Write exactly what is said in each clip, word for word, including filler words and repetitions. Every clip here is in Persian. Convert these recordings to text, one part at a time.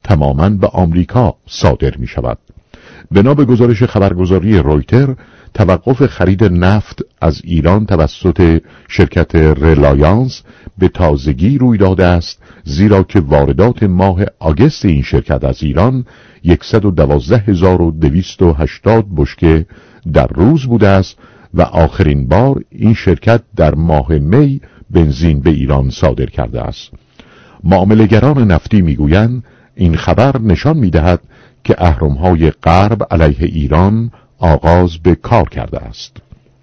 تماماً به آمریکا صادر می شود. بنا به گزارش خبرگزاری رویتر، توقف خرید نفت از ایران توسط شرکت ریلایانس به تازگی روی داده است، زیرا که واردات ماه آگوست این شرکت از ایران صد و دوازده هزار و دویست و هشتاد بشکه در روز بوده است و آخرین بار این شرکت در ماه می بنزین به ایران صادر کرده است. معامله‌گران نفتی میگویند این خبر نشان می‌دهد که اهرم‌های غرب علیه ایران آغاز به کار کرده است.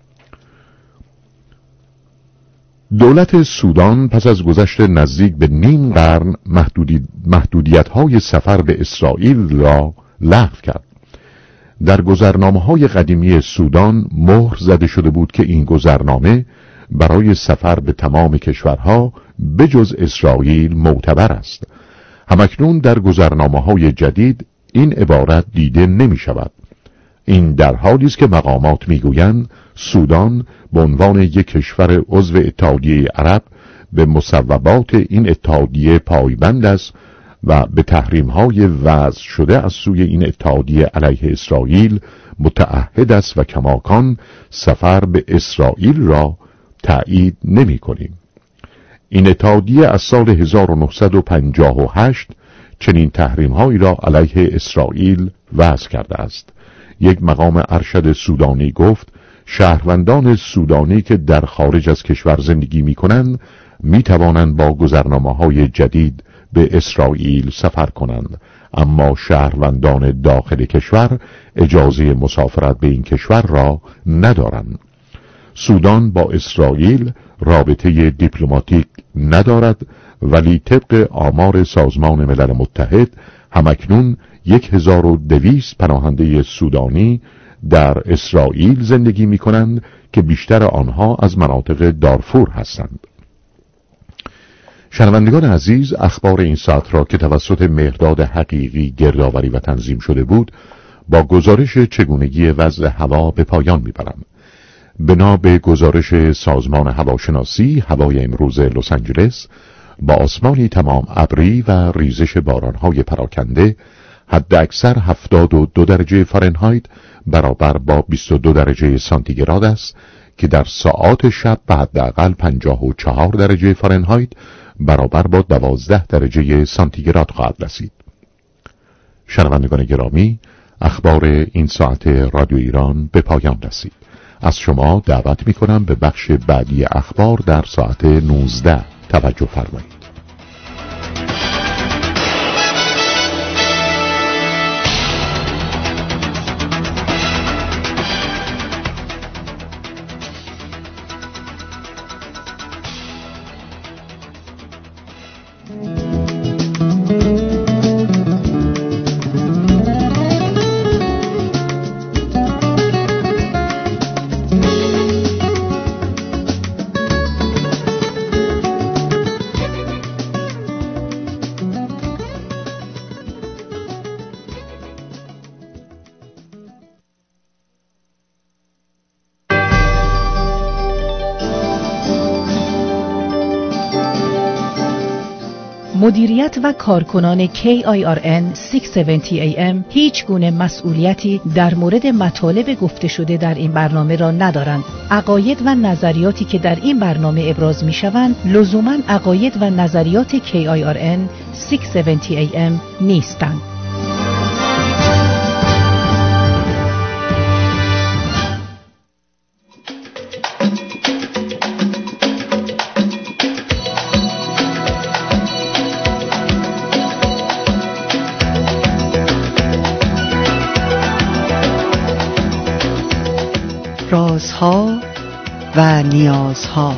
دولت سودان پس از گذشت نزدیک به نیم قرن محدودیت‌های سفر به اسرائیل را لغو کرد. در گذرنامه‌های قدیمی سودان مهر زده شده بود که این گذرنامه برای سفر به تمام کشورها بجز اسرائیل معتبر است. همکنون در گذرنامه‌های جدید این عبارت دیده نمی شود. این در حالی است که مقامات میگویند سودان به عنوان یک کشور عضو اتحادیه عرب به مصوبات این اتحادیه پایبند است و به تحریم‌های وضع شده از سوی این اتحادیه علیه اسرائیل متعهد است و کماکان سفر به اسرائیل را تأیید نمی‌کنیم. این اتحادیه از سال هزار و نهصد و پنجاه و هشت چنین تحریم‌هایی را علیه اسرائیل وضع کرده است. یک مقام ارشد سودانی گفت شهروندان سودانی که در خارج از کشور زندگی می‌کنند می‌توانند با گذرنامه‌های جدید به اسرائیل سفر کنند، اما شهروندان داخل کشور اجازه مسافرت به این کشور را ندارند. سودان با اسرائیل رابطه دیپلماتیک ندارد، ولی طبق آمار سازمان ملل متحد همکنون یک هزار و دویست پناهنده سودانی در اسرائیل زندگی می کنند که بیشتر آنها از مناطق دارفور هستند. شنوندگان عزیز، اخبار این ساعت را که توسط مهرداد حقیقی گردآوری و تنظیم شده بود با گزارش چگونگی وضع هوا به پایان می برم. بنا به گزارش سازمان هواشناسی، هوای امروز لس آنجلس با آسمانی تمام ابری و ریزش بارانهای پراکنده، حد اکثر هفتاد و دو درجه فارنهایت برابر با بیست و دو درجه سانتیگراد است که در ساعات شب به حداقل پنجاه و چهار درجه فارنهایت برابر با دوازده درجه سانتیگراد خواهد رسید. شنوندگان گرامی، اخبار این ساعت رادیو ایران به پایان رسید. از شما دعوت می‌کنم به بخش بعدی اخبار در ساعت نوزده توجه فرمایید. مدیریت و کارکنان کی آی آر ان ششصد و هفتاد ای ام هیچ گونه مسئولیتی در مورد مطالب گفته شده در این برنامه را ندارند. عقاید و نظریاتی که در این برنامه ابراز می شوند لزوماً عقاید و نظریات کی آی آر ان ششصد و هفتاد ای ام نیستند. رازها و نیازها.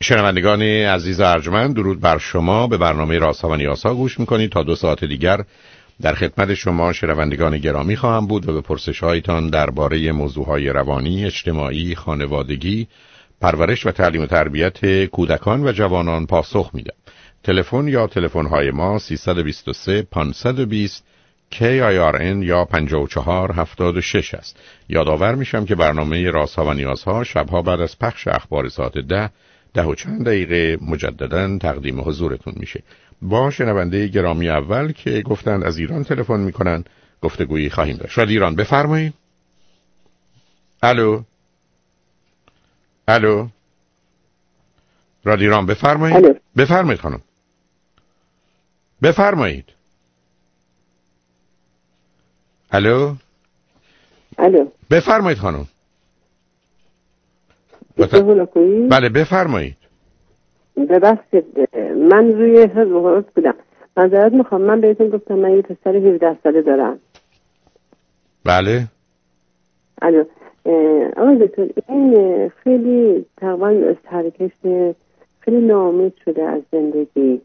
شنوندگان عزیز ارجمند، درود بر شما. به برنامه رازها و نیازها گوش میکنید. تا دو ساعت دیگر در خدمت شما شنوندگان گرامی خواهم بود و به پرسش‌هایتان درباره موضوعهای روانی، اجتماعی، خانوادگی، پرورش و تعلیم و تربیت کودکان و جوانان پاسخ میدم. تلفن یا تلفن‌های ما سیصد و بیست و سه پانصد و بیست کی آی آر ان یا پنجاه و چهار هفتاد و شش است. یادآور میشم که برنامه رازها و نیازها شبها بعد از پخش اخبار ساعت ده ده و چند دقیقه مجددا تقدیم حضورتون میشه. با شنونده گرامی اول که گفتند از ایران تلفن میکنن گفتگویی خواهیم داشت. از ایران بفرمایید. الو الو رادیو ایران بفرمایید. بفرمایید خانم، بفرمایید. الو الو بفرمایید خانم. بت... بله بفرمایید. ببخشید من روی حضور بودم، معذرت میخوام. من بهتون گفتم من یه پسر هفده ساله دارم. بله. الو آقای دکتر، این خیلی تقریبا سرکش، خیلی ناامید شده از زندگی.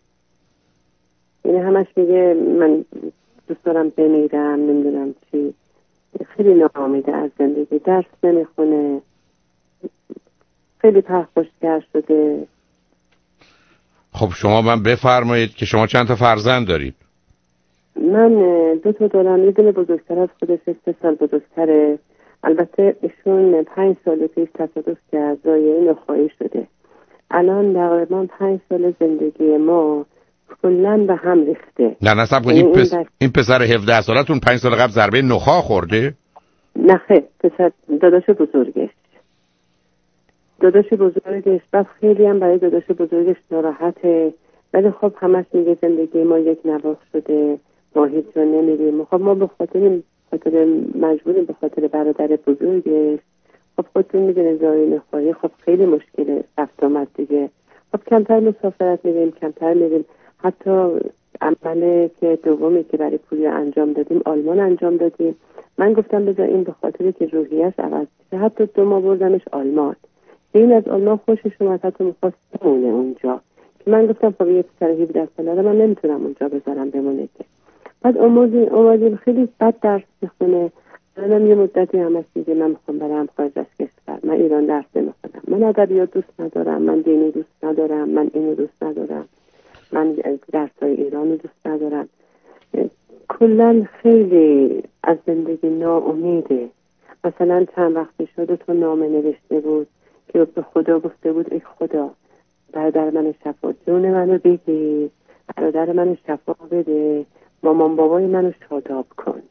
این همش میگه من دوست دارم بمیرم، نمیدونم چی. خیلی ناامیده از زندگی، درس نمیخونه، خیلی پرخاشگر شده. خب شما من بفرمایید که شما چند تا فرزند دارید؟ من دو تا دارم، یه دونه بزرگتر از خودش، سه سال بزرگتره. البته ایشون پنج سال پیش تصادف کرد، زایه نخواهی شده. الان تقریبا پنج سال زندگی ما کلاً به هم ریخته. نه نصب کن. این, پس... این پسر هفده سالتون پنج سال قبل ضربه نخاع خورده؟ نه خیر، پسر داداش بزرگش داداش بزرگش بس خیلی هم برای داداش بزرگش ناراحته، ولی خب همش میگه زندگی ما یک نواخت شده، ما هیچ جا نمیریم. خب ما به خاطر خاطر مجبوریم، به خاطر برادر بزرگش. خب خودتون میدونه زایه نخواهی خب خیلی مشکله، رفت آمد دیگه. خب کمتر مسافرت میریم، کمتر میریم. حتی عمله که دومی که برای پولیا انجام دادیم آلمان انجام دادیم. من گفتم بذار این به خاطر که روحیه‌اش عوض بشه، حتی دو ما بردمش آلمان. این از آلمان خوشش اومد، حتی می‌خواست بمونه اونجا. که من گفتم خب یه پسر هفده ساله من نمیتونم اونجا بذارم بمونه که. بعد اومدیم اومدیم خیلی بد درس میخونه. الان یه مدتی همش میگه من میخوام برم خارج از کشور، من ایران درس نمیخونم، من ادبیات دوست ندارم، من دینی دوست ندارم، من اینو دوست ندارم، من درسای ایرانو دوست ندارم. کلا خیلی از زندگی ناامیده. مثلا چند وقتی شده تو نامه نوشته بود که به خدا گفته بود ای خدا برادر من شفا جون منو بگیر، برادر من شفا بده، مامان بابای منو شاداب کن.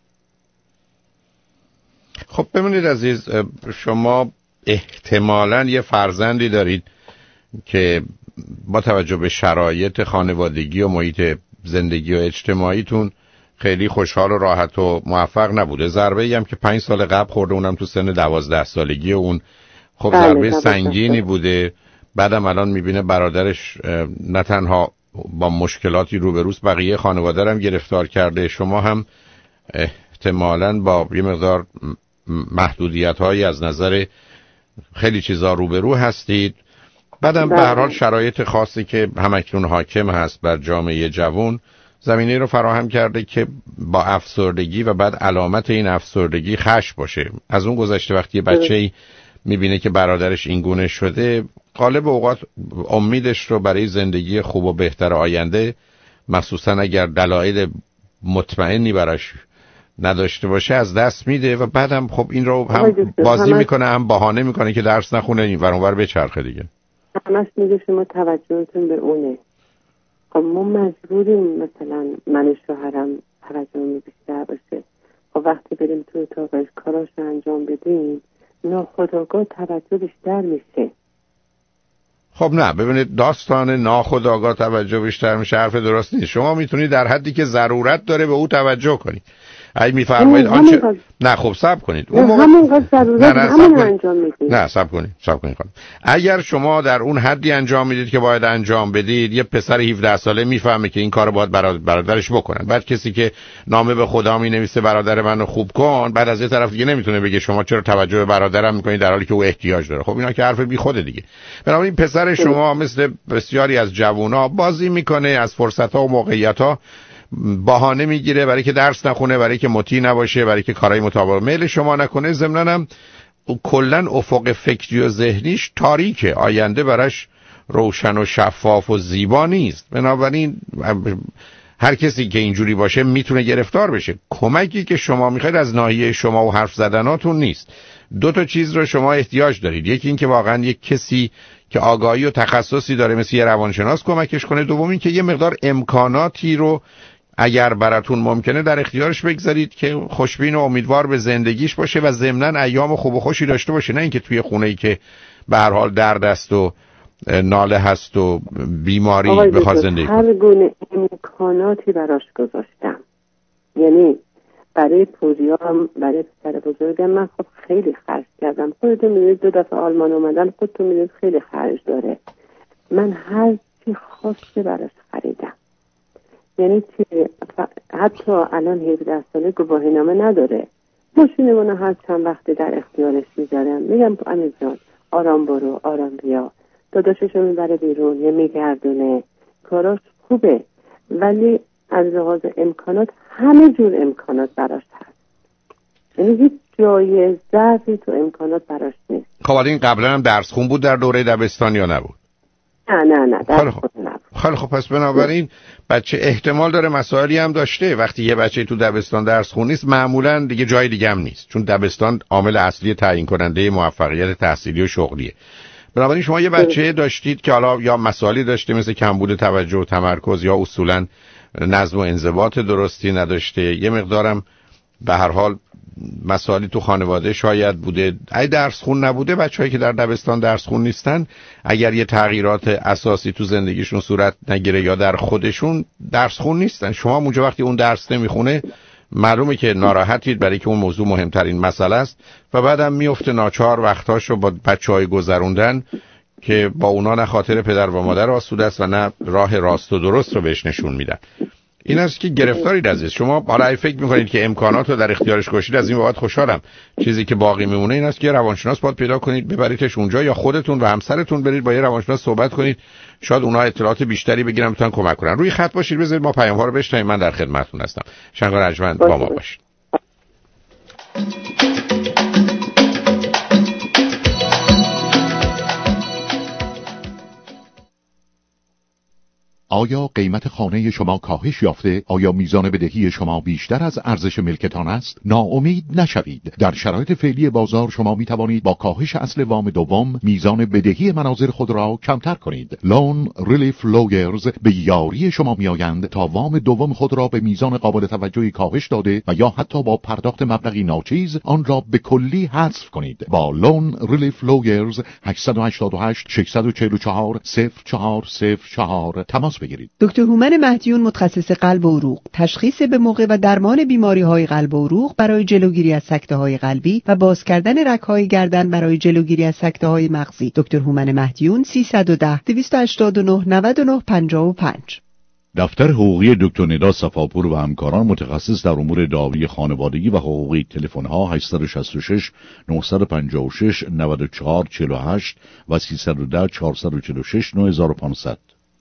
خب ببینید عزیز، شما احتمالاً یه فرزندی دارید که با توجه به شرایط خانوادگی و محیط زندگی و اجتماعیتون خیلی خوشحال و راحت و موفق نبوده. ضربه‌ای هم که پنج سال قبل خورده، اونم تو سن دوازده سالگی، اون خب ضربه سنگینی بوده. بعدم الان میبینه برادرش نه تنها با مشکلاتی روبروست، بقیه خانواده هم گرفتار کرده. شما هم احتمالاً با یه مقدار محدودیت‌هایی از نظر خیلی چیزا روبرو هستید. بعدم به هر حال شرایط خاصی که همکنون حاکم هست بر جامعه جوان زمینه رو فراهم کرده که با افسردگی و بعد علامت این افسردگی خشم باشه. از اون گذشته وقتی یه بچه‌ای میبینه که برادرش این گونه شده، غالب اوقات امیدش رو برای زندگی خوب و بهتر آینده، مخصوصا اگر دلایل مطمئنی براش نداشته باشه، از دست میده و بعدم خب این رو هم بازی میکنه هم بهانه میکنه که درس نخونه، این ور اون ور بچرخه دیگه. همش میگه شما توجهتون به اونه. خب ما مجبوریم مثلا من و شوهرم توجهمون بیشتر باشه. خب وقتی بریم تو اتاقش کاراش انجام بدیم ناخودآگاه توجه بیشتر میشه. خب نه ببینید، داستان ناخودآگاه توجه بیشتر میشه حرف درست نیست. شما میتونید در حدی که ضرورت داره به او توجه کنید. اگه میفرمایید آنچه نه خب صبر کنید اون موقع همون ضرورت همون انجام میدید. نه صبر کنید صبر کنید خانم. اگر شما در اون حدی انجام میدید که باید انجام بدید، یه پسر هفده ساله میفهمه که این کارو باید برادرش بکنن. بعد کسی که نامه به خدا مینویسه برادر منو خوب کن، بعد از یه طرف دیگه نمیتونه بگه شما چرا توجه به برادرم میکنید در حالی که او احتیاج داره. خب اینا که حرف بی خوده دیگه. بنابراین پسر شما مثل بسیاری از جوونا بازی میکنه، از فرصت‌ها و موقعیت‌ها بهانه میگیره برای که درس نخونه، برای که مطیع نباشه، برای که کارهای مطابق میل شما نکنه. ضمناً هم کلاً افق فکری و ذهنیش تاریکه، آینده براش روشن و شفاف و زیبا نیست. بنابراین هر کسی که اینجوری باشه میتونه گرفتار بشه. کمکی که شما میخواید از ناحیه شما و حرف زدناتون نیست. دو تا چیز رو شما احتیاج دارید. یکی این که واقعا یک کسی که آگاهی و تخصصی داره مثل یه روانشناس کمکش کنه. دوم این که یه مقدار امکاناتی رو اگر براتون ممکنه در اختیارش بگذارید که خوشبین و امیدوار به زندگیش باشه و ضمناً ایام خوب و خوشی داشته باشه، نه اینکه توی خونه‌ای که به هر حال درد است و ناله هست و بیماری بخواد زندگی کنه. هر گونه امکاناتی براش گذاشتم. یعنی برای پوریام، برای پسر بزرگم من خب خیلی خرج کردم. خودتون میدونید دو دفعه آلمان اومدن، خودتون میدونید خیلی خرج داره. من هر چی خواسته براش خریدم. یعنی که حتی الان هفده ساله گواهی نامه نداره، ماشینمونو هر چند وقتی در اختیارش میذارم، میگم امیر جان آرام برو آرام بیا، داداششو میبره بیرون یه میگردونه، کاراش خوبه. ولی از لحاظ امکانات همه جور امکانات براش هست. یعنی هیچ جای ضعفی تو امکانات براش نیست. خب این قبلا هم درس خون بود در دوره دبستان یا نبود؟ نه نه نه درس خون نبود. خیلی خب پس بنابراین بچه احتمال داره مسائلی هم داشته. وقتی یه بچه تو دبستان درس خون نیست معمولا دیگه جای دیگه هم نیست، چون دبستان عامل اصلی تعیین کننده موفقیت تحصیلی و شغلیه. بنابراین شما یه بچه داشتید که حالا یا مسائلی داشته مثل کمبود توجه و تمرکز یا اصولا نظم و انضباط درستی نداشته، یه مقدارم به هر حال مسائلی تو خانواده شاید بوده. اگه درس خون نبوده، بچه‌هایی که در دبستان درس خون نیستن اگر یه تغییرات اساسی تو زندگیشون صورت نگیره یا در خودشون درس خون نیستن، شما اونجا وقتی اون درس نمیخونه معلومه که ناراحتید برای که اون موضوع مهمترین مسئله است و بعدم میفته ناچار وقتاشو با بچه‌های گذروندن که با اونا نه خاطر پدر و مادر آسوده است و نه راه راست و درست رو بهش نشون میدن. این است که گرفتارید عزیز. شما حالا اگه فکر میکنید که امکانات رو در اختیارش گذاشتید، از این بابت خوشحالم. چیزی که باقی میمونه این است که روانشناس باید پیدا کنید ببریدش اونجا، یا خودتون و همسرتون برید با یه روانشناس صحبت کنید، شاید اونها اطلاعات بیشتری بگیرن بتونن کمک کنن. روی خط باشید، بذارید ما پیام‌ها رو بشنویم. من در خدمتتون هستم. شنگار ارجمند با ما باشید. آیا قیمت خانه شما کاهش یافته؟ آیا میزان بدهی شما بیشتر از ارزش ملکتان است؟ ناامید نشوید. در شرایط فعلی بازار شما می توانید با کاهش اصل وام دوم میزان بدهی مناظر خود را کمتر کنید. لون ریلیف لویرز به یاری شما می آیند تا وام دوم خود را به میزان قابل توجهی کاهش داده و یا حتی با پرداخت مبلغی ناچیز آن را به کلی حذف کنید. با لون ریلیف لویرز هشت هشت هشت شش چهار چهار صفر چهار صفر چهار تماس بگیرید. دکتر هومن مهدیون، متخصص قلب و عروق، تشخیص به موقع و درمان بیماری‌های قلب و عروق برای جلوگیری از سکته‌های قلبی و باز کردن رگ‌های گردن برای جلوگیری از سکته‌های مغزی. دکتر هومن مهدیون سیصد و ده دویست و هشتاد و نه نود و نه پنجاه و پنج. دفتر حقوقی دکتر ندا صفاپور و همکاران، متخصص در امور داوری خانوادگی و حقوقی. تلفن ها هشت شش شش نه پنج شش نه چهار چهار هشت و سیصد و ده چهارصد و چهل و شش نه پانصد.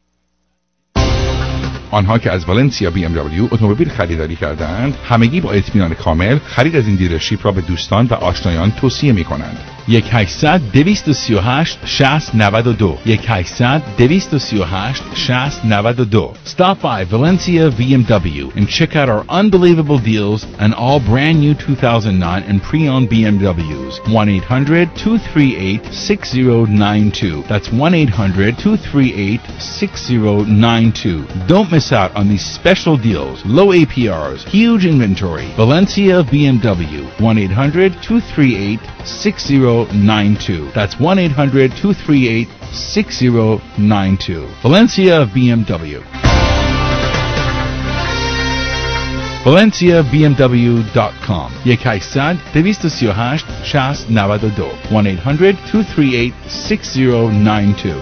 آنها که از والنسیا بی ام دبلیو اتومبیل خریداری کردند، همگی با اطمینان کامل خرید از این دیلرشیپ را به دوستان و آشنایان توصیه می کنند. یک هشتصد دویست و سی و هشت شصت نود و دو یک هشتصد دویست و سی و هشت شصت نود و دو. Stop by Valencia بی ام دبلیو and check out our unbelievable deals on all brand new two thousand nine and pre-owned بی ام دبلیوز. one eight hundred two three eight six zero nine two. That's one eight hundred two three eight six zero nine two. Don't miss out on these special deals. Low A P Rs, huge inventory. Valencia بی ام دبلیو. one eight hundred two three eight six zero nine two. That's one eight hundred two three eight six zero nine two. Valencia بی ام دبلیو. valencia b m w dot com یک هشتصد دویست و سی و هشت شصت نود و دو one eight hundred two three eight six zero nine two.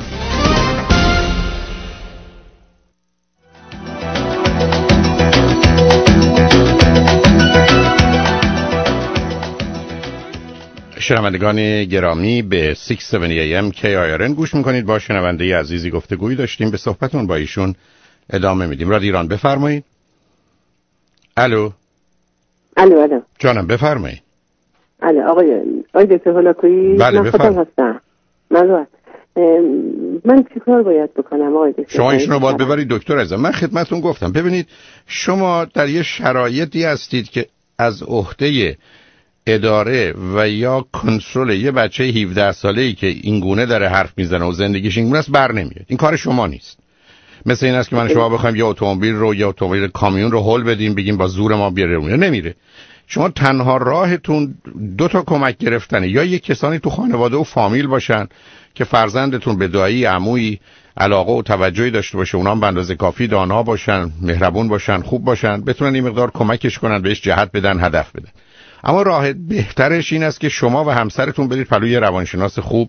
شنوندگان گرامی به شش هفتاد ای ام کی آی آر ان گوش میکنید. با شنونده عزیزی گفتگویی داشتیم، به صحبتون با ایشون ادامه میدیم. رادیو ایران بفرمایید. الو الو الو جانم بفرمایید. الو آقای آقای دکتر هولاکویی، بله من خودم هستم. من من چیکار باید بکنم آقای دکتر؟ شما ایشون رو باید ببرید دکتر عزیزم. من خدمتتون گفتم ببینید شما در یه شرایطی هستید که از عهده اداره و یا کنترل یه بچه هفده ساله‌ای که این گونه داره حرف میزنه و زندگیش این گونه است بر نمیاد. این کار شما نیست. مثل این است که من شما بخوایم یه اتومبیل رو یا اتومبیل کامیون رو هول بدیم بگیم با زور ما بیاره رو نمیره. شما تنها راهتون دو تا کمک گرفتنه، یا یک کسانی تو خانواده و فامیل باشن که فرزندتون به دایی عمویی علاقه و توجهی داشته باشه، اونام به اندازه کافی دانا باشن، مهربون باشن، خوب باشن، بتونن این مقدار کمکش کنن، بهش جهت بدن، هدف بدن. اما راه بهترش این است که شما و همسرتون برید پلوی روانشناس خوب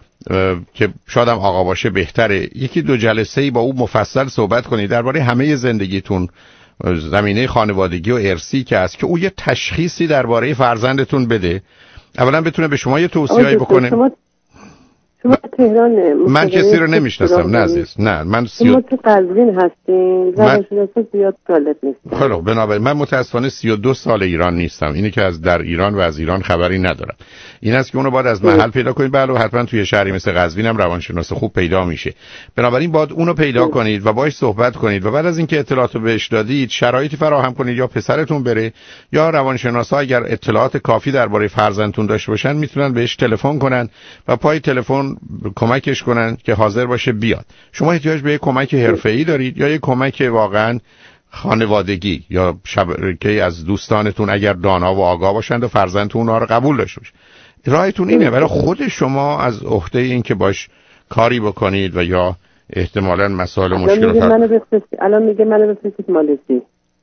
که شاید هم آقا باشه بهتره، یکی دو جلسه‌ای با او مفصل صحبت کنید درباره همه زندگیتون، زمینه خانوادگی و ارثی که است، که او یه تشخیصی درباره فرزندتون بده. اولا بتونه به شما یه توصیه‌ای بکنه. شما شما تهران من کسی رو نمیشناسم نه عزیز، نه من سی شما تو قزوین هستین، روانشناس زیاد طالب نیست. خب بنابراین من متاسفانه سی و دو سال ایران نیستم. اینی که از در ایران و از ایران خبری ندارم. این است که اونو باید از محل پیدا کنید. بله حتما توی شهری مثل قزوین هم روانشناس خوب پیدا میشه. بنابراین باید اونو پیدا کنید و باهاش صحبت کنید و بعد از اینکه اطلاعاتو بهش دادید شرایطی فراهم کنید یا پسرتون بره یا روانشناسا اگر اطلاعات کافی درباره فرزندتون داشته باشن میتونن بهش تلفن کنن و پای تلفن کمکش کنن که حاضر باشه بیاد. شما احتیاج به یک کمک حرفه‌ای دارید یا یک کمک واقعا خانوادگی یا شبکه‌ای از دوستانتون اگر دانا و آگاه باشند و فرزندتون اونها رو قبول داشته باشه. راهتون اینه، ولی خود شما از عهده این که باش کاری بکنید و یا احتمالاً مسائل مشکل الان منو بفرستید الان میگه منو بفرستید مالزی.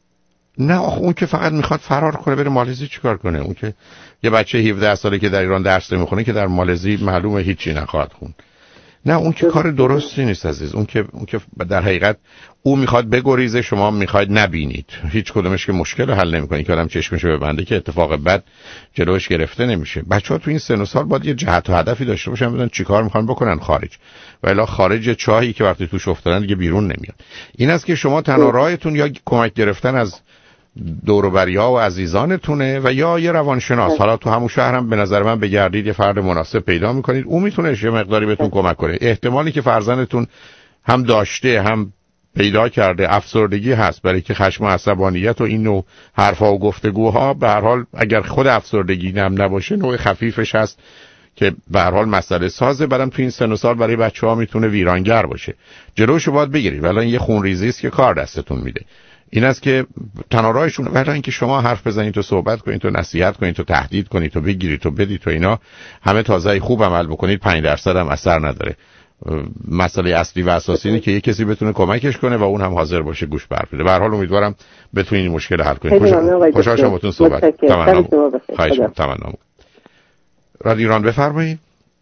نه آخه اون که فقط میخواد فرار کنه بره مالزی چیکار کنه؟ اون که یه بچه هفده ساله که در ایران درس نمیخونه که در مالزی معلومه هیچی نخواهد خوند. نه اون که کار درستی نیست عزیز. اون که اون که در حقیقت او میخواد بگریزه، شما میخواید نبینید. هیچ کدومش که مشکل حل نمیکنه که آدم چشمشو ببنده که اتفاق بد جلوش گرفته نمیشه. بچه‌ها تو این سن و سال باید یه جهت و هدفی داشته باشن، بدون چیکار میخوان بکنن خارج. و الا خارج چاهی که وقتی توش افتادن دیگه بیرون نمیاد. این است که شما تنها راهتون یا کمک گرفتن از دور و بری‌ها و عزیزانتونه و یا یه روانشناس. حالا تو همون شهر هم به نظر من بگردید یه فرد مناسب پیدا میکنید، اون میتونه یه مقداری بهتون کمک کنه. احتمالی که فرزندتون هم داشته هم پیدا کرده افسردگی هست، برای که خشم و عصبانیت و این نوع حرفا و گفتگوها به هر حال اگر خود افسردگی نم نباشه نوع خفیفش هست که به هر حال مسئله سازه. بعدم تو این سن و سال برای بچه‌ها میتونه ویرانگر باشه. جلوشو باید بگیرید. ولی یه خونریزی است که کار دستتون میده. این است که تنها راهشون ولی اینکه شما حرف بزنید تو صحبت کنید تو نصیحت کنید تو تهدید کنید تو بگیرید تو بدید تو اینا همه تازه خوب عمل بکنید پنج درصد هم اثر نداره. مسئله اصلی و اساسی اینه که یک کسی بتونه کمکش کنه و اون هم حاضر باشه گوش بر بده. به هر حال امیدوارم بتونید این مشکل حل کنید. خوشحال شدم باهاتون صحبت تمام. خواهش می‌کنم. تمام. رادیو ایران بفرمایید.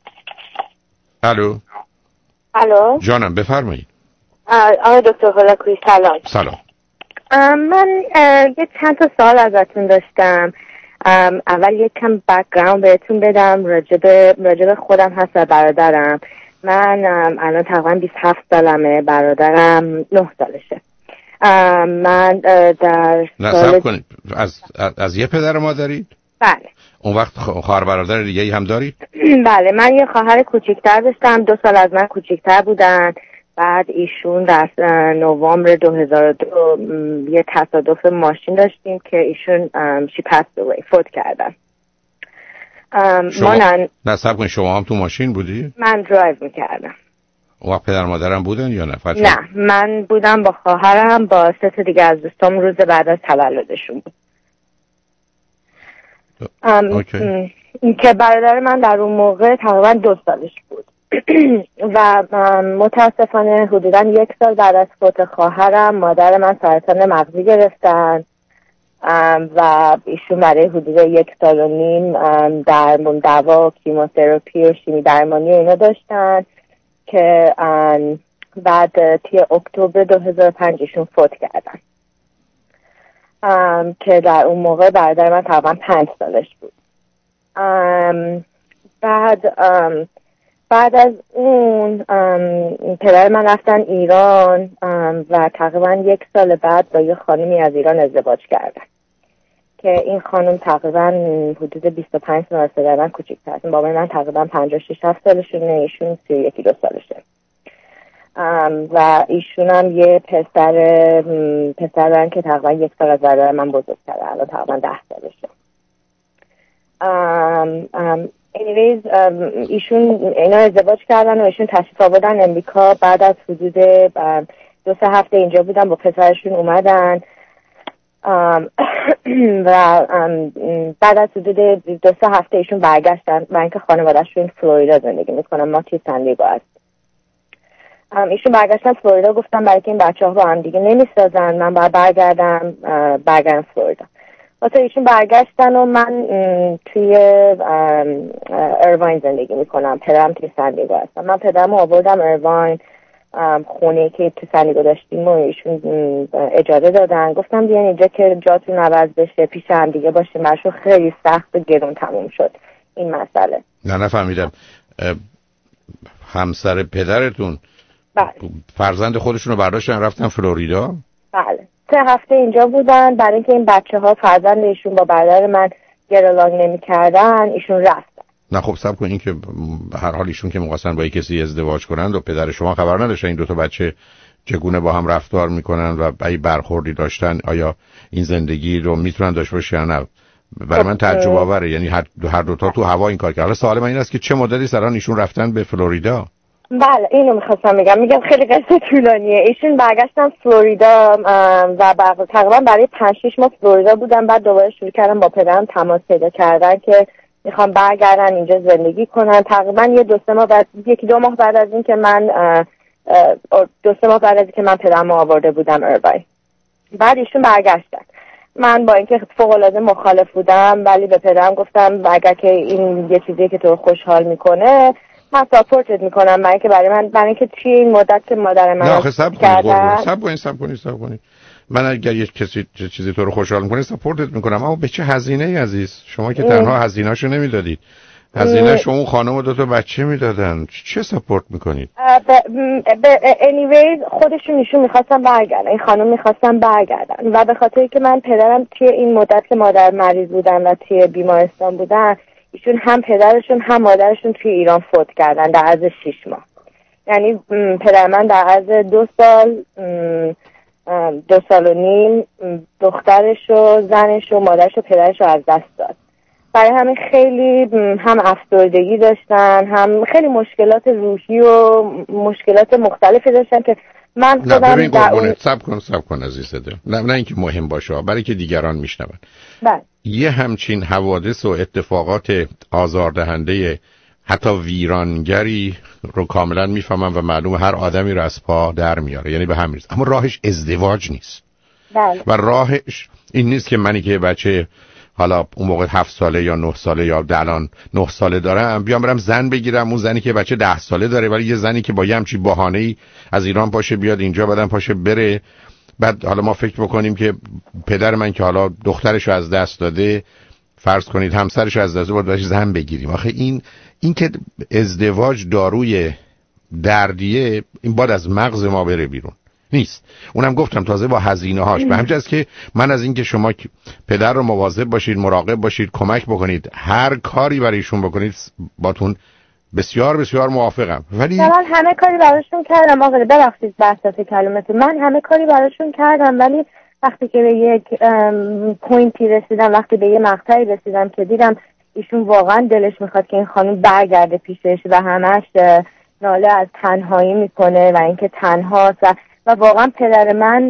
الو. الو. جانم بفرمایید. آقای دکتر هولاکویی سلام. سلام. من یه چند تا سوال ازتون داشتم. اول یک کم بک‌گراند بهتون بدم راجب راجب خودم هست و برادرم. من الان تقریبا بیست و هفت سالمه، برادرم نه سالشه. من در نصب کنید از, از از یه پدر ما دارید؟ بله. اون وقت خواهر برادر دیگه ای هم دارید؟ بله من یه خواهر کوچیکتر داشتم، دو سال از من کوچیکتر بودن. بعد ایشون در نوامبر دو هزار و دو یه تصادف ماشین داشتیم که ایشون she passed away فوت کردن. شما نه صبر کنید شما هم تو ماشین بودی؟ من درایو میکردم. و پدر مادرم بودن یا نه؟ نه من بودم با خواهرم با سه تا دیگه از دوستام روز بعد از تولدشون بود. این که برادر من در اون موقع تقریبا دو سالش بود و متاسفانه حدودا یک سال بعد از فوت خواهرم مادر من سرطان مغزی گرفتن و ایشون برای حدود یک سال و نیم درمان دوا کیموتراپی و شیمی درمانی اینا داشتن که بعد توی اکتبر دو هزار و پنج ایشون فوت کردن که در اون موقع برادر من تقریبا پنج سالش بود. بعد بعد از اون پدر من رفتن ایران و تقریبا یک سال بعد با یه خانمی از ایران ازدواج کردن که این خانم تقریبا حدود بیست و پنج سال از پدر من کوچیک‌تر. بابای من تقریبا پنجاه و شش هفت سالشونه، ایشون سی و یک دو سالشه و ایشون هم یه پسر پسر دارن که تقریبا یک سال از برادر من بزرگتره، الان تقریبا ده سالشه. anyways ایشون اینا ازدواج کردن و ایشون تشریف آوردن امریکا. بعد از حدود دو سه هفته اینجا بودن با پسرشون اومدن و بعد از حدود دو سه هفته ایشون برگشتن برای اینکه خانواده‌شون فلوریدا زندگی میکنن، ما توی سن دیگو هست. ایشون برگشتن فلوریدا، گفتن برای که این بچه ها با هم دیگه نمیسازن من باید برگردم برگردم فلوریدا. واسه ایشون برگشتن و من توی ایرواین زندگی میکنم، پدرم توی سن دیگو هستم. من پدرم آوردم ایرواین، خونه که تو سن دیگو داشتیم و ایشون اجازه دادن، گفتم بیان اینجا که جاتون عوض بشه پیش هم دیگه باشیم. برشون خیلی سخت و گرون تموم شد این مسئله. نه نفهمیدم، همسر پدرتون بله فرزند خودشون رو برداشتن رفتن فلوریدا؟ بله سه هفته اینجا بودن برای اینکه این بچه ها فرزند ایشون با برادر من گرالانگ نمی کردن ایشون رفتن. نه خب صبر کن، این که هر حال ایشون که می‌خواستن با یک کسی ازدواج کنند و پدر شما خبر نداشتن این دو تا بچه چگونه با هم رفتار میکنن و ای برخوردی داشتن، آیا این زندگی رو میتونن داشته باشن یا نه؟ برای من تعجب آوره، یعنی هر دو هر دو تا تو هوا این کار کردن. حالا سوال من این است که چه مدتی سران ایشون رفتن به فلوریدا؟ بله اینو میخواستم بگم میگم خیلی قصه طولانیه. ایشون برگشتن فلوریدا و تقریبا برای پنج شش ماه فلوریدا بودن، بعد دوباره شروع کردن با پدرم تماس پیدا کردن که میخوام برگردن اینجا زندگی کنن. تقریبا یه دو سه ماه بعد، یکی دو ماه بعد از این که من دو سه ماه بعد از این که من پدرمو آورده بودم ایرواین، بعد ایشون برگشتن. من با اینکه فوق‌العاده مخالف بودم ولی به پدرم گفتم اگر که این یه چیزی که تو خوشحال میکنه من ساپورتت میکنم، برای اینکه برای من برای اینکه توی این مدت که مادر من نه آخه سب کنید سب کنید سب کنید سب کنید من اگر یک کسی چیزی تو رو خوشحال میکنه ساپورتت میکنم، اما به چه هزینه ای عزیز؟ شما که تنها هزینه‌شو نمیدادید، هزینه شما اون خانم و دو تا بچه میدادن، چه ساپورت میکنید؟ anyway خودشون ایشون میخواستن برگردن، این خانم میخواستن برگردن و به خاطر که من پدرم توی این مدت که مادر مریض بودن و توی بیمارستان بودن ایشون هم پدرشون هم مادرشون توی ایران فوت کردن در عرض شش ماه. یعنی پدر من در عرض دو سال دو سال و نیم دخترش و زنش و مادرش و پدرش رو از دست داد. برای همین خیلی هم افسردگی داشتن، هم خیلی مشکلات روحی و مشکلات مختلفی داشتن که من خودم در اون سب کن سب کن عزیز دل. نه نه اینکه مهم باشه، برای که دیگران میشنون. بله یه همچین حوادث و اتفاقات آزاردهنده حتی ویرانگری رو کاملا میفهمم و معلوم هر آدمی رو از پا در میاره، یعنی به همین، اما راهش ازدواج نیست. بله. و راهش این نیست که منی که بچه حالا اون موقع هفت ساله یا نه ساله یا الان نه ساله دارم بیام برم زن بگیرم، اون زنی که بچه ده ساله داره ولی یه زنی که با یه همچین بهانه‌ای از ایران پاشه بیاد اینجا بعدم پاشه بره، بعد حالا ما فکر بکنیم که پدر من که حالا دخترشو از دست داده، فرض کنید همسرشو از دست داده، باید زن بگیریم. آخه این این که ازدواج داروی دردیه، این باید از مغز ما بره بیرون، نیست. اونم گفتم تازه با هزینه هاش. به همین که من از این که شما پدر رو مواظب باشید، مراقب باشید، کمک بکنید، هر کاری برایشون بکنید باتون بسیار بسیار موافقم. ولی من همه کاری براشون کردم آقا، ببخشید بحثات کلمتون، من همه کاری براشون کردم ولی وقتی که به یک پوینتی رسیدم، وقتی به یه مقطعی رسیدم که دیدم ایشون واقعا دلش میخواد که این خانم برگرده پیشش و همش ناله از تنهایی میکنه و اینکه تنهاست و و واقعا پدر من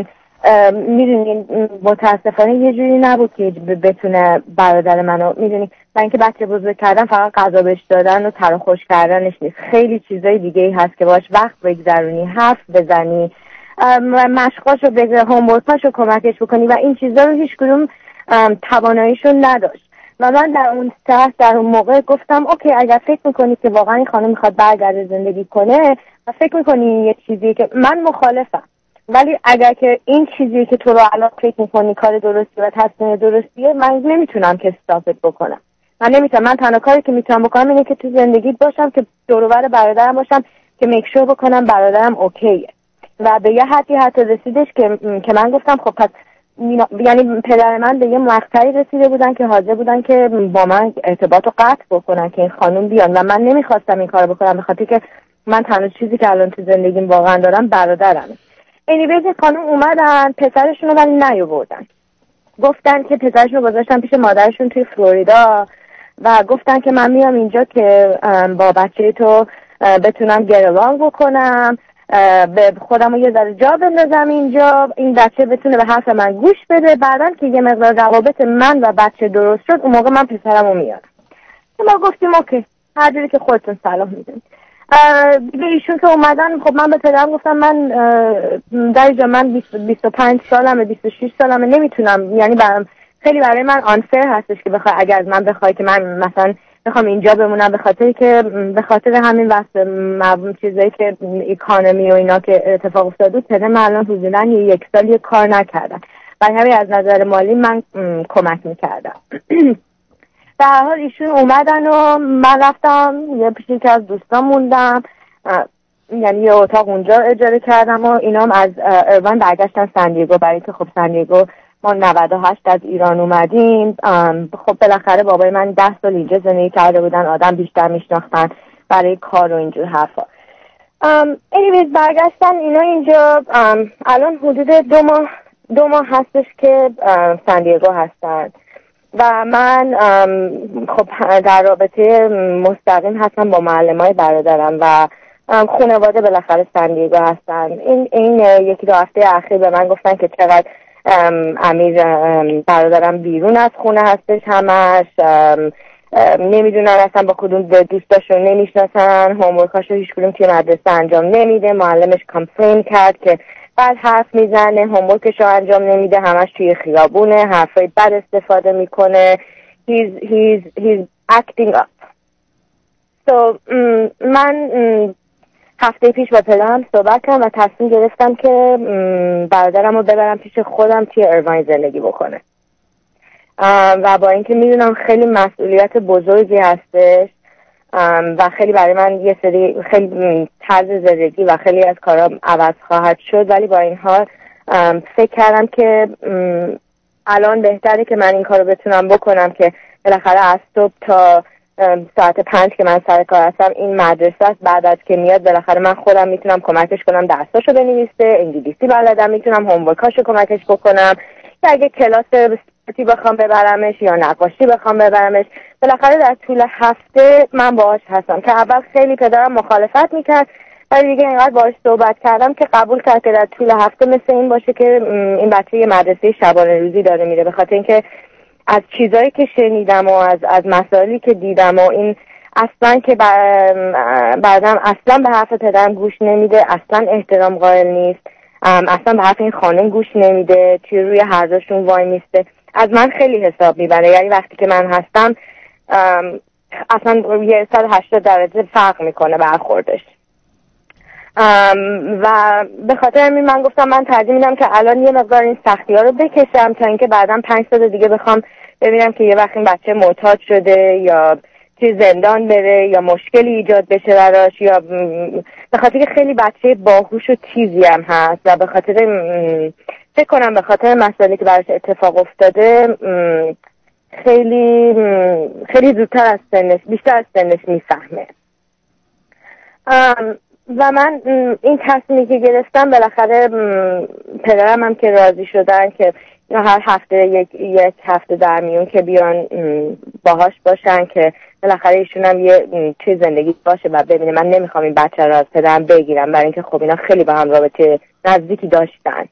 میدونین متاسفانه یه جوری نبود که بتونه برادر منو، میدونین، و اینکه بچه بزرگ کردن فقط غذا بهش دادن و تر و خوش کردنش نیست، خیلی چیزای دیگه ای هست که باش وقت بگذرونی، حرف بزنی، مشقاشو بگه، هومورکاشو کمکش بکنی و این چیزا رو هیچ کدوم تواناییشون نداشت. و من در اون ساعت در اون موقع گفتم اوکی، اگر فکر میکنی که واقعا این خانم میخواد برگرده زندگی کنه و فکر میکنی یه چیزی که من مخالفم، ولی اگر که این چیزی که تو رو الان فکر میکنی کار درستی و تصمیم درستیه، من نمیتونم که استاپت بکنم. من نمیتونم. من تنها کاری که میتونم بکنم اینه که تو زندگی باشم، که دور و بر برادرم باشم، که میکشور بکنم برادرم اوکیه. و به یه حدی حتی رسیدش که که من گفتم خب پس، یعنی پدر من به یه مقطعی رسیده بودن که حاضر بودن که با من ارتباط رو قطع بکنن که این خانم بیان، و من نمیخواستم این کارو بکنم، به خاطر که من تنها چیزی که الان تو زندگیم واقعا دارم برادرمه. اینیویز خانم اومدن، پسرشون رو ولی نیاوردن. گفتن که پسرشون رو گذاشتن پیش مادرشون توی فلوریدا و گفتن که من میام اینجا که با بچه تو بتونم گروان بکنم، به خودم رو یه ذره جا بندازم اینجا، این بچه بتونه به حرف من گوش بده. بعدن که یه مقدار روابط من و بچه درست شد، اون موقع من پسرم رو میارم. ما گفتیم اوکی، هر جوری که خودتون صلاح میدونید. دیگه ایشون که اومدن، خب من به پدرم گفتم من در اینجا من بیست و پنج سالمه، بیست و شش سالمه، نمیتونم، یعنی برام خیلی برای من آنفر هستش که بخوای اگر از من بخوای که من مثلا بخوام اینجا بمونم، به خاطر که به خاطر همین وقت مبون چیزایی که اکانومی و اینا که اتفاق افتاد بود، پدرم من الان حدوداً یک سال یه کار نکردم، برای همین از نظر مالی من کمک میکردم. در هر حال ایشون اومدن و من رفتم یه پیش یکی از دوستان موندم، یعنی یه اتاق اونجا اجاره کردم و اینام از ایران برگشتن سندیگو، برای که خب سندیگو ما نود و هشت از ایران اومدیم. خب بالاخره بابای من ده سال اینجا زندگی کرده بودن، آدم بیشتر میشناختن برای کار و اینجور حرفا. اینیویز برگشتن اینا اینجا. الان حدود دو ماه دو ماه هستش که سندیگو هستن و من خب در رابطه مستقیم هستم با معلمای برادرم و خانواده بالاخره سندیگو هستن. این این یکی دو هفته اخیر به من گفتن که چقدر امیر برادرم بیرون از خونه هستش، همش نمیدونن اصلا با کدوم دوستاشون نمیشناسن، هومورکاشو هیچ کدوم توی مدرسه انجام نمیده، معلمش کامپلین کرد که بعد حرف میزنه، هومورکشو انجام نمیده، همش توی خیابونه، حرفای بد استفاده میکنه. he's he's he's acting up. so من هفته پیش با پدرم صحبت کردم و تصمیم گرفتم که برادرم رو ببرم پیش خودم توی ایرواین زندگی بکنه و با اینکه میدونم خیلی مسئولیت بزرگی هستش و خیلی برای من یه سری خیلی طرز زندگی و خیلی از کارا عوض خواهد شد، ولی با این حال فکر کردم که الان بهتره که من این کارو بتونم بکنم که بالاخره از صبح تا ساعت پنج که من سر کار هستم این مدرسه است، بعد از که میاد بالاخره من خودم میتونم کمکش کنم درساشو بنویسه، انگلیسی بلدم، میتونم هومورکاشو کمکش بکنم، یا اگه کلاس تی بخوام ببرمش یا نقاشی بخوام ببرمش، بالاخره در طول هفته من باهاش هستم. که اول خیلی پدرم مخالفت میکرد، ولی دیگه اینقدر باهاش صحبت کردم که قبول کرد که در طول هفته مثل این باشه که این بچه یه مدرسه شبانه روزی داره میره، به خاطر اینکه از چیزایی که شنیدم و از از مسائلی که دیدم و این اصلا که بعدم اصلا به حرف پدرم گوش نمیده، اصلا احترام قائل نیست، اصلا به حرف این خانم گوش نمیده، توی روی هر دوشون وای میسته، از من خیلی حساب میبره. یعنی وقتی که من هستم اصلا یه صد و هشتاد درجه فرق میکنه برخوردش. و به خاطر همین من گفتم من ترجیح میدم که الان یه مقدار این سختی ها رو بکشم تا اینکه بعدم پنج سال دیگه بخوام ببینم که یه وقت این بچه معتاد شده یا توی زندان بره یا مشکلی ایجاد بشه براش، یا به خاطر که خیلی بچه باهوش و تیزی هم هست و به خاطر فکر کنم به خاطر مسئله که براش اتفاق افتاده خیلی خیلی زودتر از سنش بیشتر از سنش میفهمه. و من این تصمیمی که گرفتم بالاخره پدرم هم که راضی شدن که هر هفته یک یک هفته در میون که بیان باهاش باشن که بالاخره ایشون هم یه چیز زندگی باشه و ببینه. من نمیخوام این بچه رو از پدرم بگیرم، برای اینکه خب اینا خیلی با هم رابطه نزدیکی داشتن.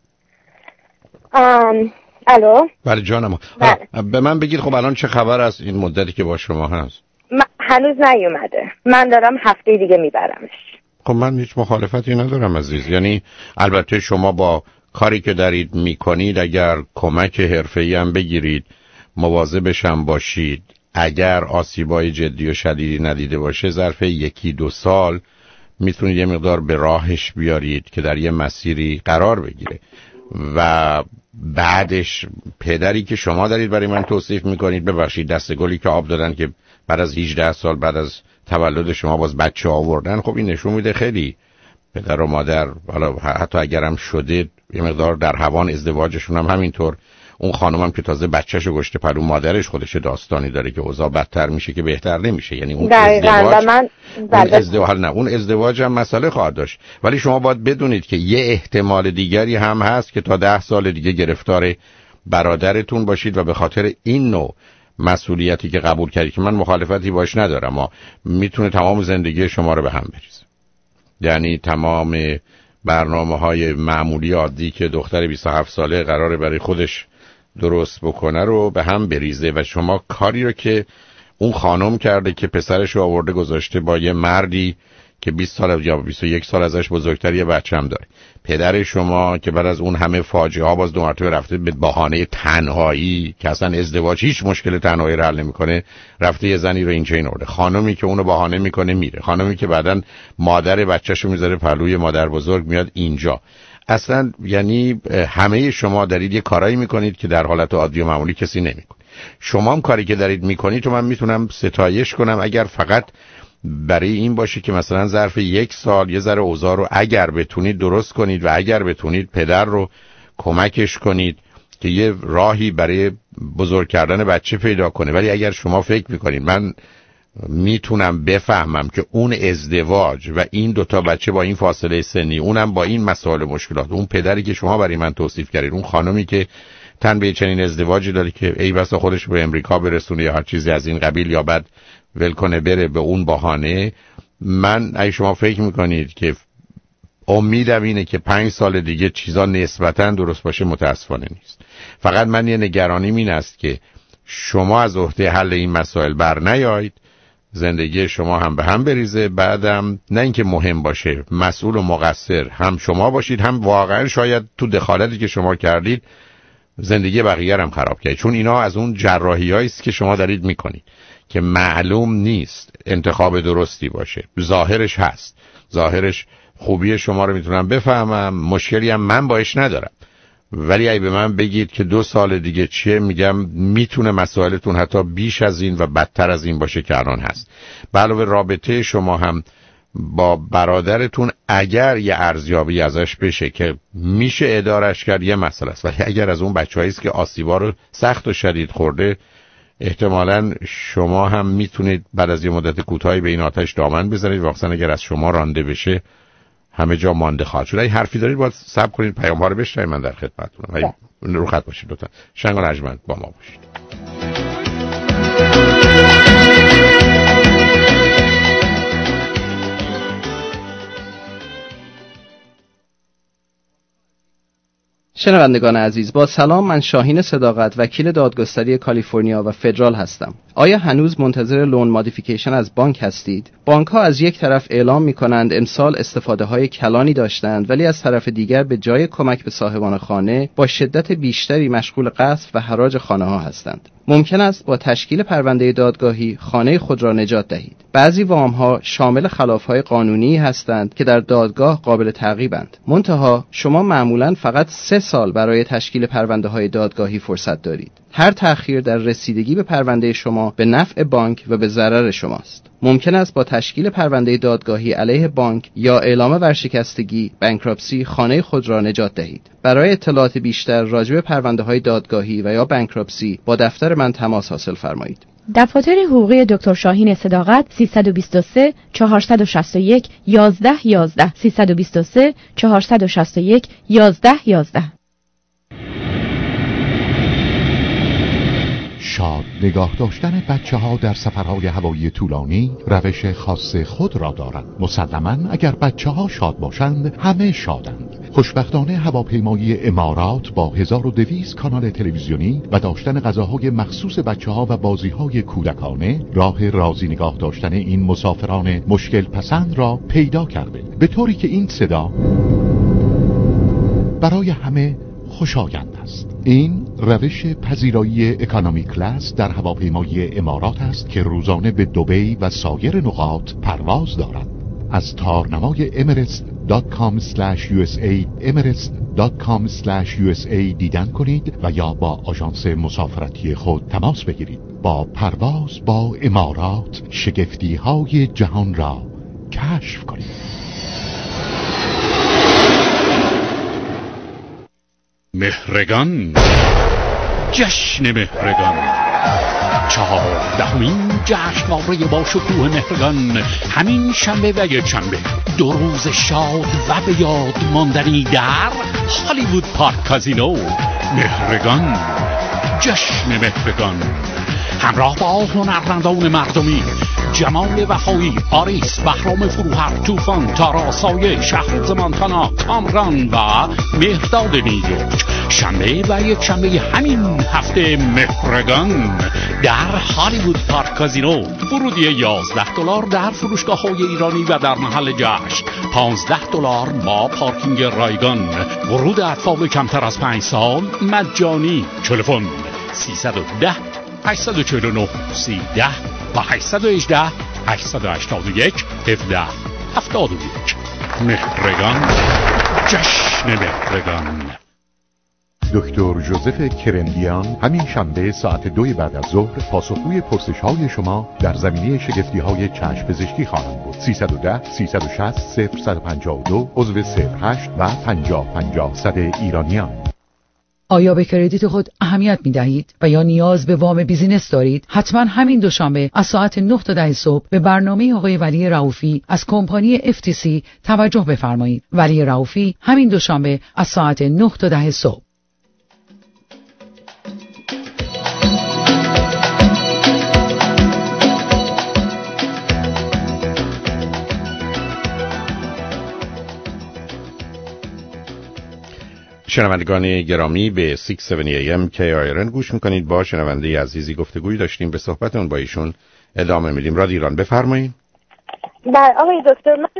ام الو بله جانم. به من بگید خب الان چه خبر از این مدتی که با شما هست؟ هنوز نیومده، من دارم هفته دیگه میبرمش. خب من هیچ مخالفتی ندارم عزیز. یعنی البته شما با کاری که دارید میکنید اگر کمک حرفه‌ای هم بگیرید، مواظبش هم باشید، اگر آسیبای جدی و شدیدی ندیده باشه ظرف یکی دو سال میتونید یه مقدار به راهش بیارید که در یه مسیری قرار بگیره. و بعدش پدری که شما دارید برای من توصیف میکنید، ببخشید دست گلی که آب دادن که بعد از هجده سال بعد از تولد شما باز بچه آوردن، خب این نشون میده خیلی پدر و مادر، حالا حتی اگرم شده یه مقدار در هوان ازدواجشون هم همینطور. اون خانم هم که تازه بچه‌شو گشته پرو، مادرش خودش داستانی داره که اوضاع بدتر میشه که بهتر نمیشه. یعنی اون ازدواج من اون ازدواج نه اون ازدواج هم مسئله خواهد داشت. ولی شما باید بدونید که یه احتمال دیگری هم هست که تا ده سال دیگه گرفتار برادرتون باشید و به خاطر این نوع مسئولیتی که قبول کردید که من مخالفتی باش ندارم، اما میتونه تمام زندگی شما رو به هم بریزه. یعنی تمام برنامه‌های معمولی عادی که دختر بیست و هفت ساله قراره برای خودش درست بکنه رو به هم بریزه و شما کاری رو که اون خانم کرده که پسرش رو آورده گذاشته با یه مردی که بیست سال یا بیست و یک سال ازش بزرگتر یه بچه هم داره، پدر شما که بعد از اون همه فاجعه ها باز دو مرتبه رفته به بهانه تنهایی که اصلا ازدواج هیچ مشکل تنهایی رو حل نمی‌کنه، رفته یه زنی رو اینجا این آورده، خانمی که اونو بهانه میکنه میره، خانمی که بعداً مادر بچه‌شو میذاره پهلوی مادر بزرگ میاد اینجا. اصلا یعنی همه شما دارید یه کارایی میکنید که در حالت عادی و معمولی کسی نمیکنه. شما هم کاری که دارید میکنید تو من میتونم ستایش کنم اگر فقط برای این باشه که مثلا ظرف یک سال یه ذره اوضاع رو اگر بتونید درست کنید و اگر بتونید پدر رو کمکش کنید که یه راهی برای بزرگ کردن بچه پیدا کنه. ولی اگر شما فکر میکنید من میتونم بفهمم که اون ازدواج و این دوتا بچه با این فاصله سنی، اونم با این مسائل مشکلات، اون پدری که شما برای من توصیف کردید، اون خانمی که تن به چنین ازدواجی داره که ای بسا خودش به امریکا برسونه یا هر چیزی از این قبیل یا بعد ول کنه بره به اون بهانه، من اگه شما فکر میکنید که امیدم اینه که پنج سال دیگه چیزا نسبتاً درست باشه، متاسفانه نیست. فقط من یه نگرانیم این است که شما از عهده حل این مسائل بر نیایید، زندگی شما هم به هم بریزه، بعدم نه اینکه مهم باشه مسئول و مقصر هم شما باشید، هم واقعا شاید تو دخالتی که شما کردید زندگی بقیه هم خراب کرد. چون اینا از اون جراحی‌هایی است که شما دارید میکنید که معلوم نیست انتخاب درستی باشه. ظاهرش هست، ظاهرش خوبی شما رو میتونم بفهمم، مشکلی هم من باش ندارم، ولی اگه به من بگید که دو سال دیگه چیه، میگم میتونه مسائلتون حتی بیش از این و بدتر از این باشه که الان هست. به علاوه رابطه شما هم با برادرتون اگر یه ارزیابی ازش بشه که میشه ادارش کرد یه مسئله است، ولی اگر از اون بچه‌هایی است که آسیبا رو سخت و شدید خورده، احتمالاً شما هم میتونید بعد از یه مدت کوتاهی به این آتش دامن بزنید، واقعا اگر از شما رانده بشه همه جا مانده خواهد شد. اگه حرفی دارید باید صبر کنید پیام ها رو بشنوید، من در خدمتتونم. اگه رو خط باشید لطفا. شنگان ارجمند با ما باشید. شنوندگان عزیز، با سلام، من شاهین صداقت، وکیل دادگستری کالیفرنیا و فدرال هستم. آیا هنوز منتظر لون مودیفیکیشن از بانک هستید؟ بانک ها از یک طرف اعلام می کنند امسال استفاده های کلانی داشتند، ولی از طرف دیگر به جای کمک به صاحبان خانه با شدت بیشتری مشغول غصب و حراج خانه ها هستند. ممکن است با تشکیل پرونده دادگاهی خانه خود را نجات دهید. بعضی وام ها شامل خلاف‌های قانونی هستند که در دادگاه قابل تعقیبند. منتها شما معمولاً فقط سه سال برای تشکیل پرونده‌های دادگاهی فرصت دارید. هر تأخیر در رسیدگی به پرونده شما به نفع بانک و به ضرر شماست. ممکن است با تشکیل پرونده دادگاهی علیه بانک یا اعلام ورشکستگی بانکراپسی خانه خود را نجات دهید. برای اطلاعات بیشتر راجع به پرونده‌های دادگاهی و یا بانکراپسی با دفتر من تماس حاصل فرمایید. دفاتر حقوقی دکتر شاهین صداقت سیصد و بیست و سه چهارصد و شصت و یک یازده یازده سیصد و بیست و سه چهارصد و شصت و یک یازده یازده. شاد نگاه داشتن بچه ها در سفرهای هوایی طولانی روش خاص خود را دارند. مسلماً اگر بچه ها شاد باشند همه شادند. خوشبختانه هواپیمایی امارات با هزار و دویست کانال تلویزیونی و داشتن غذاهای مخصوص بچه ها و بازیهای کودکانه راه راضی نگاه داشتن این مسافران مشکل پسند را پیدا کرده، به طوری که این صدا برای همه خوشایند است. این روش پذیرایی اکانومی کلاس در هواپیمایی امارات است که روزانه به دبی و سایر نقاط پرواز دارد. از تارنمای اماراتس دات کام اسلش یو اس ای اماراتس دات کام اسلش یو اس ای دیدن کنید و یا با آژانس مسافرتی خود تماس بگیرید. با پرواز با امارات شگفتی های جهان را کشف کنید. مهرگان، جشن مهرگان، چهاردهمین جشنواره با شکوه مهرگان، همین شنبه و یک شنبه، دو روز شاد و به یاد ماندنی در هالیوود پارک کازینو. مهرگان، جشن مهرگان، همراه با هنرمندان مردمی جمال وفایی، آریس، بهرام فروهر، طوفان، تارا، سایه، شهرزاد مانتانا، کامران و مهرداد نیویورک. شنبه و یک شنبه همین هفته مهرگان در هالیوود پارک کازینو. ورودی یازده دلار در فروشگاه‌های ایرانی و در محل جشن، پانزده دلار با پارکینگ رایگان. ورود اطفال کمتر از پنج سال مجانی. تلفن سیصد و ده هشتصد و چهل و نه سیزده و هشتصد و هجده هشتصد و هشتاد و یک هفده هفتاد و یک. مهرگان، جشن مهرگان. دکتر جوزف کرندیان همین شنبه ساعت دوی بعد از ظهر پاسخگوی پرسش‌های شما در زمینه شگفتی‌های چشم پزشکی خواهند بود. سیصد و ده سیصد و شصت صفر صد و پنجاه و دو عضو صفر هشت و پنجاه پنجاه صد ایرانیان. آیا به کردیت خود اهمیت می دهید و یا نیاز به وام بیزینس دارید؟ حتما همین دوشنبه از ساعت نه تا ده صبح به برنامه آقای ولی رؤوفی از کمپانی اف تی سی توجه بفرمایید. ولی رؤوفی همین دوشنبه از ساعت نه تا ده صبح. شنوندگان گرامی به شش هفتاد ای ام کی آی آر ان گوش میکنید. با شنونده عزیزی گفتگویی داشتیم، به صحبتون با ایشون ادامه میدیم. رادیو ایران، بفرمایید. بله آقای دکتر، من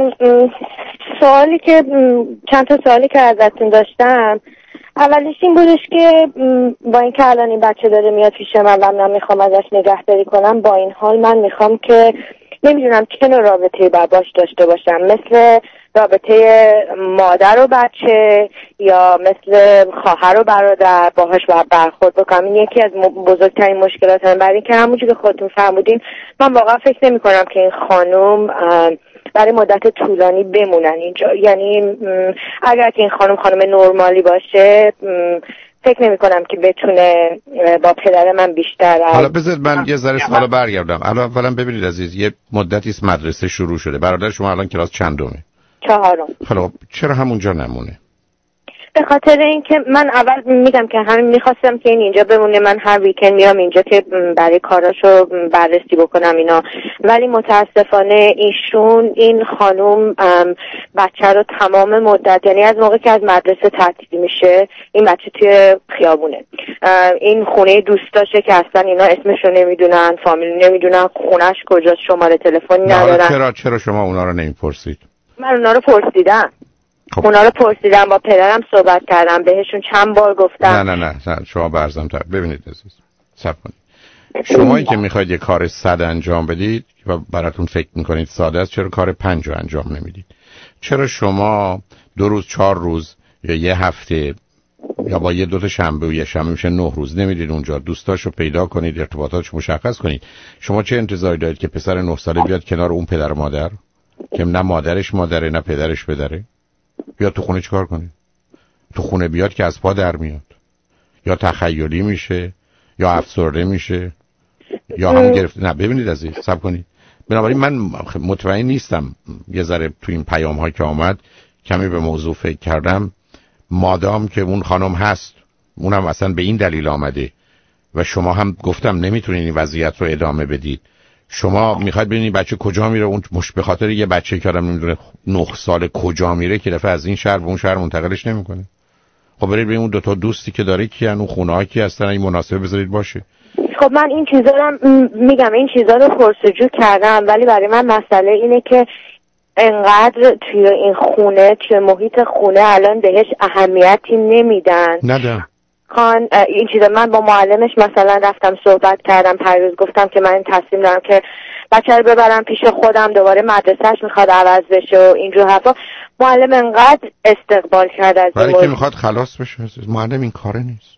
سوالی که چند تا سوالی که ازتون داشتم، اولیش این بودش که با این که الان این بچه داره میاد پیش من و من میخوام ازش نگهداری کنم، با این حال من میخوام که نمیدونم چه نوع رابطه‌ای باید باش داشته باشم، مثل رابطه مادر و بچه یا مثل خواهر و برادر باهاش باید برخورد بکنم. این یکی از بزرگترین مشکلات هم، برای اینکه همونجور که خودتون فرمودین من واقعا فکر نمی کنم که این خانم برای مدت طولانی بمونن اینجا. یعنی اگر که این خانم خانم نرمالی باشه فکر نمی کنم که بتونه با پدر من بیشتر. حالا بذار من یه ذره سوالو برگردم. حالا اولا ببینید عزیز، یه مدتی است مدرسه شروع شده. برادر شما الان کلاس چندمه؟ چهارم. خب چرا همونجا نمونه؟ به خاطر اینکه من اول میگم که همین میخواستم که این اینجا بمونه، من هر ویکند میام اینجا که برای کاراشو بررسی بکنم اینا، ولی متاسفانه ایشون این خانوم بچه رو تمام مدت، یعنی از موقع که از مدرسه تعطیل میشه این بچه توی خیابونه. این خونه دوستاشه که اصلا اینا اسمشو نمیدونن، فامیل نمیدونن، خونش کجاست، شماره تلفنی ندارن. چرا چرا شما اونا رو نمیپرسید؟ من اونا رو پرسیدم. خب. اونا رو پرسیدم، با پدرم صحبت کردم، بهشون چند بار گفتم. نه نه نه, نه. شما برزم تا ببینید عزیز، صبر کنید. شمایی که میخواید یه کار صد انجام بدید و براتون فکر میکنید ساده است، چرا کار پنج رو انجام نمیدید؟ چرا شما دو روز چهار روز یا یه هفته یا با یه دوتا شنبه و یه شنبه میشه نه روز نمیدید اونجا دوستاشو پیدا کنید، ارتباطاتش مشخص کنید؟ شما چه انتظاری دارید که پسر نه ساله بیاد کنار اون پدر و مادر که نه مادرش مادره نه پدرش پدره؟ بیاد تو خونه چیکار کنه؟ تو خونه بیاد که از پا در میاد، یا تخیلی میشه یا افسرده میشه یا همون گرفته. نه ببینید عزیز، صبر کنید. بنابراین من مطمئن نیستم، یه ذره تو این پیام ها که آمد کمی به موضوع فکر کردم. مادام که اون خانم هست، اونم اصلا به این دلیل آمده و شما هم گفتم نمیتونین این وضعیت رو ادامه بدید. شما میخواید ببینید بچه کجا میره، اون مش به خاطر یه بچه که آدم نمیدونه نه سال کجا میره که دفعه از این شهر به اون شهر منتقلش نمیکنه. خب برید ببینید اون دو تا دوستی که داره کیان، اون خونه‌ها کی هستن، این مناسبه بذارید باشه. خب من این چیزا رو میگم، این چیزا رو پرسجو کردم، ولی برای من مسئله اینه که انقدر توی این خونه، توی محیط خونه الان بهش اهمیتی نمیدن. ندم خان این چیزا من با معلمش مثلا رفتم صحبت کردم پریروز، گفتم که من این تصمیم دارم که بچه رو ببرم پیش خودم، دوباره مدرسهش میخواد عوض بشه و اینجور حرفا. معلم انقدر استقبال کرد از برای که میخواد خلاص بشه. معلم این کاره نیست.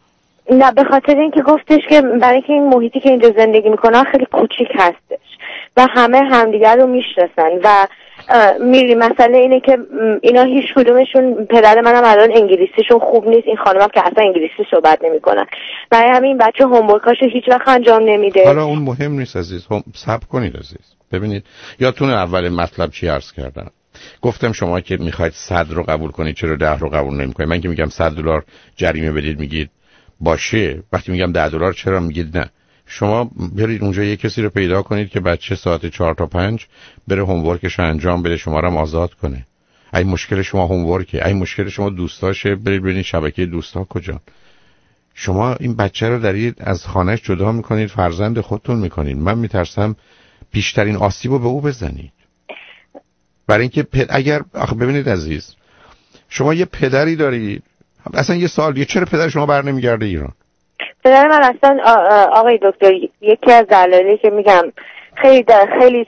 نه به خاطر اینکه گفتش که برای اینکه این محیطی که اینجا زندگی میکنن خیلی کوچیک هستش و همه همدیگر رو میشناسن و میری مسئله اینه که اینا هیچ کدومشون، پدر منم الان انگلیسیشون خوب نیست، این خانمم که اصلا انگلیسی صحبت نمیکنن، برای همین بچه هومورکاشو هیچ وقت انجام نمیده. حالا اون مهم نیست عزیز، هم صبر کنید عزیز. ببینید یادتونه اول مطلب چی عرض کردم؟ گفتم شما که میخواید صد رو قبول کنید چرا ده رو قبول نمیکنید؟ من که میگم صد دلار جریمه بدید میگید باشه، وقتی میگم ده دلار چرا میگید نه؟ شما برید اونجا یه کسی رو پیدا کنید که بچه ساعت چهار تا پنج بره هومورکش انجام بده، شما رو هم آزاد کنه. این مشکل شما هومورکه، این مشکل شما دوستاشه، برید ببینید شبکه دوستا کجا. شما این بچه رو دارید از خانهش جدا میکنید، فرزند خودتون میکنید. من میترسم بیشترین آسیب رو به او بزنید. برای اینکه پد... اگر آخه ببینید عزیز، شما یه پدری دارید، اصلا یه سال یه چرا پدر شما بر نمیگرده ایران؟ پدر من اصلا آقای دکتر یکی از دلایلی که میگم خیلی خیلی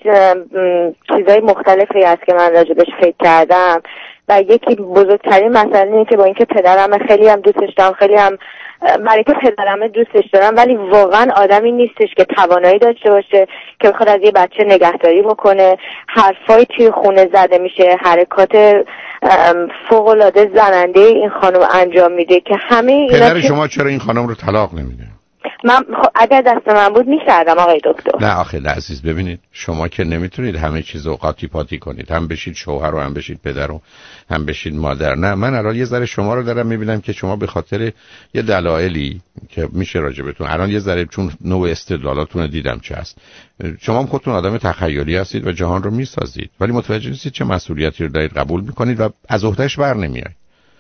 چیزای مختلفی هست که من راجبش فکر کردم و یکی بزرگترین مسئله اینه که با اینکه پدرم خیلی هم دوستش دارم، خیلی هم برای که پدرم دوستش دارم، ولی واقعا آدمی نیستش که توانایی داشته باشه که بخواد از یه بچه نگهداری بکنه. حرفای توی خونه زده میشه، حرکات فوق‌العاده زننده این خانم انجام میده که همه اینا. پدر شما چرا این خانم رو طلاق نمیده؟ من اگر دست من بود میکردم آقای دکتر. نه آخه عزیز ببینید، شما که نمیتونید همه چیزو قاطی پاتی کنید، هم بشید شوهر و هم بشید پدر و هم بشید مادر. نه من الان یه ذره شما رو دارم میبینم که شما به خاطر یه دلایلی که میشه راجبتون الان یه ذره، چون نوع استدلالاتون دیدم چه هست، شما هم خودتون آدم تخیلی هستید و جهان رو میسازید، ولی متوجه نیستید چه مسئولیتی رو دارید قبول میکنید و از عهدهش بر نمیایید.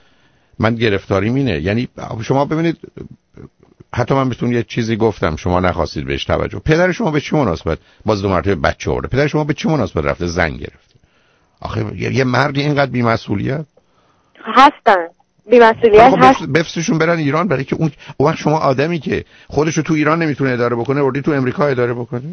من گرفتاریم اینه. یعنی شما ببینید، حتی من بهتون یه چیزی گفتم شما نخواستید بهش توجه. پدر شما به چه مناسبت باز دو مرتبه بچه آورده؟ پدر شما به چه مناسبت رفته زن گرفته؟ آخه یه مردی اینقدر بی‌مسئولیت هستن، بی‌مسئولیت هست. بفرستشون برن ایران، برای که اون وقت شما آدمی که خودشو تو ایران نمیتونه اداره بکنه وردی تو امریکا اداره بکنه.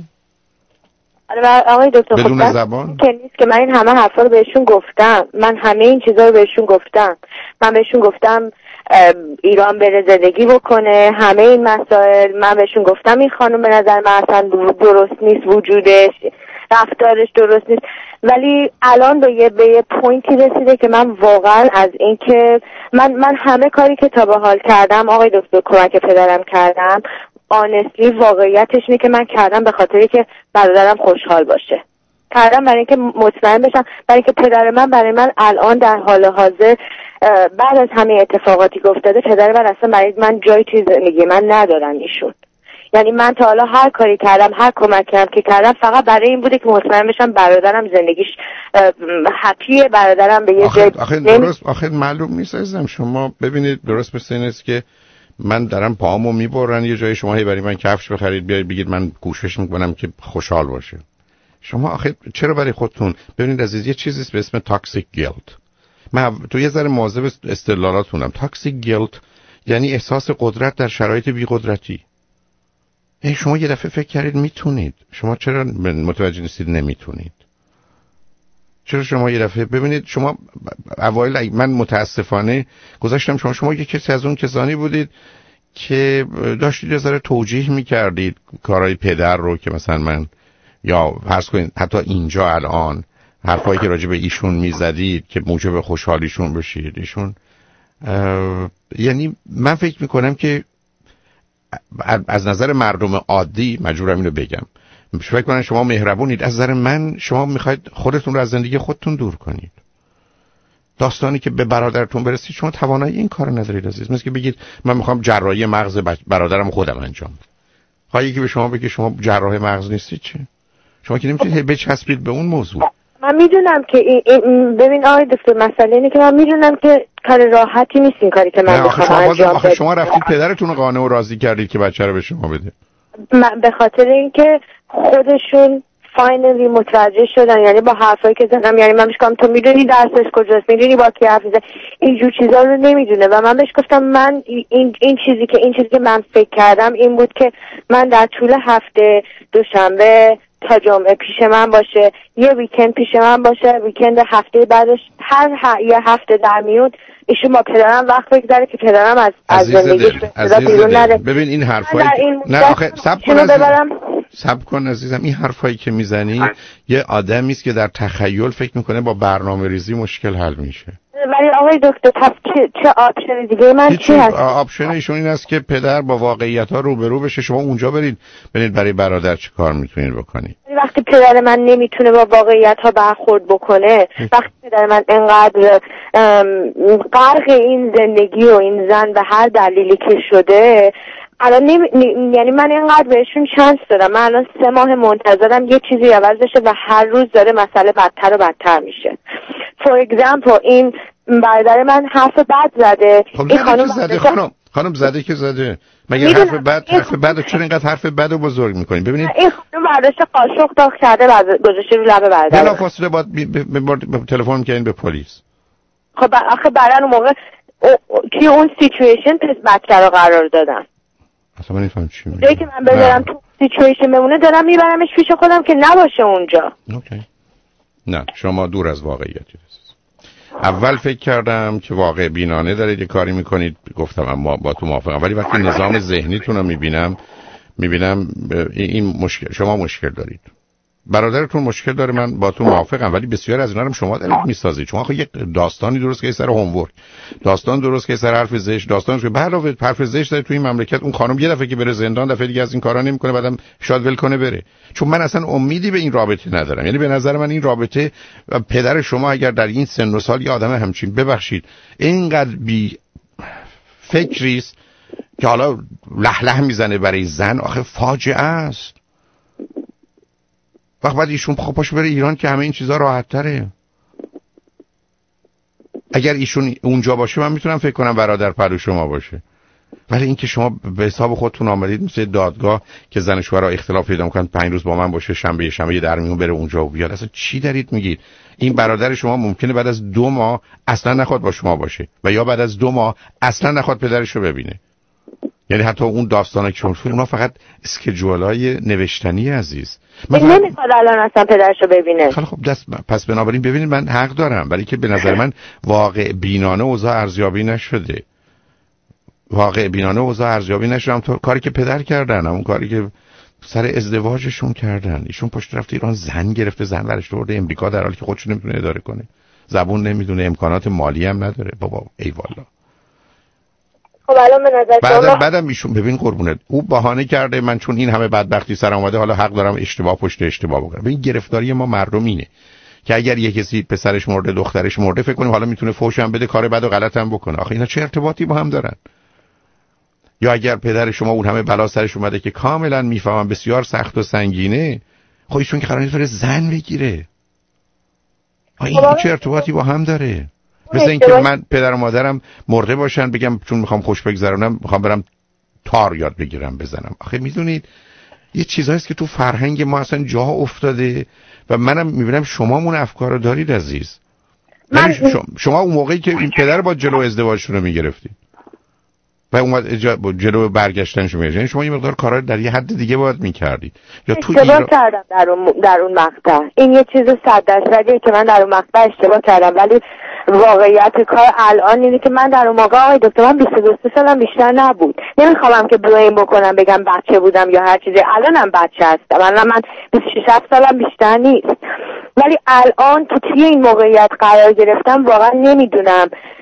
آقای دکتر بدون زبان که نیست که من این همه حرفا رو بهشون گفتم، من همه این چیزا رو بهشون گفتم، من بهشون گفتم ایران بره زندگی بکنه، همه این مسائل من بهشون گفتم. این خانم به نظر من اصلا درست نیست، وجودش رفتارش درست نیست، ولی الان به یه به یه پوینتی رسیده که من واقعا از این که من من همه کاری که تا به حال کردم آقای دکتر کمک پدرم کردم، آنستلی واقعیتش اینه که من کردم به خاطری که برادرم خوشحال باشه، کردم برای اینکه مطمئن بشم، برای اینکه پدر من برای من الان در حال حاضر بعد از همه اتفاقاتی که افتاده، پدر من اصلا برای من جای توی زندگی من ندارن ایشون. یعنی من تا حالا هر کاری کردم، هر کمکی هم که کردم، فقط برای این بوده که مطمئن بشم برادرم زندگیش هپیه، برادرم به یه جای. آخه درست آخه معلوم نیست عزیزم. شما ببینید درست مثل این است که من دارم پاهامو میبرن یه جای، شما هی برای من کفش بخرید بیاید بگید من کوشش میکنم که خوشحال باشه. شما آخه چرا برای خودتون؟ ببینید عزیز، یه چیزی به اسم تاکسیک گیلت. من تو یه ذره مواظب استدلالاتونم. تاکسیک گیلت یعنی احساس قدرت در شرایط بی‌قدرتی. ای شما یه دفعه فکر کردید میتونید، شما چرا متوجه نیستید نمیتونید؟ چرا شما یه دفعه ببینید، شما اوایل من متاسفانه گذاشتم شما شما یه کسی از اون کسانی بودید که داشتید یه ذره توجیه میکردید کارهای پدر رو، که مثلا من یا فرض کنید حتی اینجا الان حرفایی که راجع به ایشون میزدید که موجب خوشحالیشون بشید ایشون. یعنی من فکر میکنم که از نظر مردم عادی مجبورم اینو بگم، فکر کنم شما مهربونید. از نظر من شما میخواید خودتون رو از زندگی خودتون دور کنید. داستانی که به برادرتون برسید شما توانایی این کار ندارید عزیز. مثل که بگید من میخوام جراحی مغز برادرم خودم انجام بدم. خواهی که به شما بگه شما جراح مغز نیستید چه؟ شما که نمیتونید بچسبید به اون موضوع. من میدونم که این, این ببین آقای دکتر مسئله اینه که من میدونم که کار راحتی نیست این کاری که من بخوام انجام بدم. آخه شما رفتید پدرتون رو قانع و راضی کردید که بچه رو به شما بده. من به خاطر اینکه خودشون فاینلی متوجه شدن، یعنی با حرفایی که زدم، یعنی من بهش گفتم تو میدونی درسش کجاست، میدونی با کی حرف میزنی، اینجور چیزا رو نمیدونه و من بهش گفتم من این این چیزی که این چیزی که من فکر کردم این بود که من در طول هفته دوشنبه تا جمعه پیش من باشه، یه ویکند پیش من باشه، ویکند هفته بعدش هر ه... یه هفته در میون ایشون با پدرم وقت بگذره که پدرم از از زندگیش بیرون نره. ببین این حرفایی این نه آخه صبر کن عزیزم صبر کن عزیزم این حرفایی که میزنی یه آدمی است که در تخیل فکر میکنه با برنامه‌ریزی مشکل حل میشه. ولی آقای دکتر پس چه چه آپشن دیگه من چی هست؟ آپشن ایشون این است که پدر با واقعیت‌ها روبرو بشه، شما اونجا برید ببینید برای برادر چه کار میتونید بکنید. وقتی پدر من نمیتونه با واقعیت‌ها برخورد بکنه، وقتی پدر من انقدر غرق این زندگی و این زن و هر دلیلی که شده الان نمی... یعنی من اینقدر بهشون شانس دادم، من الان سه ماه منتظرم یه چیزی عوض بشه و هر روز داره مسئله بدتر و بدتر میشه. فور اگزامپل این برادر من حرف بد زده. خب این خانم زده خانم خانم زده که زده مگه حرف بد حرف بد چرا اینقدر حرف بد رو بزرگ میکنید؟ ببینید این خانم برداشت قاشق داغ کرده و گذاشته رو لب برادر. بلا فاصله باید به تلفن میکنین به پلیس. خب آخه برای اون موقع توی اون سیچویشن پس بچه رو قرار دادن. اصلا من نمیفهم چی میگی. جایی که من بذارم تو سیچویشن بمونه دارم میبرمش پیش خودم که نباشه اونجا. اوکی. نه شما دور از واقعیتی هستید. اول فکر کردم که واقع بینانه دارید یه کاری میکنید، گفتم اما با تو موافقم، ولی وقتی نظام ذهنیتون رو میبینم میبینم این مشکل شما مشکل دارید. برادرتون مشکل داره، من با تو موافقم، ولی بسیار از اینا رو شما دارید میسازید. شما خب یک داستانی درست که سر هومورک، داستان درست که سر حرف زشت، داستان که به علاوه حرف زشت داره تو این مملکت. اون خانم یه دفعه که بره زندان دفعه دیگه از این کارا نمیکنه، بعدم شاید ول کنه بره. چون من اصلا امیدی به این رابطه ندارم. یعنی به نظر من این رابطه پدر شما اگر در این سن و سال یه آدم همچین ببخشید اینقدر بی فکریست که حالا لح لح میزنه برای زن، آخه فاجعه است. وقت بعد ایشون خب پاش بره ایران که همه این چیزا راحت تره. اگر ایشون اونجا باشه من میتونم فکر کنم برادر پلو شما باشه، ولی اینکه شما به حساب خودتون آمدید مثل دادگاه که زن شوهر اختلاف پیدا میکنن پنج روز با من باشه، شنبه شنبه در میون بره اونجا و بیاد، اصلا چی دارید میگید؟ این برادر شما ممکنه بعد از دو ماه اصلا نخواد با شما باشه و یا بعد از دو ماه اصلا نخواد پدرش رو ببینه. یعنی حتی اون داستانا که شما اونا فقط اسکیجولای نوشتنی عزیز. من نمیخواد الان اصلا پدرشو ببینه. خیلی خب دست پس بنابراین ببینید من حق دارم، ولی که به نظر من واقع بینانه اوضاع ارزیابی نشده. واقع بینانه اوضاع ارزیابی نشده. تو کاری که پدر کردن، اون کاری که سر ازدواجشون کردن، ایشون پشت رفته ایران زن گرفته، زن ورش برده امریکا در حالی که خودش نمیتونه اداره کنه، زبون نمیدونه، امکانات مالی هم نداره. بابا ای والا. خب الان به نظر بعدم بعدم ایشون ببین قربونت او بهانه کرده من چون این همه بدبختی سرم اومده حالا حق دارم اشتباه پشت اشتباه بکنم. ببین گرفتاری ما مردم اینه که اگر یه کسی پسرش مرده دخترش مرده فکر کنیم حالا میتونه فحش هم بده، کار بد و غلط هم بکنه. آخه اینا چه ارتباطی با هم دارن؟ یا اگر پدر شما اون همه بلا سرش اومده که کاملا میفهمم بسیار سخت و سنگینه، خب ایشون که قراره داره زن بگیره. این چه ارتباطی با هم داره؟ مثل این که من پدر و مادرم مرده باشن بگم چون میخوام خوش بگذرونم میخوام برم تار یاد بگیرم بزنم. آخه میدونید یه چیزاییست که تو فرهنگ ما اصلا جا افتاده و منم میبینم شما اون افکار رو دارید عزیز. من... شما... شما اون موقعی که این پدر با جلو ازدواجشون رو میگرفتید و اومد اجا... جلو برگشتنشون میگرفتید، یعنی شما یه مقدار کارا در یه حد دیگه باید میکردید. یا تو اشتباه کردم در اون در اون مقطع. این یه چیز صد درصدیه که من در اون مقطع اشتباه کردم، ولی واقعیت کار الان اینه که من در اون موقع آقای دکتر من بیست و دو سالم بیشتر نبود. نمیخوام که بلیم بکنم بگم بچه بودم یا هر چیزی. الانم بچه هستم. الان من بیست و شش سالم بیشتر نیست. ولی الان تو توی این موقعیت قرار گرفتم واقعا نمیدونم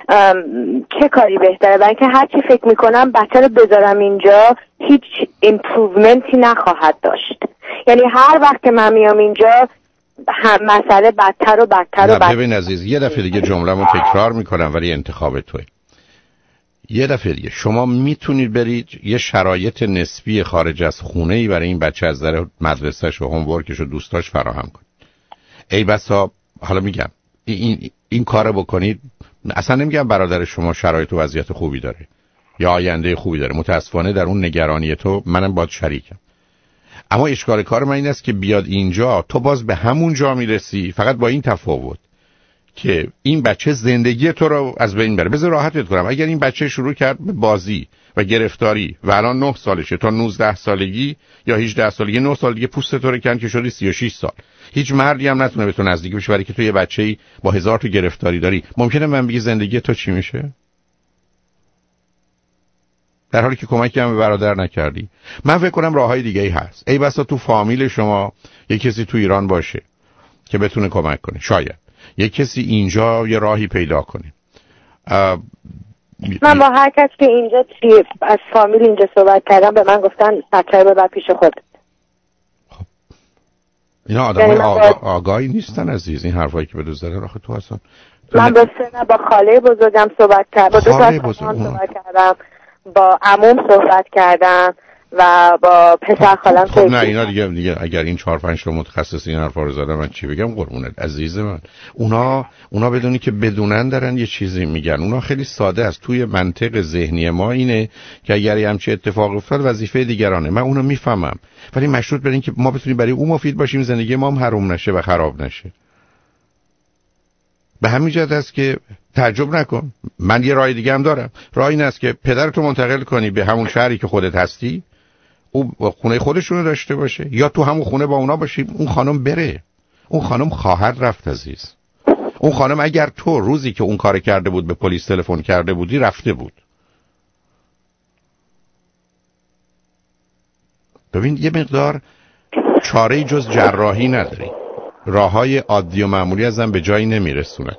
چه کاری بهتره، برای اینکه هر چی فکر میکنم بچه رو بذارم اینجا هیچ ایمپروومنتی نخواهد داشت. یعنی هر وقت که من میام اینجا هم مسئله بدتر و بدتر و بدتر. ببین عزیز، یه دفعه دیگه جمله‌مو تکرار میکنم ولی انتخاب توئه. یه دفعه دیگه شما میتونید برید یه شرایط نسبی خارج از خونه‌ای برای این بچه از نظر مدرسه‌ش و هومورکش و دوستاش فراهم کنید. ای بسا حالا میگم این این, این کارو بکنید، اصلا نمیگم برادر شما شرایط و وضعیت خوبی داره یا آینده خوبی داره، متاسفانه در اون نگرانی تو منم باید شریکم، اما اشکال کار من این است که بیاد اینجا تو باز به همون جا میرسی، فقط با این تفاوت که این بچه زندگی تو رو از بین بره. بذار راحتت کنم، اگر این بچه شروع کرد به بازی و گرفتاری و الان نه سالشه تا نوزده سالگی یا هجده سالگی، نه سال دیگه پوست تو رو کند که شدی سی و شش سال، هیچ مردی هم نتونه به تو نزدیک بشه برای که تو یه بچه‌ای با هزار تا گرفتاری داری. ممکنه من بگی زندگی تو چی میشه؟ در حالی که کمکی هم به برادر نکردی. من فکر کنم راههای دیگه‌ای هست. ای بسا تو فامیل شما یک کسی تو ایران باشه که بتونه کمک کنه، شاید یک کسی اینجا یه راهی پیدا کنه. من با هر کس که اینجا از فامیل اینجا صحبت کردم به من گفتن بچه رو ببر پیش خودت. خب اینا آدمای آگا... آگاهی نیستن عزیز، این حرفایی که به دوست داره. آخه تو اصلا تو من با سه با خاله بزرگم صحبت کردم، با دو تا خاله‌ام صحبت کردم، با عموم صحبت کردم و با پسر خالم. خب نه اینا دیگه دیگه اگر این چهار پنج تا متخصص این حرفا رو زدن من چی بگم قربونت عزیز من. اونا اونا بدونی که بدونن دارن یه چیزی میگن. اونا خیلی ساده است. توی منطق ذهنی ما اینه که اگر همچین اتفاق افتاد وظیفه دیگرانه. من اونو میفهمم، ولی مشروط بر این که ما بتونیم برای اون مفید باشیم، زندگی ما هم حروم نشه و خراب نشه. به همین جهت است که تعجب نکن، من یه راه دیگه هم دارم. راه این است که پدرتو منتقل کنی به همون شهری که خودت هستی، او خونه خودشونو داشته باشه، یا تو همون خونه با اونا باشی. اون خانم بره، اون خانم خواهد رفت عزیز. اون خانم اگر تو روزی که اون کار کرده بود به پلیس تلفن کرده بودی رفته بود. ببین یه مقدار چاره‌ای جز جراحی نداری، راههای عادی و معمولی ازم به جایی نمیرسونت.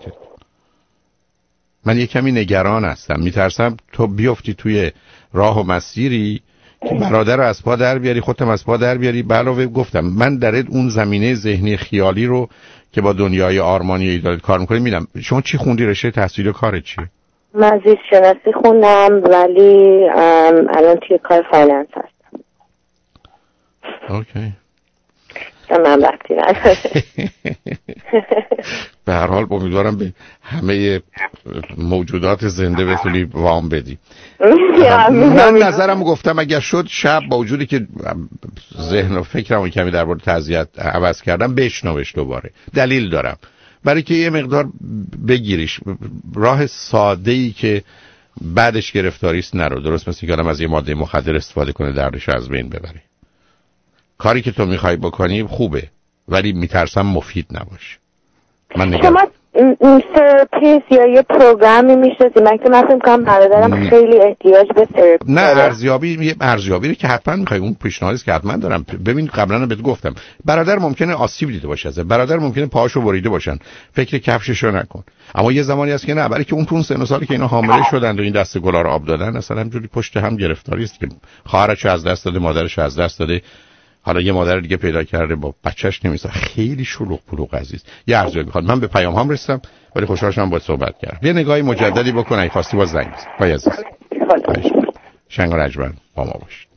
من یه کمی نگران هستم، میترسم تو بیفتی توی راه و مسیری که برادر رو از پا در بیاری، خودتم از پا در بیاری. علاوه گفتم من در اون زمینه ذهنی خیالی رو که با دنیای آرمانی ایدال کار میکنی میدم. شما چی خوندی؟ رشته تحصیلی و کارت چیه؟ من زیست شناسی خوندم ولی الان توی کار فایننس هستم. اوکی. من وقتی نداره. به هر حال امیدوارم به همه موجودات زنده بتونی وام بدی. من نظرم گفتم اگر شد شب با وجودی که ذهن و فکرم کمی در مورد تزییت عوض کردم بشنوش دوباره. دلیل دارم برای که یه مقدار بگیریش. راه ساده‌ای که بعدش گرفتاری است نرو. درست مثل که آدم از یه ماده مخدر استفاده کنه دردش از بین ببره. کاری که تو میخوای بکنی خوبه ولی میترسم مفید نباشه. من نگرم شما تراپیست یا یه پروگرامی میشناسی؟ من که مثلا میکنم برادرم خیلی احتیاج به تراپی نه ارزیابی یه ارزیابی رو که حتما میخوای، اون پیشنهادی که حتما دارم. ببین قبلا بهت گفتم برادر ممکنه آسیب دیده باشه، از برادر ممکنه پاهاشو بریده باشن، فکر کفششو نکن. اما یه زمانی هست که نه، برای که اون تو اون سن و سالی که اینا حامله شدن و این دست گلا رو آب دادن اصلا همجوری پشت هم گرفتاری است که خواهرش از دست داده، مادرش از دست داده، حالا یه مادر دیگه پیدا کرده با بچهش نمیسه. خیلی شلوغ پلوغ عزیز. یه ارزیابی میخواد. من به پیام هم رسیدم ولی خوشحال شدم باهات صحبت کردم. یه نگاهی مجددی بکن، اگه خواستی باز زنگ بزن. بای عزیز. شنگ و رجبن با ما باش.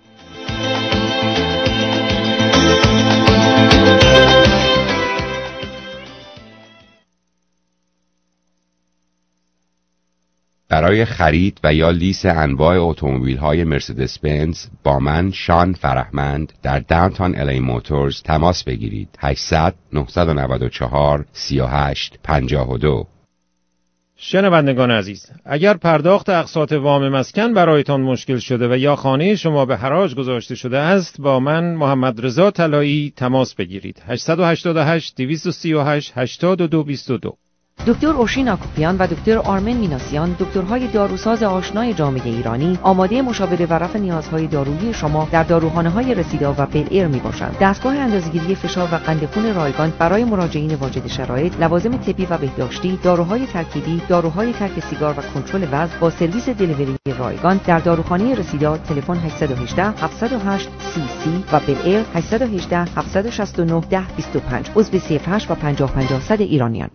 برای خرید و یا لیز انواع اتومبیل‌های مرسدس بنز با من شان فرهمند در داونتاون الی موتورز تماس بگیرید. هشتصد نهصد و نود و چهار سی و هشت پنجاه و دو. شنوندگان عزیز، اگر پرداخت اقساط وام مسکن برایتان مشکل شده و یا خانه شما به حراج گذاشته شده است، با من محمد رضا طلایی تماس بگیرید. هشت هشت هشت، دویست و سی و هشت، هشتاد و دو بیست و دو. دکتر اوشین آکوپیان و دکتر آرمن میناسیان، دکترهای داروساز آشنای جامعه ایرانی، آماده مشاوره و رفع نیازهای دارویی شما در داروخانه‌های رسیدا و بل ایر میباشند. دستگاه اندازه‌گیری فشار و قند خون رایگان برای مراجعین واجد شرایط، لوازم طبی و بهداشتی، داروهای ترکیبی، داروهای ترک سیگار و کنترل وزن با سرویس دلیوری رایگان در داروخانه رسیدا. تلفن هشت یک هشت، هفت صفر هشت، سی سی و بل ایر هشت یک هشت، هفت شش نه، ده دو پنج. عضو سی اف هشت و پنجاه پنجاه صد ایرانیان.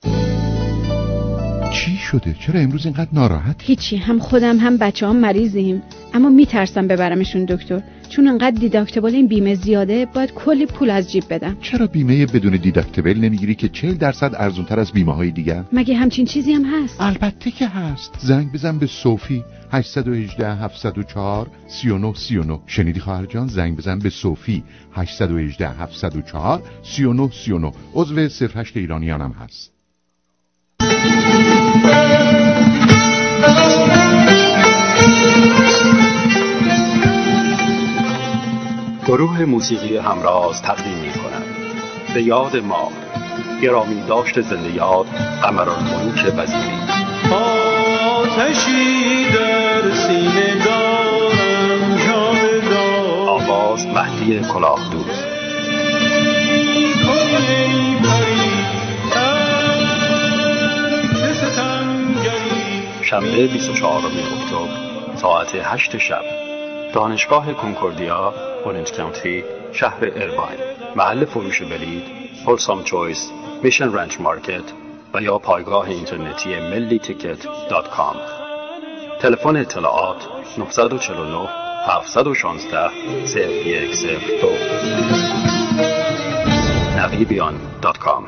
چی شده؟ چرا امروز اینقدر ناراحت؟ هیچی، هم خودم هم بچه‌ام مریضیم، اما میترسم ببرمشون دکتر، چون انقدر دیداکتیبل این بیمه زیاده، باید کلی پول از جیب بدم. چرا بیمه بدون دیداکتیبل نمیگیری که چهل درصد ارزونتر از بیمه های دیگر؟ مگه همچین چیزی هم هست؟ البته که هست. زنگ بزن به صوفی هشت یک هشت، هفت صفر چهار، سه نه سه نه. شنیدی خواهر جان؟ زنگ بزن به صوفی هشت یک هشت، هفت صفر چهار، سه نه سه نه. عضو صفر هشت ایرانیان هم هست. گروه موسیقی همراز تقدیم می کند به یاد ما گرامی داشت زنده یاد قمرالملوک وزیری. آتشی در سینه دارم جاودان، آواز مهدی کلاهدوز. شنبه بیست و چهارم اکتبر ساعت هشت شب، دانشگاه کنکوردیا، اورنج کانتی، شهر ایرواین. محل فروش بلیط هولسام چویس، میشن رنچ مارکت و یا پایگاه اینترنتی ملی تیکت دات کام. تلفن اطلاعات نه چهار نه، هفت یک شش، صفر یک صفر دو. نقیبیان دات کام.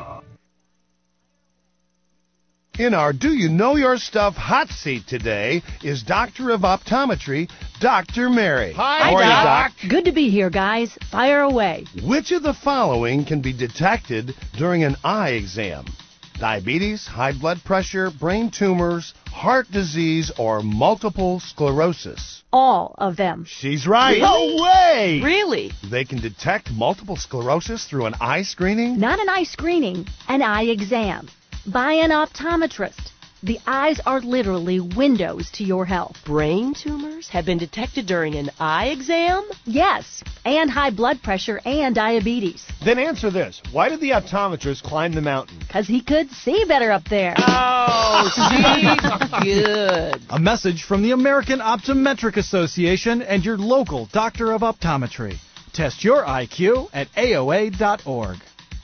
In our Do You Know Your Stuff hot seat today is Doctor of Optometry, Doctor Mary. Hi, How are you, Doc? Good to be here, guys. Fire away. Which of the following can be detected during an eye exam? Diabetes, high blood pressure, brain tumors, heart disease, or multiple sclerosis? All of them. She's right. Really? No way! Really? They can detect multiple sclerosis through an eye screening? Not an eye screening, an eye exam. By an optometrist. The eyes are literally windows to your health. Brain tumors have been detected during an eye exam? Yes, and high blood pressure and diabetes. Then answer this. Why did the optometrist climb the mountain? Because he could see better up there. Oh, see? Good. A message from the American Optometric Association and your local doctor of optometry. Test your I Q at A O A dot org.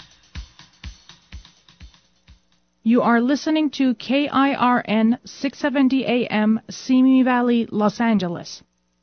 You are listening to K I R N six seventy A M, Simi Valley, Los Angeles.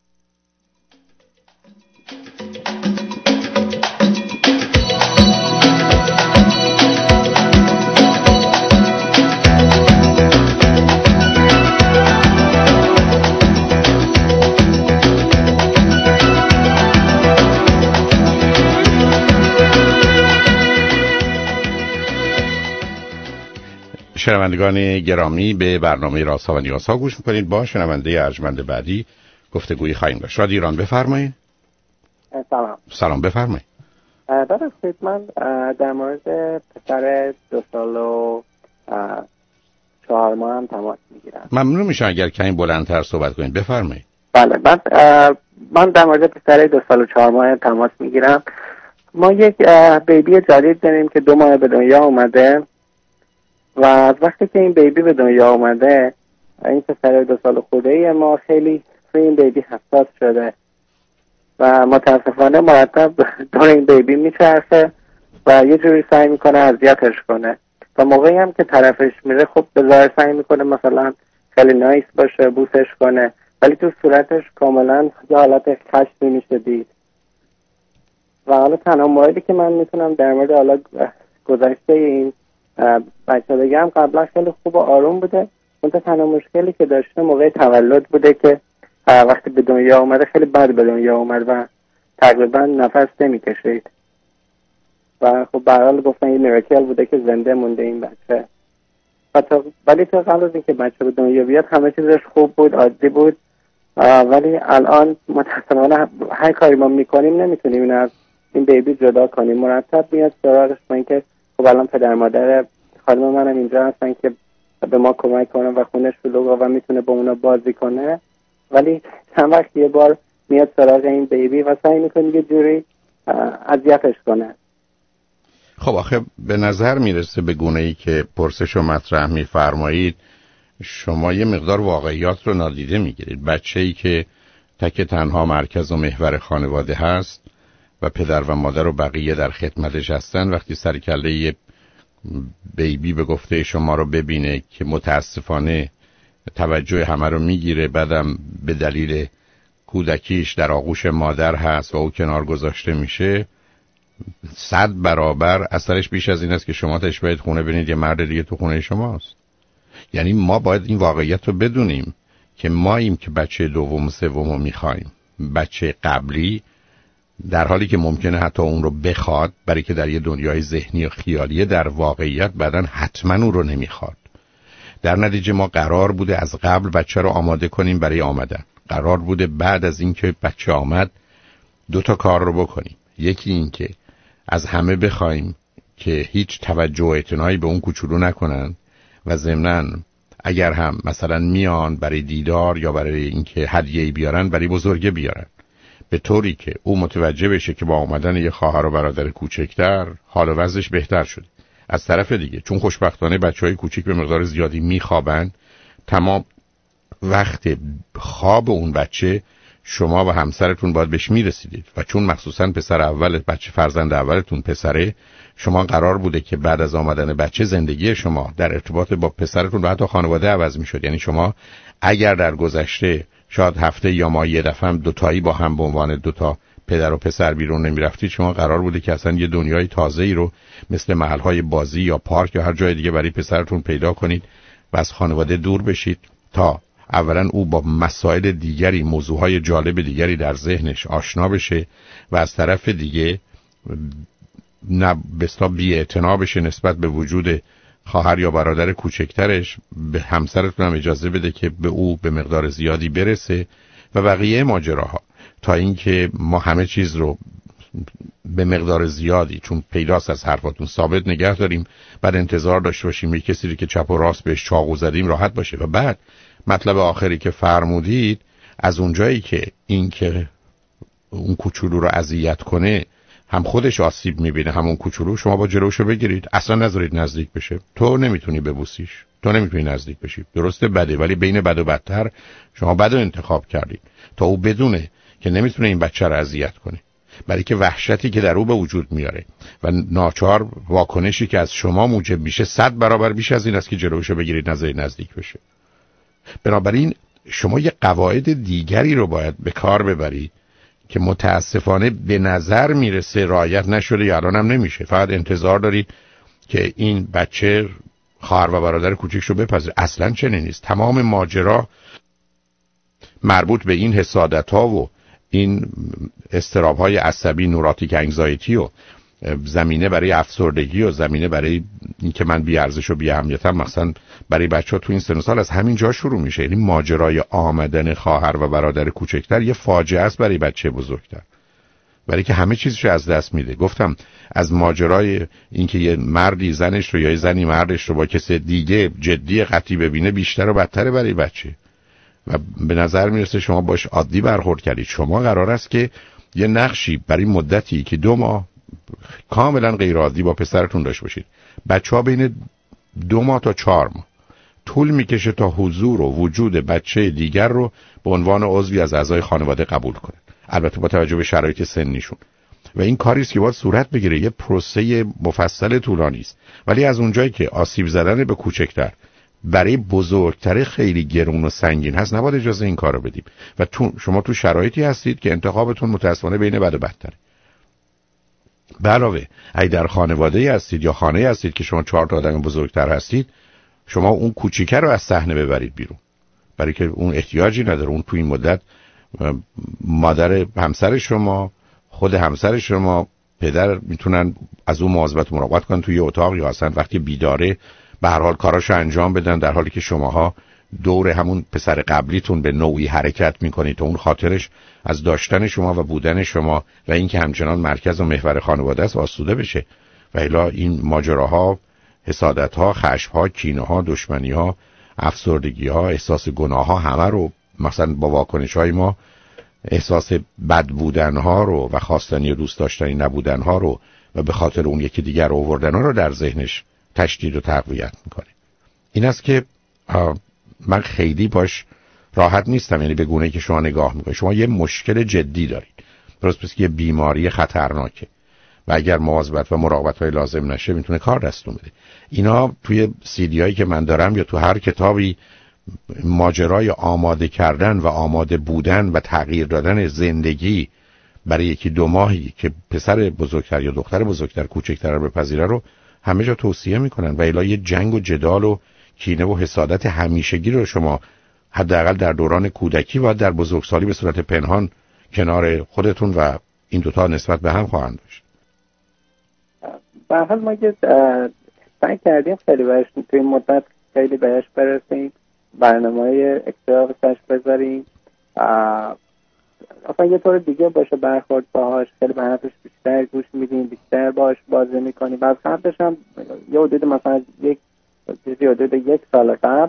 شنوندگان گرامی، به برنامه رازها و نیازها گوش میکنید. با شنونده ارجمند بعدی گفتگویی خواهیم داشت. رادیو ایران، بفرمایید. سلام. سلام، بفرمایید. ببخشید، من در مورد پسر دو سال و چهار ماه هم تماس میگیرم. ممنون میشم اگر کمی بلندتر صحبت کنید. بفرمایید. بله، من من در مورد پسر دو سال و چهار ماه تماس میگیرم. ما یک بیبی جدید داریم که دو ماه به دنیا اومده و از وقتی که این بیبی به دنیا اومده، این پسر دو سال خورده ما خیلی روی این بیبی حساس شده و متاسفانه مرتب دور این بیبی میچرخه و یه جوری سعی میکنه اذیتش کنه و موقعی هم که طرفش میره خب به ظاهر سعی میکنه مثلا خیلی نایس باشه، بوسش کنه، ولی تو صورتش کاملا یه حالت خشمی میشه دید. و حالا تنها موردی که من میتونم در مورد حالا گذشته این بچه بگم، قبلا خیلی خوب و آروم بوده، منتها تنها مشکلی که داشته موقع تولد بوده که وقتی به دنیا اومده خیلی بد به دنیا اومد و تقریبا نفس نمیکشید و خب به هر حال گفتن یه میراکل بوده که زنده مونده این بچه. و تا ولی تا قبل از اینکه بچه به دنیا بیاد همه چیزش خوب بود، عادی بود، ولی الان متأسفانه هر کاری ما میکنیم نمیتونیم این از این بیبی جدا کنیم. مرتب میاد سراغش با اینکه خب الان پدر مادر خانم منم اینجا هستن که به ما کمک کنه و خونه شلوغه و میتونه با اونا بازی کنه، ولی چند وقت یه بار میاد سراغ این بیبی و سعی میکنه یه جوری اذیتش کنه. خب آخه به نظر میرسه به گونه‌ای که پرسش و مطرح میفرمایید شما یه مقدار واقعیات رو نادیده میگیرید. بچه‌ای که تک تنها مرکز و محور خانواده هست و پدر و مادر و بقیه در خدمتش هستن، وقتی سر کله یه بیبی به گفته شما رو ببینه که متاسفانه توجه همه رو میگیره، بعدم به دلیل کودکیش در آغوش مادر هست و او کنار گذاشته میشه، صد برابر اثرش بیش از این است که شما تاش باید خونه ببینید یه مرد دیگه تو خونه شماست. یعنی ما باید این واقعیت رو بدونیم که ماییم که بچه دوم و سوم رو میخوایم. بچه قبلی در حالی که ممکنه حتی اون رو بخواد، برای که در یه دنیای ذهنی و خیالیه، در واقعیت بعدن حتما اون رو نمیخواد. در نتیجه ما قرار بوده از قبل بچه رو آماده کنیم برای آمدن. قرار بوده بعد از اینکه بچه آمد دو تا کار رو بکنیم. یکی این که از همه بخوایم که هیچ توجه و اعتنایی به اون کوچولو نکنن و ضمناً اگر هم مثلا میان برای دیدار یا برای اینکه هدیه‌ای بیارن، برای بزرگه بیارن، به طوری که او متوجه بشه که با آمدن یه خواهر و برادر کوچکتر حال و وضعش بهتر شده. از طرف دیگه چون خوشبختانه بچهای کوچیک به مقدار زیادی میخوابن، تمام وقت خواب اون بچه شما و همسرتون باید بهش میرسیدید و چون مخصوصا پسر اول، بچه فرزند اولتون پسره، شما قرار بوده که بعد از آمدن بچه زندگی شما در ارتباط با پسرتون و حتی خانواده عوض میشد. یعنی شما اگر در گذشته شاید هفته یا ماه یه دفعه هم دوتایی با هم به عنوان دوتا پدر و پسر بیرون نمیرفتید، شما قرار بوده که اصلا یه دنیای تازه‌ای رو مثل محل‌های بازی یا پارک یا هر جای دیگه برای پسرتون پیدا کنید و از خانواده دور بشید تا اولا او با مسائل دیگری، موضوعهای جالب دیگری در ذهنش آشنا بشه و از طرف دیگه نه بستا بی‌اعتنا بشه نسبت به وجود خواهر یا برادر کوچکترش. به همسرتون هم اجازه بده که به او به مقدار زیادی برسه و بقیه ماجراها، تا اینکه ما همه چیز رو به مقدار زیادی، چون پیداست از حرفاتون، ثابت نگه داریم، بعد انتظار داشته باشیم یک کسی رو که چپ و راست بهش چاقو زدیم راحت باشه. و بعد مطلب آخری که فرمودید، از اونجایی که این که اون کوچولو رو اذیت کنه هم خودش آسیب میبینه هم اون کوچولو، شما با جلوشو بگیرید، اصلا نذارید نزدیک بشه. تو نمیتونی ببوسیش، تو نمیتونی نزدیک بشی، درسته بده، ولی بین بد و بدتر شما بد رو انتخاب کردید تا او بدونه که نمیتونه این بچه رو اذیت کنه، برای که وحشتی که در او به وجود میاره و ناچار واکنشی که از شما موجب میشه صد برابر بیش از این است که جلوشو بگیرید نذارید نزدیک بشه. بنابراین شما یه قواعد دیگری رو باید به کار ببرید که متاسفانه به نظر میرسه رعایت نشده یا الان هم نمیشه. فقط انتظار دارید که این بچه خواهر و برادر کوچیکشو بپذیره. اصلا چنین نیست. تمام ماجرا مربوط به این حسادت‌ها و این اضطراب‌های عصبی، نوراتیک انگزایتی و زمینه برای افسردگی و زمینه برای اینکه من بی ارزش و بی اهمیتم، مثلا برای بچه‌ها تو این سن و سال از همین جا شروع میشه. یعنی ماجرای آمدن خواهر و برادر کوچکتر یه فاجعه است برای بچه بزرگتر، برای که همه چیزش از دست میده. گفتم از ماجرای اینکه یه مردی زنش رو یا یه زنی مردش رو با کسی دیگه جدی قطعی ببینه بیشتر و بدتره برای بچه و به نظر میرسه شما باش عادی برخورد کردید. شما قرار است که یه نقشی برای مدتی که دو ماه کاملا غیر عادی با پسرتون داشته باشید. بچه‌ها بین دو ماه تا چهار ماه طول میکشه تا حضور و وجود بچه دیگر رو به عنوان عضوی از اعضای خانواده قبول کنن، البته با توجه به شرایط سنیشون. و این کاری است که باید صورت بگیره، یه پروسه مفصل طولانی است. ولی از اونجایی که آسیب زدن به کوچکتر برای بزرگتر خیلی گرون و سنگین هست، نباید اجازه این کارو بدیم. و تو شما تو شرایطی هستید که انتخابتون متأسفانه بین بد و بدتره. به علاوه اگه در خانواده هستید یا خانه هستید که شما چهار تا آدم بزرگتر هستید، شما اون کوچیکه رو از صحنه ببرید بیرون، برای که اون احتیاجی نداره. اون تو این مدت مادر همسر شما، خود همسر شما، پدر میتونن از اون مواظبت مراقبت کنن توی اتاق یا اصلا وقتی بیداره به هر حال کاراشو انجام بدن، در حالی که شماها دور همون پسر قبلیتون به نوعی حرکت میکنید تا اون خاطرش از داشتن شما و بودن شما و اینکه همچنان مرکز و محور خانواده است آسوده بشه. و الا این ماجراها حسادت‌ها، خشم‌ها، کینه‌ها، دشمنی‌ها، افسردگی‌ها، احساس گناه‌ها، همه رو مثلا با واکنش‌های ما احساس بد بودن‌ها رو و خواستنی دوست داشتنی نبودن‌ها رو و به خاطر اون یکی دیگر آوردن‌ها رو در ذهنش تشدید و تقویت می‌کنه. این است که من خیلی باش راحت نیستم، یعنی به گونه‌ای که شما نگاه می‌کنید شما یه مشکل جدی دارید، درست مثل یه بیماری خطرناکه و اگر مواظبت و مراقبت‌های لازم نشه میتونه کار دستون بده. اینا توی سیدیایی که من دارم یا تو هر کتابی ماجرای آماده کردن و آماده بودن و تغییر دادن زندگی برای یکی دو ماهی که پسر بزرگتر یا دختر بزرگتر کوچکتر رو بپذیره رو همه جا توصیه میکنن و الا یه جنگ و جدال و کینه و حسادت همیشگی رو شما حداقل در دوران کودکی و در بزرگسالی به صورت پنهان کنار خودتون و این دوتا نسبت به هم خواهند داشت. به حال ما که سعی کردیم خیلی بهش توی این مدت خیلی بهش برسیم، برنامه‌های اکترا بسش بذاریم، اصلا یه طور دیگه باشه برخورد باهاش، خیلی به حرفش بیشتر گوش میدیم، بیشتر باهاش بازی میکنیم. و قبلش هم یه حدود مثلا یک چیزی حدود یک سال قبل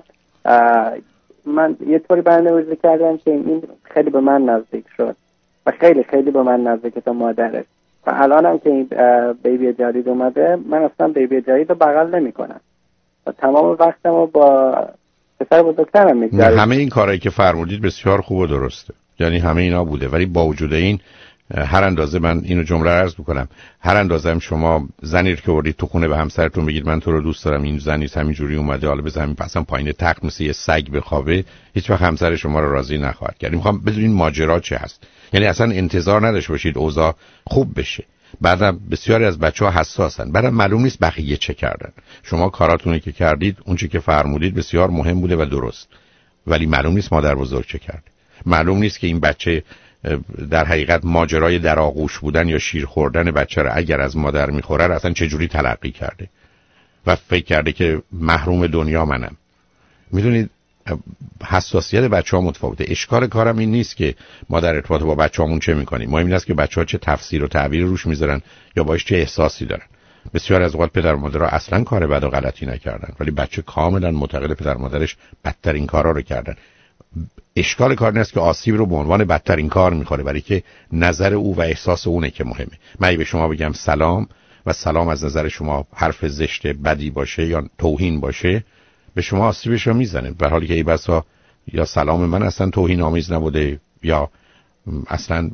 من یه طوری برنامه‌ریزی کردم که این خیلی به من نزدیک شد و خیلی خیلی به من نزدیک تا مادرش. و الان هم که این بیبی جدید اومده من اصلا بیبی جدید رو بغل نمی‌کنم و تمام وقتمو با پسر بزرگترم می‌گذرونم. همه این کارهایی که فرمودید بسیار خوب و درسته، یعنی همه اینا بوده، ولی با وجود این هر اندازه من اینو جمله عرض می‌کنم، هر اندازه هم شما زنی که وردید تو خونه به همسرتون بگید من تو رو دوست دارم، این زنی همینجوری اومده حالا بزنم پسم پایین تخت مثل یه سگ بخوابه، هیچ وقت همسر شما رو راضی نخواهد کرد. می‌خوام بدونین ماجرا چه هست، یعنی اصلا انتظار نداشته باشید اوضاع خوب بشه. بعدم بسیاری از بچه‌ها حساسن، بعدم معلوم نیست بقیه چه کردن. شما کاراتونی که کردید، اون چیزی که فرمودید بسیار مهم بوده و درست، ولی معلوم نیست مادر بزرگ چه کرد. معلوم نیست که این بچه در حقیقت ماجرای در آغوش بودن یا شیر خوردن بچه را اگر از مادر میخوره اصلا چه جوری تلقی کرده و فکر کرده که محروم دنیا منم. میدونید حساسیت بچه‌ها متفاوته. اشکال کارم این نیست که ما در ارتباط با بچه‌هامون چه می‌کنیم، مهم این است که بچه‌ها چه تفسیر و تعبیر روش می‌ذارن یا باهاش چه احساسی دارن. بسیار از اوقات پدر و مادرها اصلاً کار بد و غلطی نکردن، ولی بچه کاملاً معتقد پدر و مادرش بدترین کارا رو کردن. اشکال کار این است که آسیب رو به عنوان بدترین کار می‌خوره، برای که نظر او و احساس اونه که مهمه. من به شما بگم سلام و سلام از نظر شما حرف زشت بدی باشه یا توهین باشه، به شما آسیبش رو میزنه، در حالی که ای بسا یا سلام من اصلا توهین آمیز نبوده یا اصلا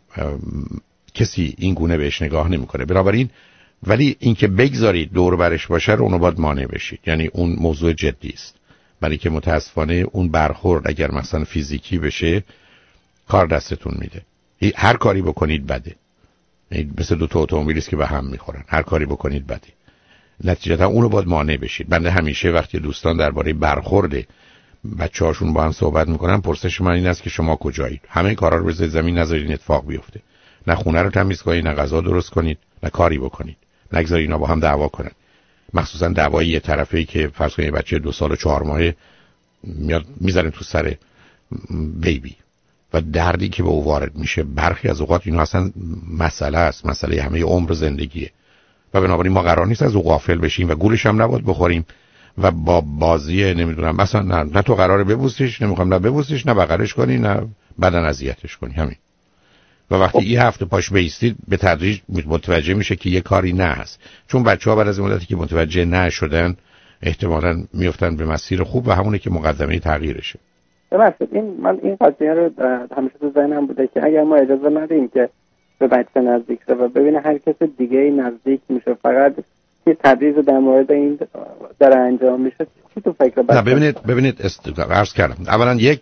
کسی این گونه بهش نگاه نمیکنه. بنابراین ولی اینکه بگذارید دور برش باشه رو اونو باید مانع بشید، یعنی اون موضوع جدی است، برای که متاسفانه اون برخورد اگر مثلا فیزیکی بشه کار دستتون میده. هر کاری بکنید بده، مثل دو تا اتومبیلی است که به هم میخورن، هر کاری بکنید بده، نتیجتا اونو باید مانع بشید. بنده همیشه وقتی دوستان درباره برخورد بچه‌هاشون با هم صحبت میکنن پرسش من این است که شما کجایید؟ همه کارا رو بذارید زمین، نذارید این اتفاق بیفته. نه خونه رو تمیز کنید، نه غذا درست کنید، نه کاری بکنید، نگذارید اینا با هم دعوا کنن، مخصوصا دعوای یه طرفی که فرض کنید بچه دو سال و چهار ماهه میاد میذاره تو سر بیبی و دردی که به او وارد میشه برخی از اوقات اینا اصلا مسئله است، مسئله همه عمر زندگیه و بنابراین ما قرار نیست از او غافل بشیم و گولش هم نباید بخوریم و با بازی نمیدونم مثلا نه, نه تو قراره ببوسیش، نمیخوام نه ببوسیش، نه بغلش کنی، نه بدن اذیتش کنی، همین. و وقتی یه هفته پاش بیستید به تدریج متوجه میشه که یه کاری نه هست، چون بچه‌ها بعد از مدتی که متوجه نشدن احتمالاً میافتن به مسیر خوب و همونه که مقدمه تغییرشه. درسته. این من این قضیه رو همیشه تو ذهنم بوده که اگر ما اجازه ندیم که به بچه نزدیک شه و ببینه هر کس دیگه نزدیک میشه، فقط یه تدریج در مورد این داره انجام میشه، چی تو فکر بچه؟ نه ببینید ببینید است... عرض کردم اولا یک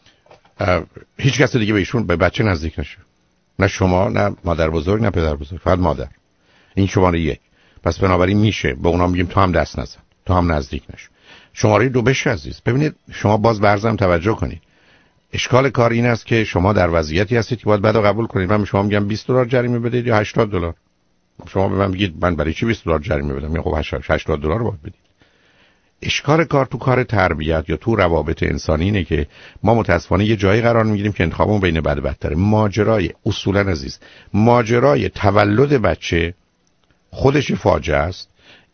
هیچ کس دیگه به ایشون به بچه نزدیک نشه، نه شما نه مادر بزرگ نه پدر بزرگ، فقط مادر. این شماره یک. پس بنابراین میشه به اونا میگیم تو هم دست نزن، تو هم نزدیک نشو. شماره دو بشه عزیز، ببینید شما باز برزم توجه کنید. اشکال کار این است که شما در وضعیتی هستید که باید بعدو قبول کنید. من به شما میگم بیست دلار جریمه بدید یا هشتاد دلار. شما به من میگید من برای چی بیست دلار جریمه بدم؟ میگم خب هشتاد دلار باید بدید. اشکال کار تو کار تربیت یا تو روابط انسانی اینه که ما متاسفانه یه جایی قرار میگیریم که انتخابمون بین بد و بدتره. ماجرای اصولا عزیز، ماجرای تولد بچه خودش فاجعه است.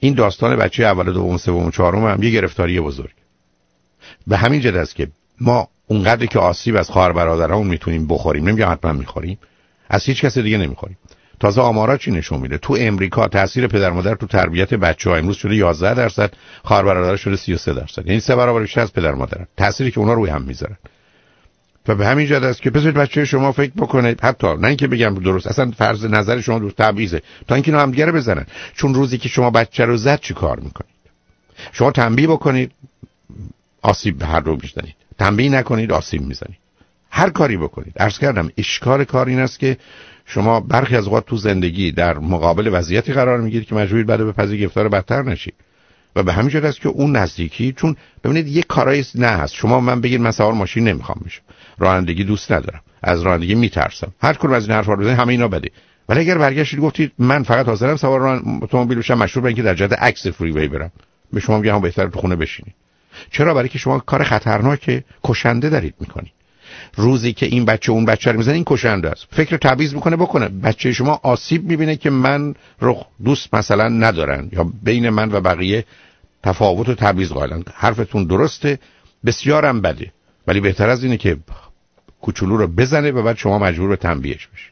این داستان بچه اول، دوم، سوم و چهارم هم یه گرفتاری بزرگ. به همین جهت است که ما اونقدر که آسیب از خواهر برادرامون میتونیم بخوریم، نمیگم حتما میخوریم، از هیچ کس دیگه نمیخوریم. تازه آمارا چی نشون میده؟ تو امریکا تاثیر پدر مادر تو تربیت بچه‌ها امروز شده یازده درصد، خواهر برادر شده سی و سه درصد، یعنی سه برابر بیشتر از پدر مادرن. تأثیری که اونا روی هم میذارن. و به همین جهت است که بذارید بچه شما فکر بکنه، حتی نه اینکه بگم درست، اصلا فرض نظر شما درست تبعیضه، تا اینکه اینا هم دیگه رو بزنن. چون روزی که شما بچه رو زد چی کار میکنید؟ شما تنبیه بکنید آسیب به هر دو میزنید، تنبیه نکنید آسیب میزنید. هر کاری بکنید. عرض کردم اشکال کار این است که شما برخی از اوقات تو زندگی در مقابل وضعیتی قرار میگیرید که مجبورید بعد به پذیر گرفتار بدتر نشید. و به همین جهت است که اون نزدیکی، چون ببینید یک کارایی نه هست. شما من بگید من سوار ماشین نمیخوام بشم، رانندگی دوست ندارم، از رانندگی میترسم، هر کدوم از این حرفا رو بزنید همه اینا بده. ولی اگر برگشتید گفتید من فقط حاضرم سوار اتومبیل بشم، مشروط به اینکه در جهت عکس فریوی برم، به شما میگم بهتره تو خونه بشینید. چرا؟ برای که شما کار خطرناک کشنده دارید میکنید. روزی که این بچه اون بچه رو میزنه این کشنده است. فکر تبعیض میکنه بکنه، بچه شما آسیب میبینه که من رو دوست مثلا ندارن یا بین من و بقیه تفاوت و تبعیض قائلن. حرفتون درسته، بسیارم بده، ولی بهتر از اینه که کوچولو رو بزنه و بعد شما مجبور به تنبیهش بشی.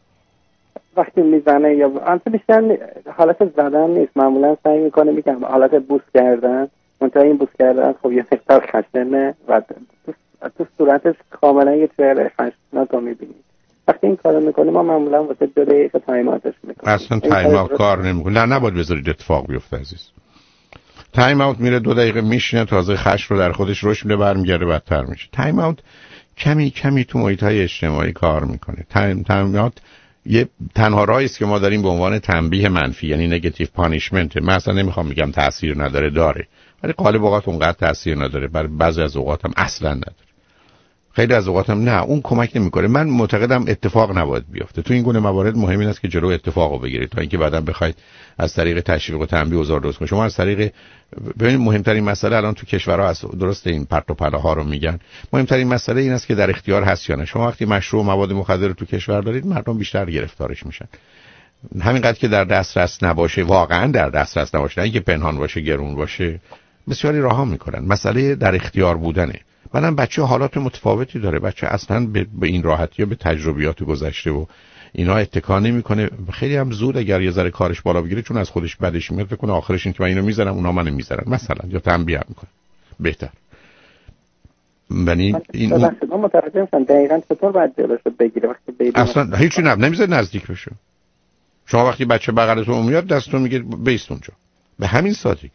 وقتی میزنه یا انت بیشتر حالت زدن نیست، معمولا سعی میکنه، میگم حالت بوس کردن، منتها این بوس کردن خب یه مقدار خشنه و تو صورتش کاملا یه چهره خشنناک رو میبینید. وقتی این کارو میکنه ما معمولا واسه دو دقیقه تایم اوتش میکنیم. اصلا تایم اوت کار نمیکنه. نه نباید بذارید اتفاق بیفته عزیز. تایم اوت میره دو دقیقه میشینه، تازه خشم رو در خودش روش میده، برمیگرده بدتر میشه. تایم اوت کمی کمی تو محیط‌های اجتماعی کار میکنه. تایم تایم اوت یه تنها راهی است که ما داریم به عنوان تنبیه منفی، یعنی نگاتیو پانیشمنت. من اصلا نمیخوام میگم تاثیر نداره، داره، ولی غالب اوقات اونقدر تاثیر نداره، برای بعضی از اوقات هم اصلا نداره. خیلی از اوقات هم نه، اون کمک نمیکنه. من معتقدم اتفاق نباید بیفته. تو این گونه موارد مهم این است که جلو اتفاقو بگیرید تا اینکه بعداً بخواید از طریق تشویق و تنبیه اوضاع درست کنید. شما از طریق ببینید مهمترین مسئله الان تو کشورها است، درسته این پرت و پلاها رو میگن، مهمترین مسئله این است که در اختیار هست یا نه. شما وقتی مشروع مواد مخدر رو تو کشور دارید، مردم بیشتر گرفتارش میشن. همینقدر که در دسترس نباشه، واقعا در دسترس نباشه، نه اینکه پنهان باشه، گرون باشه، بسیاری راهها میکنن. مسئله در اختیار بودنه. بعدم بچه حالات متفاوتی داره. بچه اصلا به, به این راحتی یا به تجربیات گذشته و اینا اتکا نمیکنه. خیلی هم زود اگر یه ذره کارش بالا بگیره، چون از خودش بدش میاد، فکر کنه آخرش این که من اینو میذارم اونا منو میذارن مثلا، یا تنبیه میکنه بهتر. یعنی این اون... ما متوجه میشن دقیقاً چطور باید جلوشو بگیره وقتی بیبی اصلا هیچی نب نمیذاره نزدیک بشه. شما وقتی بچه بغلتون میاد دستتون میگه بیست اونجا، به همین سادگی.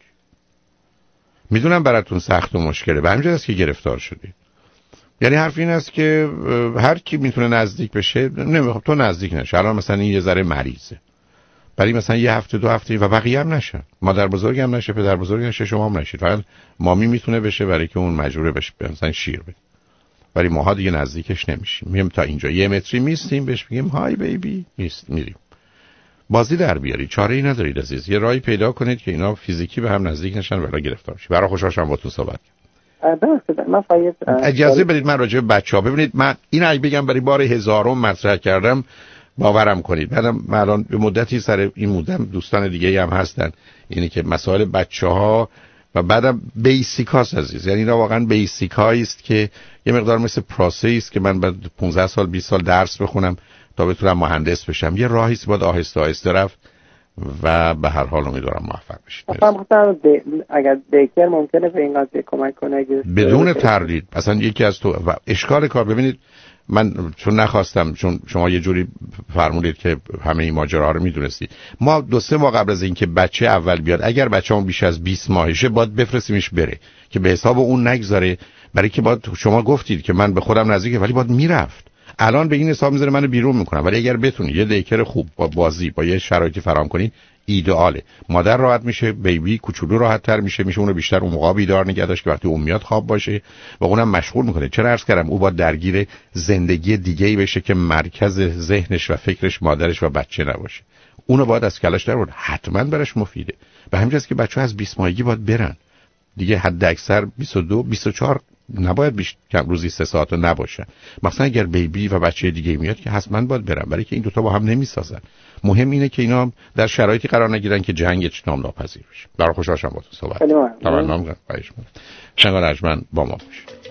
میدونم براتون سخت و مشکله، به همین است که گرفتار شدید. یعنی حرف این است که هر کی میتونه نزدیک بشه، نمیخوام تو نزدیک نشه. الان مثلا این یه ذره مریضه، برای مثلا یه هفته دو هفته و بقیه هم نشن، مادر بزرگ هم نشه، پدر بزرگ نشه، شما هم نشید، فقط مامی میتونه بشه برای که اون مجبوره بشه مثلا شیر بده، ولی ماها دیگه نزدیکش نمیشیم. میگیم تا اینجا یه متری میستیم، بهش میگیم های بیبی، میست میریم. بازی در بیاری، چاره ای ندارید عزیز. یه راهی پیدا کنید که اینا فیزیکی به هم نزدیک نشن ولی گرفتار شن. برای خوشحال شدم باهاتون صحبت کردم. من فاید اجازه بدید من راجع به بچه‌ها، ببینید من این اگه بگم برای بار هزارم مطرح کردم باورم کنید. بعدم من الان به مدتی سر این مودم دوستان دیگه هم هستن، یعنی که مسائل بچه‌ها و بعدم بیسیک هاست عزیز. یعنی اینا واقعا بیسیک هایی است که یه مقدار مثل پروسه است که من بعد پانزده سال بیست سال درس بخونم تا بتونم مهندس بشم. یه راهی است باید آهسته آهسته رفت و به هر حال امیدوارم موفق بشید. مثلا اگر دیگر ممکنه به این قضیه کمک کنه اگه بدون تردید. اصلا یکی از تو و اشکال کار، ببینید من چون نخواستم، چون شما یه جوری فرمودید که همه این ماجراها رو میدونستید. ما دو سه ماه قبل از اینکه بچه اول بیاد، اگر بچه‌مون بیش از بیست ماهشه باید بفرستیمش بره که به حساب اون نگذاره، برای که باید شما گفتید که من به خودم نزدیکه ولی باید میرفت. الان به این حساب میذاره منو بیرون میکنم، ولی اگر بتونید یه دیکر خوب با بازی با یه شرایطی فراهم کنید ایدئاله. مادر راحت میشه، بیبی کوچولو راحت تر میشه، میشه اونو بیشتر اون موقع بیدار نگه داشت که وقتی اون میاد خواب باشه و اونم مشغول میکنه. چرا عرض کردم او با درگیر زندگی دیگه‌ای بشه که مرکز ذهنش و فکرش مادرش و بچه نباشه. اونو باید از کلاش در آورد، حتما براش مفیده. به همین جاست که بچه‌ها از بیست ماهگی باید برن دیگه، حد اکثر بیست و دو بیست و چهار نباید بیش کم روزی سه ساعت رو نباشن. مثلا اگر بیبی و بچه دیگه میاد که حتما باید برن، برای که این دوتا با هم نمیسازن. مهم اینه که اینا در شرایطی قرار نگیرن که جنگ اجتناب ناپذیر بشه. برای خوشحال شدم با تو صحبت. تمام کنم. خواهش می‌کنم. شنگان ارجمند با ما باشید.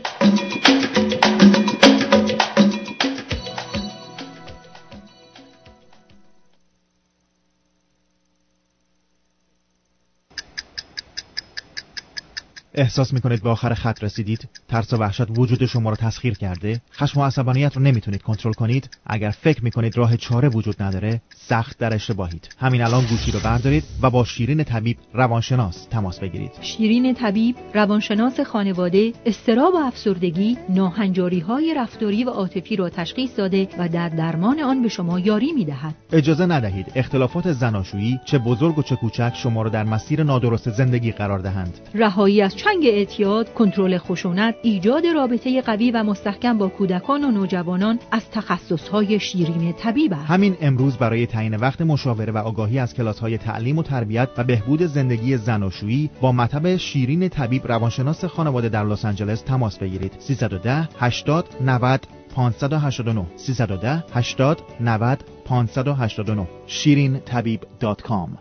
احساس میکنید به آخر خط رسیدید؟ ترس و وحشت وجود شما رو تسخیر کرده؟ خشم و عصبانیت رو نمیتونید کنترل کنید؟ اگر فکر میکنید راه چاره وجود نداره، سخت در اشتباهید. همین الان گوشی رو بردارید و با شیرین طبیب روانشناس تماس بگیرید. شیرین طبیب روانشناس خانواده اضطراب و افسردگی، ناهنجاری‌های رفتاری و عاطفی را تشخیص داده و در درمان آن به شما یاری میدهد. اجازه ندهید اختلافات زناشویی چه بزرگ و چه کوچک شما رو در مسیر نادرست زندگی قرار دهند. رهایی از چنگ اعتیاد، کنترل خشونت، ایجاد رابطه قوی و مستحکم با کودکان و نوجوانان از تخصص‌های شیرین طبیب است. همین امروز برای تعیین وقت مشاوره و آگاهی از کلاس‌های تعلیم و تربیت و بهبود زندگی زناشویی با مطب شیرین طبیب روانشناس خانواده در لس آنجلس تماس بگیرید. سیصد و ده هشتاد نود پانصد و هشتاد و نه سیصد و ده هشتاد نود پانصد و هشتاد و نه شیرین طبیب دات کام.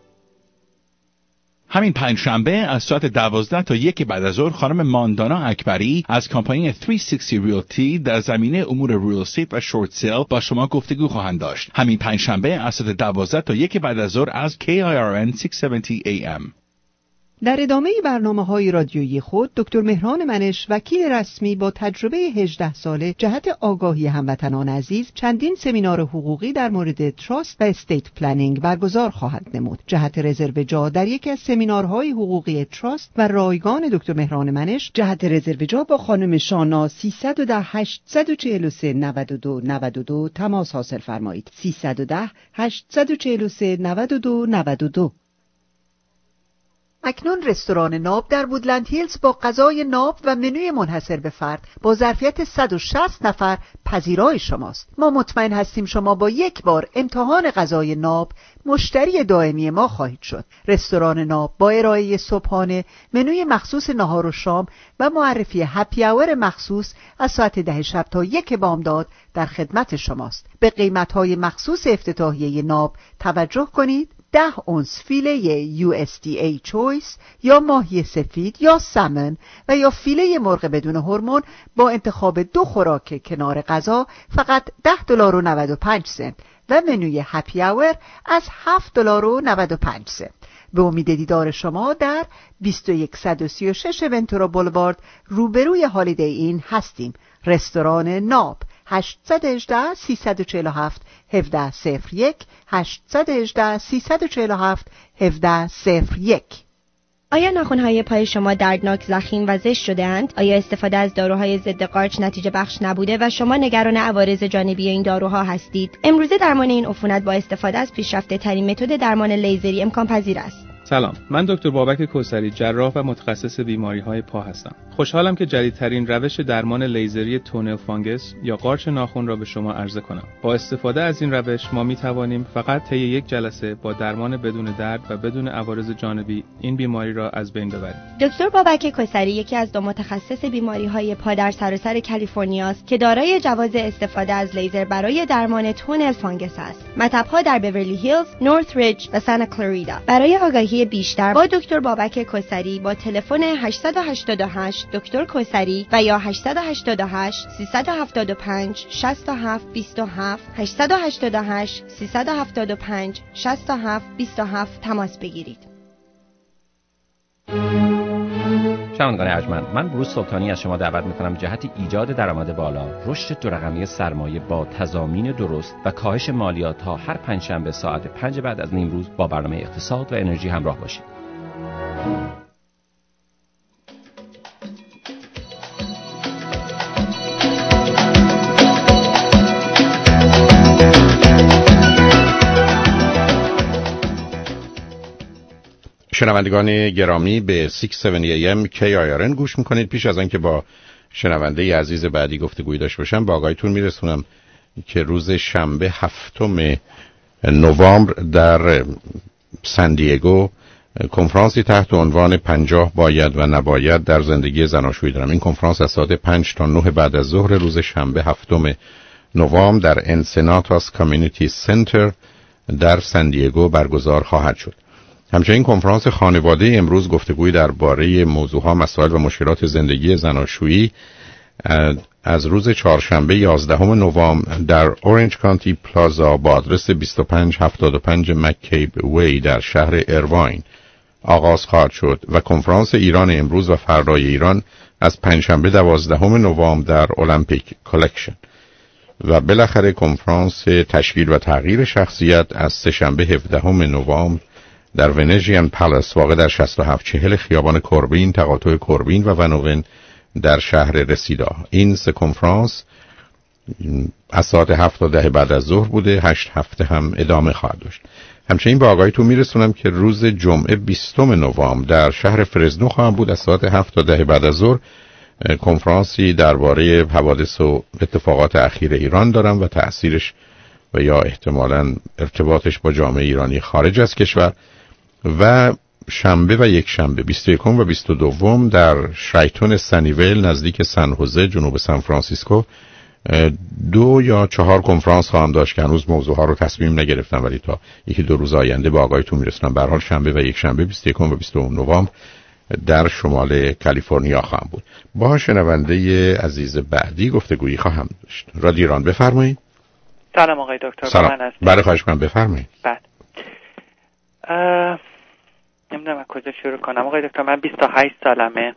همین پنجشنبه از ساعت دوازده تا یک بعد از ظهر خانم ماندانا اکبری از کمپانی سیصد و شصت ریالتی در زمینه امور ریال استیت و شورت سیل با شما گفتگو خواهند داشت. همین پنجشنبه از ساعت دوازده تا یک بعد از ظهر از کی آی آر ان ششصد و هفتاد ای ام. در ادامه برنامه‌های رادیویی خود دکتر مهران منش وکیل رسمی با تجربه هجده ساله جهت آگاهی هموطنان عزیز چندین سمینار حقوقی در مورد تراست و استیت پلنینگ برگزار خواهد نمود. جهت رزرو جا در یکی از سمینارهای حقوقی تراست و رایگان دکتر مهران منش جهت رزرو جا با خانم شانا سیصد و ده هشتصد و چهل و سه نود و دو نود و دو تماس حاصل فرمایید. سیصد و ده هشتصد و چهل و سه نود و دو نود و دو. اکنون رستوران ناب در وودلند هیلز با غذای ناب و منوی منحصر به فرد با ظرفیت صد و شصت نفر پذیرای شماست. ما مطمئن هستیم شما با یک بار امتحان غذای ناب مشتری دائمی ما خواهید شد. رستوران ناب با ارائه صبحانه، منوی مخصوص نهار و شام و معرفی هپی اور مخصوص از ساعت ده شب تا یک بامداد در خدمت شماست. به قیمت‌های مخصوص افتتاحیه ناب توجه کنید. ده اونس فیله یو اس دی ای چویس یا ماهی سفید یا سمن و یا فیله مرغ بدون هورمون با انتخاب دو خوراک کنار غذا فقط ده دلار و نود و پنج سنت و منوی هپی اور از هفت دلار و نود و پنج سنت. به امید دیدار شما در بیست و یک صد و سی و شش ونتورا بولوارد روبروی هالیدی این هستیم. رستوران ناب هشتصد و هجده سیصد و چهل و هفت هفده صفر یک هشتصد و هجده سیصد و چهل و هفت هفده صفر یک. آیا ناخن‌های پای شما دردناک، ضخیم و زشت شده‌اند؟ آیا استفاده از داروهای ضد قارچ نتیجه بخش نبوده و شما نگران عوارض جانبی این داروها هستید؟ امروزه درمان این عفونت با استفاده از پیشرفته ترین متد درمان لیزری امکان پذیر است. سلام، من دکتر بابک کوثری، جراح و متخصص بیماری‌های پا هستم. خوشحالم که جدیدترین روش درمان لیزری تونل فانگس یا قارچ ناخن را به شما عرضه کنم. با استفاده از این روش ما می‌توانیم فقط طی یک جلسه با درمان بدون درد و بدون عوارض جانبی این بیماری را از بین ببریم. دکتر بابک کوثری یکی از دو متخصص بیماری‌های پا در سراسر کالیفرنیا است که دارای جواز استفاده از لیزر برای درمان تونل فانگس است. مطب‌ها در بیورلی هیلز، نورث ریج و سانتا کلاریتا. برای آگاهی بیشتر با دکتر بابک کوثری با تلفن هشت هشت هشت دکتر کوثری و یا هشت هشت هشت سه هفت پنج شش هفت دو هفت هشت هشت هشت سه هفت پنج شش هفت دو هفت تماس بگیرید. شنوندگان ارجمند، من بروس سلطانی از شما دعوت میکنم جهت ایجاد درآمد بالا، رشد دو رقمی سرمایه با تضامین درست و کاهش مالیات تا هر پنجشنبه ساعت پنج بعد از نیم روز با برنامه اقتصاد و انرژی همراه باشید. شنوندگان گرامی به ششصد و هفتاد ای ام کی آی آر ان گوش میکنید. پیش از آنکه با شنونده عزیز بعدی گفتگوی داشته باشم با آگاهیتون میرسونم که روز شنبه هفتم نوامبر در سن دیگو کنفرانسی تحت عنوان پنجاه باید و نباید در زندگی زناشویی دارم. این کنفرانس از ساعت پنج تا نه بعد از ظهر روز شنبه هفتم نوامبر در انسناتاس کامیونیتی سنتر در سن دیگو برگزار خواهد شد. همچنین کنفرانس خانواده امروز گفتگوی درباره موضوعها، مسائل و مشکلات زندگی زناشویی از روز چهارشنبه یازدهم نوامبر در اورنج کانتی پلازا با آدرس بیست و پنج هفتاد و پنج مککیب وی در شهر ایرواین آغاز خواهد شد و کنفرانس ایران امروز و فردای ایران از پنجشنبه دوازدهم نوامبر در المپیک کلکشن و بالاخره کنفرانس تشکیل و تغییر شخصیت از سه‌شنبه هفدهم نوامبر در ونژین پالاس واقع در شصت و هفت چهل خیابان کوربین، تقاطع کوربین و ونوون در شهر رسیدا. این سه کنفرانس از ساعت هفت تا ده بعد از ظهر بوده، هشت هفته هم ادامه خواهد داشت. همچنین به آگاهیتون میرسونم که روز جمعه بیستم نوامبر در شهر فرزنو خواهم بود از ساعت هفت تا ده بعد از ظهر کنفرانسی درباره حوادث و اتفاقات اخیر ایران دارم و تأثیرش و یا احتمالاً ارتباطش با جامعه ایرانی خارج از کشور. و شنبه و یک شنبه بیست و یکم و بیست و دوم در شرایتون سنیویل نزدیک سن خوزه جنوب سان فرانسیسکو دو یا چهار کنفرانس خواهم داشت که هنوز موضوعها رو تصمیم نگرفتم، ولی تا یکی دو روز آینده به آگاهیتون میرسونم. به هر حال شنبه و یک شنبه بیست و یکم و بیست و دوم نوامبر در شمال کالیفرنیا خواهم بود. با شنونده عزیز بعدی گفتگویی خواهم داشت. رادیو ایران بفرمایید. سلام آقای دکتر. سلام. من هستم. بله خواهش می‌کنم بفرمایید. بعد نمیدونم از کجا شروع کنم. آقای دکتر من بیست و هشت سالمه.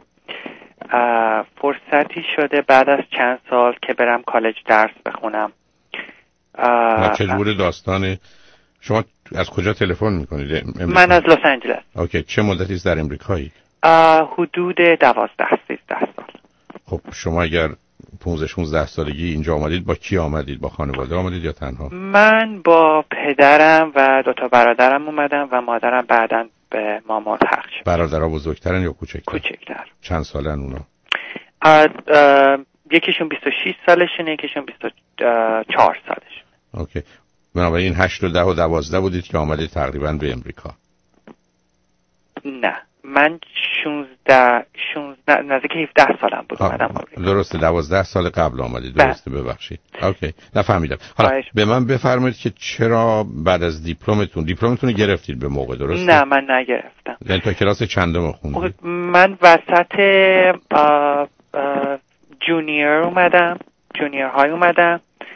فرصتی شده بعد از چند سال که برم کالج درس بخونم. و چجور داستان شما از کجا تلفن میکنید؟ من از لس آنجلس. اوکی. چه مدتی است در امریکایی؟ حدود دوازده سیزده سال. خب شما اگر پانزده شانزده سالگی اینجا آمدید با کی آمدید؟ با خانواده آمدید یا تنها؟ من با پدرم و دو تا برادرم اومدم و مادرم بعداً به ما ملحق شد. برادرها بزرگترن یا کوچکتر؟ کوچکتر. چند سالن اونا؟ اه اه یکیشون بیست و شش سالشونه، یکیشون بیست و چهار سالشونه. اوکی. بنابراین هشت و ده و دوازده بودید که آمدید تقریبا به امریکا؟ نه من شانزده شانزده نزدیک هفده سالم بود اومدم امریکا. درسته دوازده سال قبل آمدید. درسته ببخشید. اوکی نفهمیدم. حالا باش. به من بفرمایید که چرا بعد از دیپلمتون دیپلمتون رو گرفتید به موقع؟ درسته؟ نه من نگرفتم. یعنی تا کلاس چندم خوندید؟ من وسط آه آه جونیور اومدم، جونیور های اومدم.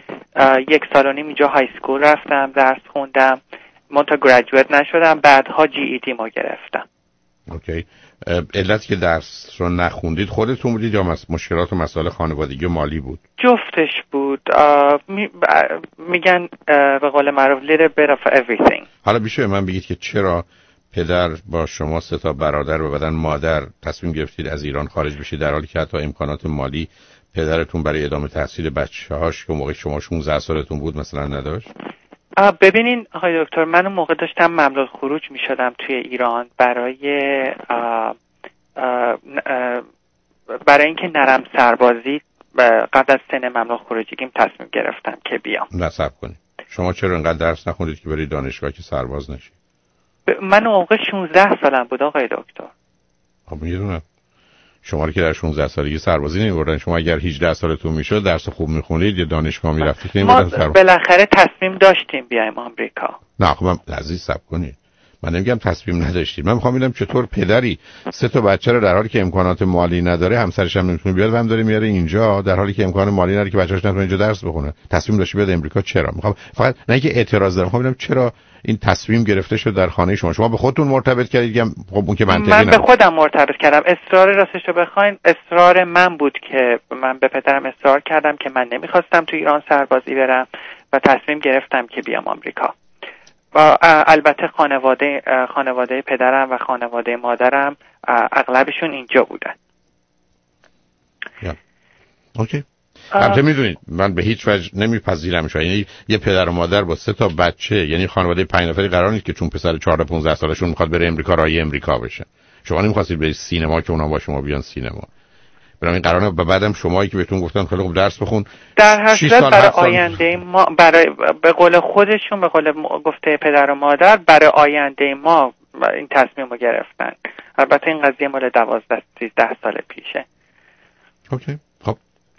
یک سال و نیم اینجا های سکول رفتم درس خوندم، منتها گریجویت نشدم. بعدها جی ای دی ما گرفتم. اوکی. علت که درس رو نخوندید خودتون بودید یا مشکلات و مسائل خانوادگی و مالی بود؟ جفتش بود. می میگن به قول معروف little bit of everything. حالا بیشه من بگید که چرا پدر با شما سه تا برادر و بعدن مادر تصمیم گرفتید از ایران خارج بشید در حالی که حتی امکانات مالی پدرتون برای ادامه تحصیل بچه‌هاش که موقع شما شانزده سالتون بود مثلا نداشت؟ ببینین آقای دکتر من اون موقع داشتم مملو خروج می شدم توی ایران برای آه آه آه برای اینکه نرم سربازی قبل از سن مملو خروجیگیم تصمیم گرفتم که بیام. نصب کنید. شما چرا اینقدر درس نخوندید که برید دانشگاه که سرباز نشید؟ من اون موقع شانزده سالم بود آقای دکتر. خب میدونم شما که در شانزده سالگی سربازی نمی‌بردن، شما اگر هجده سالتون میشد درس خوب می‌خونید یا دانشگاه می‌رفتید ما سرباز... بالاخره تصمیم داشتیم بیایم آمریکا. نه خب من عزیز صبر کنید. من نمیگم تصمیم نداشتید. من می‌خوام ببینم چطور پدری سه تا بچه رو در حالی که امکانات مالی نداره، همسرش هم نمیتونه بیاد و هم داره میاره اینجا در حالی که امکان مالی نداره که بچه‌اش نتونه اینجا درس بخونه. تصمیم داشت بیاد امریکا. چرا؟ می‌خوام فقط نه اینکه اعتراض دارم، می‌خوام ببینم چرا این تصمیم گرفته شد در خانه شما. شما به خودتون مرتبط کردید؟ خب اون که منطقی من به خودم مرتبط کردم. اصرار راستش رو بخواین اصرار من بود که من به پدرم اصرار کردم که من نمیخواستم تو ایران سربازی برم و تصمیم گرفتم که بیام آمریکا. و البته خانواده خانواده پدرم و خانواده مادرم اغلبشون اینجا بودن. یا. اوکی. البته میدونید من به هیچ وجه نمیپذیرم شاید یعنی یه پدر و مادر با سه تا بچه یعنی خانواده پنج نفری قرار نیست که چون پسر چهارده پانزده سالشون میخواد بره امریکا رای امریکا بشه. شما نمیخواستید برید سینما که اونا با شما بیان سینما. برای این قراره بعدم شمایی که بهتون گفتن خیلی خوب درس بخون در هر صورت برای آینده ما برای به قول خودشون به قول گفته پدر و مادر برای آینده ما این تصمیم رو گرفتن. البته این قضیه مال دوازده سیزده سال پیشه. اوکی. خب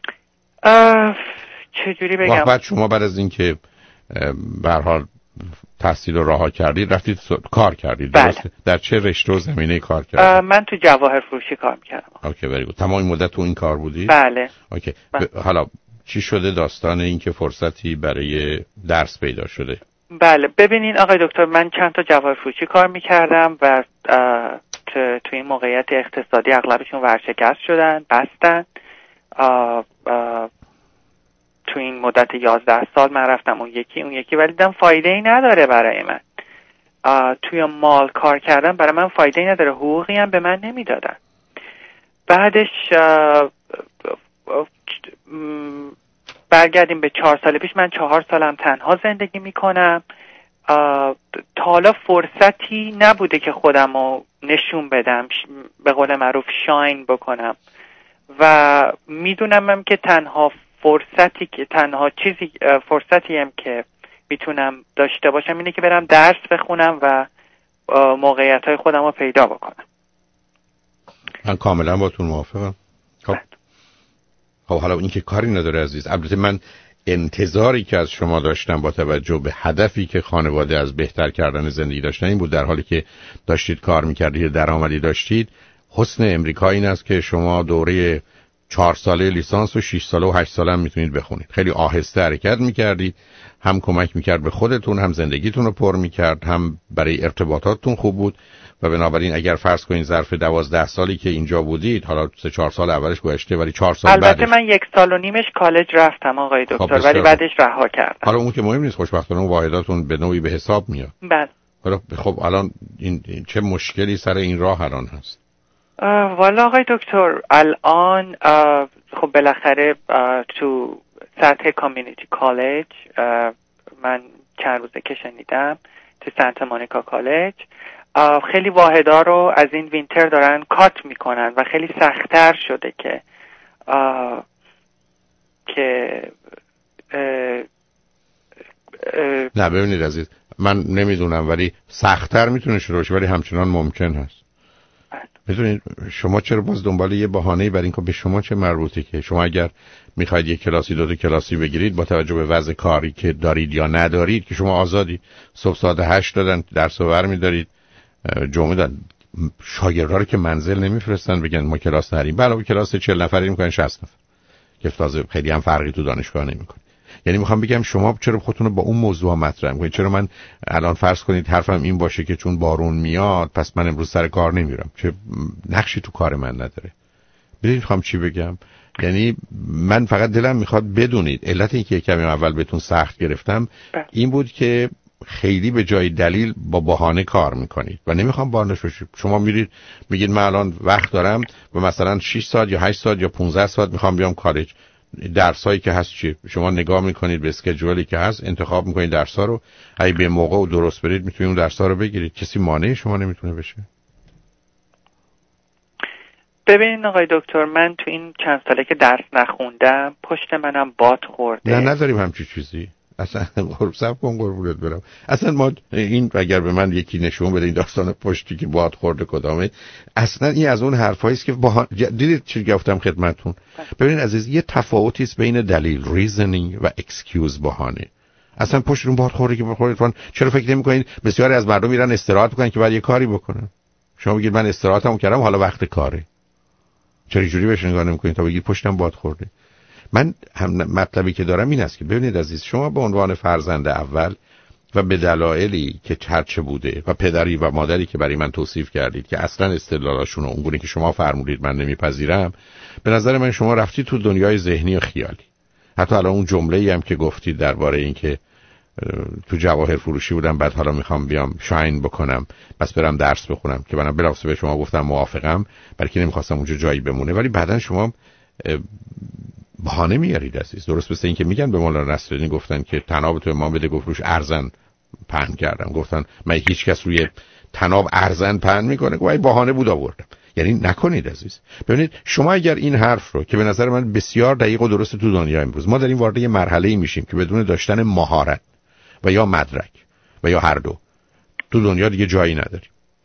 چجوری بگم؟ بعد شما بعد از اینکه به هر حال تحصیل رو رها کردید رفتید کار کردید. بله. درسته؟ در چه رشته و زمینه کار کردید؟ من تو جواهر فروشی کار میکردم. اوکی، very good. تمام این مدت تو این کار بودید؟ بله. اوکی. بله. ب... حالا چی شده داستان این که فرصتی برای درس پیدا شده؟ بله ببینین آقای دکتر، من چند تا جواهر فروشی کار میکردم و تو, تو این موقعیت اقتصادی اغلبشون ورشکست شدن، بستن. آه آه تو این مدت یازده سال من رفتم اون یکی اون یکی ولی دیدم فایده ای نداره برای من. توی مال کار کردن برای من فایده ای نداره، حقوقی هم به من نمیدادن. بعدش آه آه برگردیم به چهار سال پیش. من چهار سالم تنها زندگی میکنم. تا حالا فرصتی نبوده که خودم رو نشون بدم، به قول معروف شاین بکنم و میدونم که تنها فرصتی که تنها چیزی فرصتی هم که میتونم داشته باشم اینه که برم درس بخونم و موقعیت‌های خودم رو پیدا بکنم. من کاملا با تون موافقم. خب خب حالا این که کاری نداره عزیز. البته من انتظاری که از شما داشتم با توجه به هدفی که خانواده از بهتر کردن زندگی داشتن این بود، در حالی که داشتید کار میکردید درآمدی داشتید. حسن امریکا این است که شما دوره چهار ساله لیسانس و شش ساله و هشت ساله هم میتونید بخونید. خیلی آهسته حرکت میکردید، هم کمک میکرد به خودتون، هم زندگیتون رو پر میکرد، هم برای ارتباطاتتون خوب بود و بنابراین اگر فرض کنید ظرف دوازده سالی که اینجا بودید، حالا سه چهار سال اولش گذشته ولی چهار سال البته بعدش... من یک سال و نیمش کالج رفتم آقای دکتر ولی بعدش رها کردم. حالا اون که مهم نیست، خوشبختانه اون واحداتون به نوعی به حساب میاد. بله. حالا خب الان این, این چه مشکلی سر این راه الان هست؟ والا آقای دکتر الان خب بالاخره تو سطح کامیونیتی کالج من چند روزه که شنیدم تو سانتا مونیکا کالج خیلی واحدا رو از این وینتر دارن کات میکنن و خیلی سخت‌تر شده که آه که اه اه نه ببینید عزیز، من نمیدونم ولی سخت‌تر میتونه شده باشه ولی همچنان ممکن هست. میدونید شما چرا باز دنبال یه بهانه‌ای برای این که به شما چه مربوطه که شما اگر میخواید یک کلاسی دو تا کلاسی بگیرید با توجه به وضع کاری که دارید یا ندارید که شما آزادی، صبح ساعت هشت دادن درس رو برمی‌دارید، جمعه دادن شاگردا رو که منزل نمیفرستن بگن ما کلاس نداریم، علاوه کلاس چهل نفری میکنن شصت نفر که تازه خیلی هم فرقی تو دانشگاه نمیکنه. یعنی میخوام بگم شما چرا خودتون رو با اون موضوع مطرح میکنید؟ چرا من الان فرض کنید حرفم این باشه که چون بارون میاد پس من امروز سر کار نمیرم، چه نقشی تو کار من نداره. ببینید میخوام چی بگم، یعنی من فقط دلم میخواد بدونید علت این که کمی اول بهتون سخت گرفتم این بود که خیلی به جای دلیل با بهانه کار میکنید و نمیخوام بارنش بشید. شما میرید میگید من الان وقت دارم و مثلا شش ساعت یا هشت ساعت یا پانزده ساعت میخوام بیام کالج. درسایی که هست چی؟ شما نگاه میکنید به اسکیجولی که هست، انتخاب میکنید درس‌ها رو، اگه به موقع و درست برید میتونید اون درس‌ها رو بگیرید. کسی مانع شما نمیتونه بشه. ببینید آقای دکتر، من تو این چند ساله که درس نخوندم پشت منم باد خورده. نه نداریم همچی چیزی. اصلا قرب سب کن قربونت برم. اصلا ما این اگر به من یکی نشون بده این داستان پشتی که باد خورده کدامه، اصلا این از اون حرفایی است که با... دیدید چی گفتم خدمتتون؟ ببینید عزیز، یه تفاوتی است بین دلیل ریزنینگ و اکسکیوز بهانه. اصلا پشتون باد خورده که بخورید، چرا فکر نمی‌کنید بسیاری از مردم میرن استراحت می‌کنن که بعد یه کاری بکنن؟ شما میگید من استراحتمو کردم حالا وقت کاره. چرا اینجوری بهش نگاه نمی‌کنید تا بگید پشتم باد خورده؟ من هم مطلبی که دارم این است که ببینید عزیز، شما به عنوان فرزند اول و به دلایلی که چرچه بوده و پدری و مادری که برای من توصیف کردید که اصلا استدلالاشون رو اونگونه که شما فرمودید من نمیپذیرم، به نظر من شما رفتی تو دنیای ذهنی و خیالی. حتی الان اون جمله‌ای هم که گفتید درباره این که تو جواهر فروشی بودم بعد حالا میخوام بیام شاین بکنم بس برم درس بخونم، که منم بلافاصله به شما گفتم موافقم بلکه نمیخواستم اونجا جایی بمونه، ولی بعدن شما بهانه میارید عزیز. درست مثل این که میگن به مولانا نصرالدین گفتن که طناب تو امام بده، گفت روش ارزن پهن کردم. گفتن من هیچ کس روی طناب ارزن پهن میکنه، گفت بهانه بود آوردم. یعنی نکنید عزیز. ببینید شما اگر این حرف رو که به نظر من بسیار دقیق و درست تو دنیا امروز ما داریم وارد یه مرحله‌ای میشیم که بدون داشتن مهارت و یا مدرک و یا هر دو تو دنیا دیگه جایی نداریم.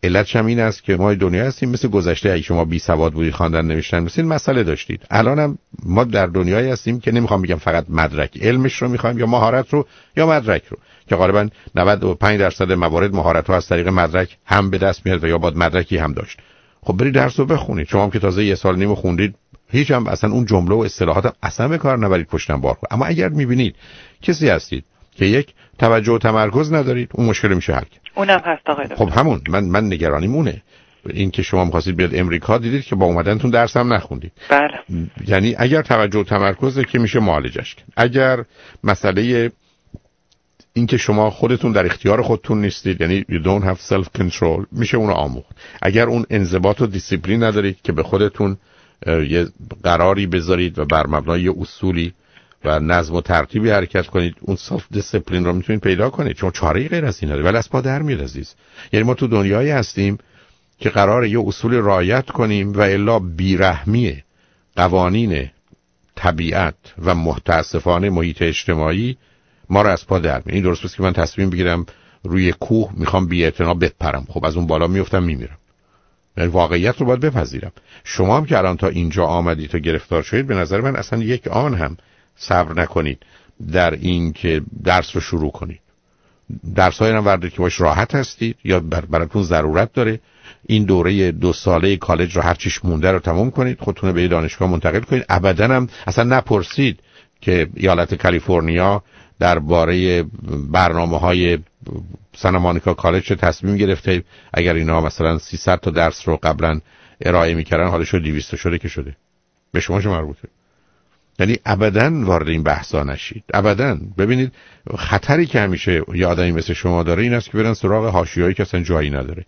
علتش هم این است که ما دنیا هستیم مثل گذشته اگه شما بی سواد بودید خواندن نوشتن مثل مسئله داشتید. الانم ما در دنیایی هستیم که نمیخوام بگم فقط مدرک، علمش رو میخوایم یا مهارت رو یا مدرک رو، که غالبا نود و پنج درصد موارد مهارت ها از طریق مدرک هم به دست میاد و یا باید مدرکی هم داشت. خب برید درس رو بخونید. شما هم که تازه یه سال نیم خوندید هیچ هم اصلا اون جمله و اصطلاحات اصلا به کار نبرید پشتم بار کنید. اما اگر میبینید کسی هستید که یک توجه و تمرکز ندارید، اون مشکل میشه حل کرد. اونم هست آقای دکتر. خب همون من من نگرانیم اونه. این که شما می‌خواستید بیاد امریکا دیدید که با اومدنتون درس هم نخوندید. بله. یعنی اگر توجه و تمرکزه که میشه معالجش کرد. اگر مسئله این که شما خودتون در اختیار خودتون نیستید، یعنی you don't have self control، میشه اونو آموخت. اگر اون انضباط و دیسیپلین ندارید که به خودتون یه قراری بذارید و بر مبنای یه اصولی و نظم و ترتیبی حرکت کنید، اون سلف دیسیپلین رو میتونید پیدا کنید، چون چاره‌ای غیر از این نداره. ولی از پا در میاد عزیز. یعنی ما تو دنیایی هستیم که قراره یه اصول رعایت کنیم و الا بیرحمی قوانین طبیعت و متاسفانه محیط اجتماعی ما رو از پا در میاره. این درست است که من تصمیم بگیرم روی کوه میخوام بی‌اعتنا بپرم، خب از اون بالا میافتم میمیرم. یعنی واقعیت رو باید بپذیرم. شما هم که الان تا اینجا آمدید تا گرفتار شدید، به نظر من اصلا یک آن هم صبر نکنید در این که درس رو شروع کنید. درس‌های هم وردید که باش راحت هستید یا بر براتون ضرورت داره. این دوره دو ساله کالج رو هر چیش مونده رو تمام کنید، خودتون به دانشگاه منتقل کنید. ابداً هم اصلا نپرسید که ایالت کالیفرنیا درباره برنامه‌های سانتا مونیکا کالج چه تصمیم گرفته. اگر اینا مثلا سیصد تا درس رو قبلا ارائه می‌کردن حالا شد دویست شده که شده. به شما چه مربوطه؟ یعنی ابداً وارد این بحثا نشید. ابداً. ببینید خطری که همیشه یه آدمی مثل شما داره این است که برن سراغ حاشیه‌ای که اصلا جایی نداره.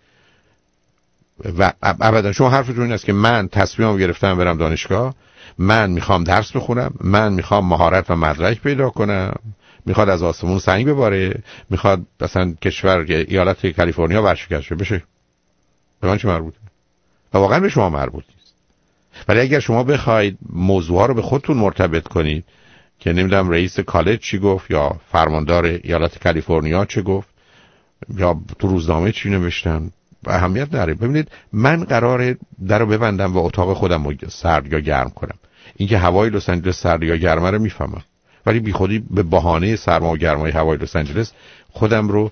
و ابدا شما حرفتون این است که من تصمیمم گرفتم برم دانشگاه، من میخوام درس بخونم، من میخوام مهارت و مدرک پیدا کنم، میخواد از آسمون سنگ بباره، میخواد مثلا کشور ایالت کالیفرنیا ورشکست بشه. به من چه مربوطه؟ و واقعا به شما مربوط نیست. ولی اگر شما بخواید موضوعها رو به خودتون مرتبط کنید که نمیدونم رئیس کالج چی گفت یا فرماندار ایالت کالیفرنیا چه گفت یا تو روزنامه چی نوشتن، اهمیت نداره. ببینید من قراره درو ببندم و اتاق خودم رو سرد یا گرم کنم. اینکه هوای لس آنجلس سرد یا گرمه رو میفهمم، ولی بی خودی به بهانه سرما و گرمای هوای لس آنجلس خودم رو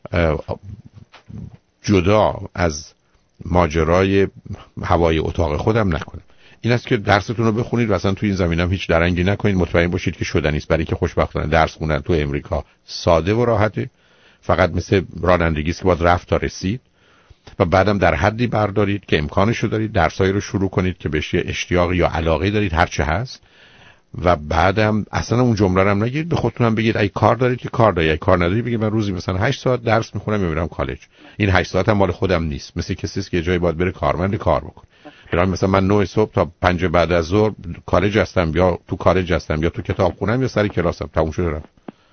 جدا از ماجرای هوای اتاق خودم نکنم. این است که درستون رو بخونید و اصلا تو این زمینم هیچ درنگی نکنید. مطمئن باشید که شدنی است، برای که خوشبختانه درس خوندن تو امریکا ساده و راحته. فقط مثل رانندگی است که باید رفت تا رسید و بعدم در حدی بردارید که امکانشو دارید درسایی رو شروع کنید که بهش اشتیاق یا علاقه دارید هر چه هست، و بعدم اصلا اون جمله رو هم نگید، به خودتون هم بگید ای کار دارید که کار دارید، ای کار ندارید بگید من روزی مثلا هشت ساعت درس میخونم میرم کالج. این هشت ساعت هم مال خودم نیست، مثل کسی است که جایی باید بره کارمند کار بکنه. برام مثلا من نه صبح تا پنج بعد از ظهر کالج هستم یا تو کالج هستم یا تو کتابخونه‌ام یا سر کلاسم، تموم شده رفت.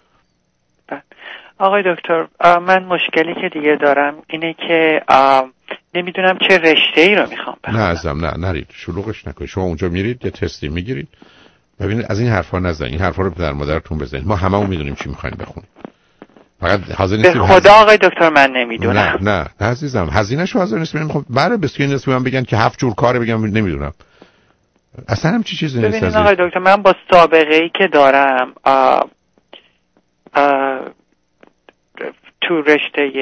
آقای دکتر من مشکلی که دیگه دارم اینه که نمیدونم چه رشته‌ای رو میخوام بخونم. نه عزیزم نه نرید شلوغش نکنید. شما اونجا میرید یه تستی میگیرید. ببینید از این حرفا نزنید. این حرفا رو پدر مادرتون بزنید. ما هممون میدونیم چی میخوایم بخونیم. فقط حاضر نیستیم. به خدا آقای دکتر من نمیدونم. نه نه نه عزیزم هزینه‌شو حاضر نیستم. خب برای بسکین نیست من بگن که هفت جور کاره بگم نمیدونم. اصلا هم چی چیزی نیست. ببینید آقای دکتر من با سابقه ای که دارم آ آ تو رشته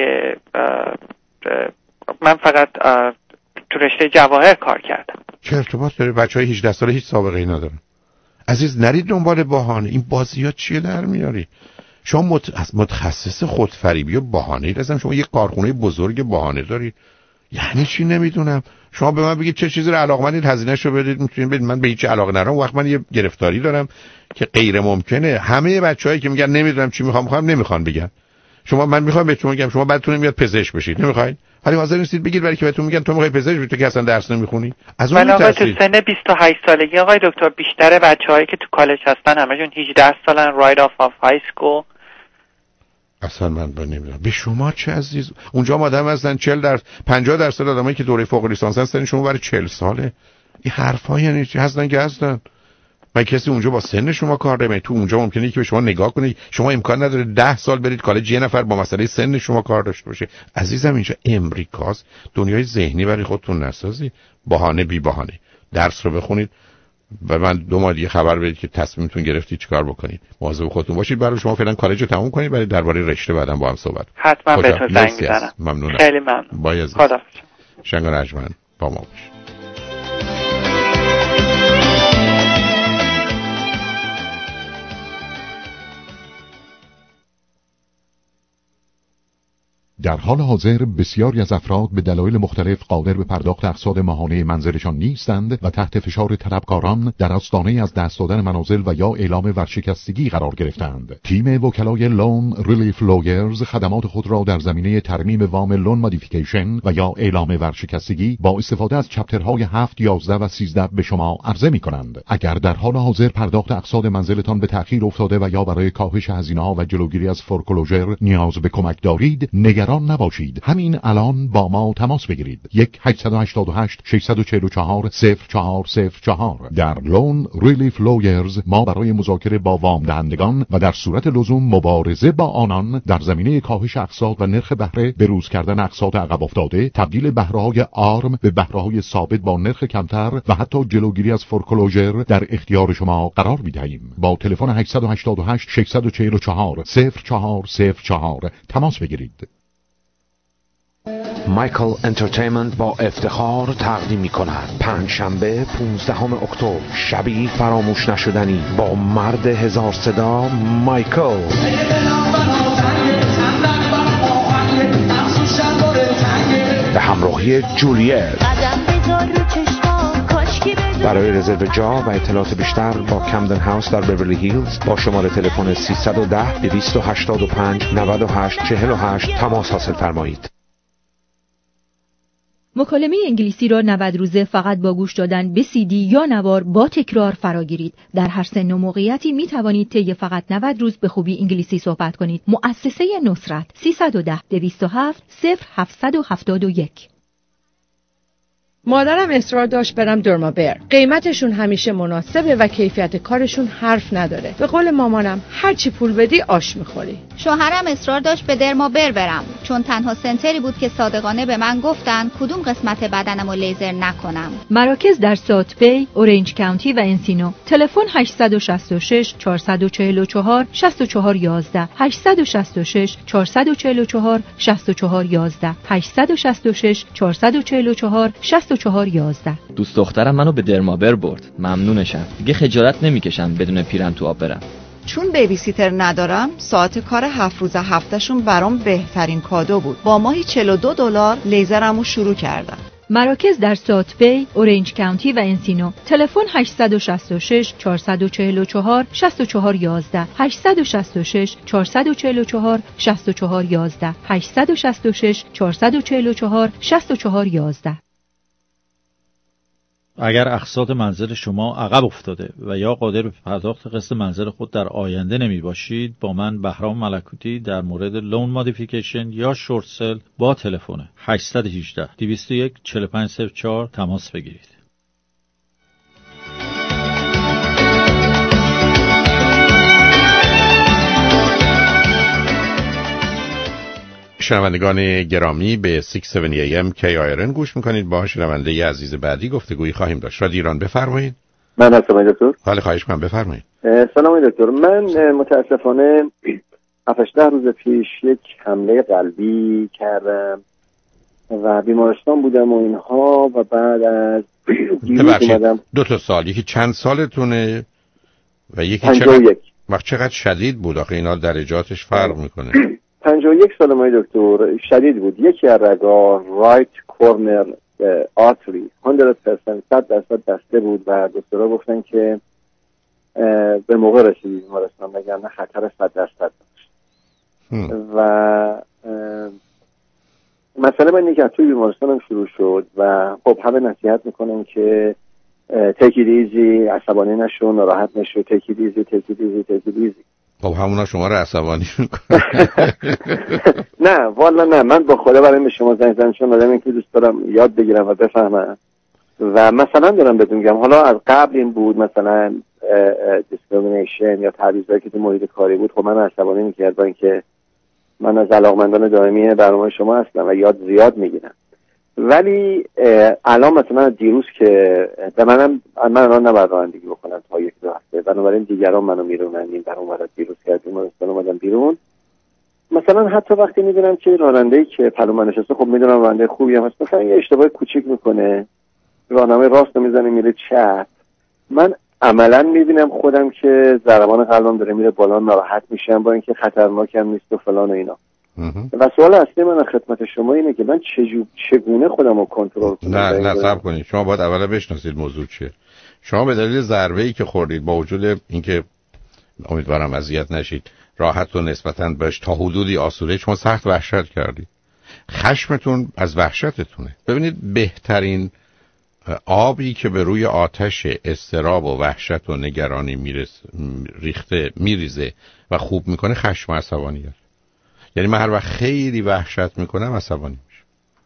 من فقط تو رشته جواهر کار کردم. چه ارتباط داره؟ بچهای هجده ساله هیچ سابقه ای ندارن. عزیز نرید دنبال بهانه. این بازیات چیه در میاری؟ شما مت... متخصص خودفریبی و بهانه‌ای هستم. شما یه کارخونه بزرگ بهانه دارید. یعنی چی نمیدونم. شما به من بگید چه چیزی رو علاقمندید هزینه‌شو بدید میتونید بدید. من به هیچ علاقه ندارم. وقت من یه گرفتاری دارم که غیر ممکنه. همه بچه‌هایی که میگن نمیدونم چی میخوام میخوام نمیخوان بگن. شما من میخوام بهتون بگم شما بعدتون میاد پزشک بشید نمیخواید، ولی حاضر نیستید بگید برای که بهتون میگن تو میخوای پزشک بشی تو که اصلا درس نمیخونی. از اون آقای تو سن بیست و هشت سالگی آقای دکتر بیشتر بچه‌هایی که تو کالج هستن همشون هجده سالن رایت آف آف های اسکول. اصلا من نمیدونم به شما چه عزیز. اونجا آدم هستن چهل درصد پنجاه درصد آدمایی که دوره فوق لیسانس هستن شما برای چهل ساله. این حرفا یعنی چی؟ هستن که هستن. من کسی اونجا با سن شما کار داره؟ تو اونجا ممکنه که به شما نگاه کنه، شما امکان نداره ده سال برید کالج یه نفر با مسئله سن شما کار داشته باشه. عزیزم اینجا امریکاست، دنیای ذهنی برای خودتون نسازی، بهانه بی بهانه درس رو بخونید و من دو ماه دیگه خبر بدید که تصمیمتون گرفتید چیکار بکنید. مواظب خودتون باشید. برای شما فعلا کالج رو تموم کنید، برای درباره رشته بعداً با هم صحبت. حتما بهتون زنگ میزنم. ممنونم. خیلی ممنون. بایزید. خدا شنگ رجمن با ما باشید. در حال حاضر بسیاری از افراد به دلایل مختلف قادر به پرداخت اقساط ماهانه منزلشان نیستند و تحت فشار طلبکاران در آستانه از دست دادن منازل و یا اعلام ورشکستگی قرار گرفتند. تیم وکلای لون ریلیف لویرز خدمات خود را در زمینه ترمیم وام لون مودیفیکیشن و یا اعلام ورشکستگی با استفاده از چپترهای هفت، یازده و سیزده به شما عرضه می‌کنند. اگر در حال حاضر پرداخت اقساط منزلتان به تأخیر افتاده و یا برای کاهش هزینه‌ها و جلوگیری از فورکلوزر نیاز به کمک دارید، نگران نباشید. همین الان با ما تماس بگیرید. یک هشت هشت هشت شش چهار چهار صفر چهار صفر چهار. در لون ریلیف لویرز ما برای مذاکره با وام دهندگان و در صورت لزوم مبارزه با آنان در زمینه کاهش اقساط و نرخ بهره، بروز کردن اقساط عقب افتاده، تبدیل بهره‌های آرم به بهره‌های ثابت با نرخ کمتر و حتی جلوگیری از فورکلوزر در اختیار شما قرار می‌دهیم. با تلفن هشت هشت هشت شش چهار چهار صفر چهار صفر چهار تماس بگیرید. مایکل انترتینمنت با افتخار تقدیم می‌کند پنجشنبه پانزدهم اکتبر شبی فراموش نشدنی با مرد هزار صدا مایکل به همراهی جولیت. برای رزرو جا و اطلاعات بیشتر با کمدن هاوس در بیورلی هیلز با شماره تلفن سیصد و ده دویست و هشتاد و پنج نود و هشت چهل و هشت تماس حاصل فرمایید. مکالمه انگلیسی را نود روزه فقط با گوش دادن به سی دی یا نوار با تکرار فراگیرید. در هر سن و موقعیتی می توانید طی فقط نود روز به خوبی انگلیسی صحبت کنید. مؤسسه نصرت سیصد و ده دویست و هفت صفر هفتصد و هفتاد و یک. مادرم اصرار داشت برم درمابر. قیمتشون همیشه مناسبه و کیفیت کارشون حرف نداره. به قول مامانم هر چی پول بدی آش میخوری. شوهرم اصرار داشت به درمابر برم چون تنها سنتری بود که صادقانه به من گفتن کدوم قسمت بدنمو لیزر نکنم. مراکز در سات بی، اورنج کانتی و انسینو. تلفن هشت شش شش چهار چهار چهار شش چهار یازده هشت شش شش چهار چهار چهار شش چهار یازده هشت شش شش چهار چهار چهار شش چهار یازده. دوست دخترم منو به درمابر برد. ممنونشم. دیگه خجالت نمیکشم بدون پیرن تو آب برم. چون بیبی سیتر ندارم ساعت کار هفت روز هفتهشون برام بهترین کادو بود. با ماهی چهل و دو دلار لیزرمو شروع کردم. مراکز در سات بی، اورنج کانتی و انسینو. تلفن هشت شش شش چهار چهار چهار شش چهار یازده هشت شش شش چهار چهار چهار شش چهار یازده هشت شش شش چهار چهار چهار شش چهار یازده. اگر اقساط منزل شما عقب افتاده و یا قادر به پرداخت قسط منزل خود در آینده نمی باشید، با من بهرام ملکوتی در مورد لون مودیفیکیشن یا شورت سل با تلفن هشت یک هشت دویست و یک چهل و پنج صفر چهار تماس بگیرید. شنوندگان گرامی به شش هفتاد ای ام کی آی آر ان گوش میکنید. با شنونده ی عزیز بعدی گفتگویی خواهیم داشت. رادیو ایران بفرمایید. من هستم دکتر. حال خواهش من بفرمایید. سلام دکتر. من متاسفانه هفت ده روز پیش یک حمله قلبی کردم و بیمارستان بودم و اینها و بعد از دیروز اومدم. دو تا سال، یکی چند سالتونه و یکی پنجاه و یک. وقت چقدر شدید بود؟ آخه اینا درجاتش فرق میکنه. پنجاه و یک سال مای دکتر شدید بود. یکی از رگا رایت کورنر آرتری صد درصد صد درصد بسته بود و دکترها گفتن که به موقع رسیدی بیمارستان وگرنه خطر صد درصد داشت. و مسئله من اینه که توی بیمارستانم شروع شد و خب همه نصیحت میکنن که تیک ایت ایزی، عصبانی نشو، ناراحت نشو، تیک ایت ایزی تیک ایت ایزی تیک ایت ایزی. خب همونا شما رو عصبانی میکنه. نه والا نه، من با خدا برای به شما زنگ زدم چون آدمی که دوست دارم یاد بگیرم و بفهمم و مثلا دارم بهتون میگم حالا از قبل این بود مثلا دیسکریمینیشن یا تبعیضایی که تو محیط کاری بود خب من عصبانی می‌کرد، با اینکه من از علاقمندان دائمی برنامه شما هستم و یاد زیاد میگیرم. ولی الان مثلا دیروز که به منم من الان نباید رانندگی بکنم تا یک دو هفته، بنابراین دیگران منو میرونن. این برام برای دیروز کردیم و مثلا اومدم بیرون. مثلا حتی وقتی میدونم که راننده‌ای که پلو من نشسته خب میدونم راننده خوبی هم هست، مثلا یه اشتباه کوچیک میکنه، راهنمای راست رو میزنه میره چپ، من عملا میبینم خودم که ضربان قلبم داره میره بالا، ناراحت میشم با اینکه خطرناک هم نیست و فلان و اینا. و سوال اصلی من خدمت شما اینه که من چجور چگونه خودم رو کنترل کنم؟ نه نه صبر کنید، شما باید اولا بشناسید موضوع چیه. شما به دلیل ضربه‌ای که خوردید با وجود اینکه امیدوارم اذیت نشید راحت و نسبتاً بهش تا حدودی آسوده، شما سخت وحشت کردید. خشمتون از وحشتتونه. ببینید بهترین آبی که به روی آتش اضطراب و وحشت و نگرانی میرس ریخته میریزه و خوب میکنه خشم و عصبانیت. یعنی من هر وقت خیلی وحشت میکنم عصبانی میشم.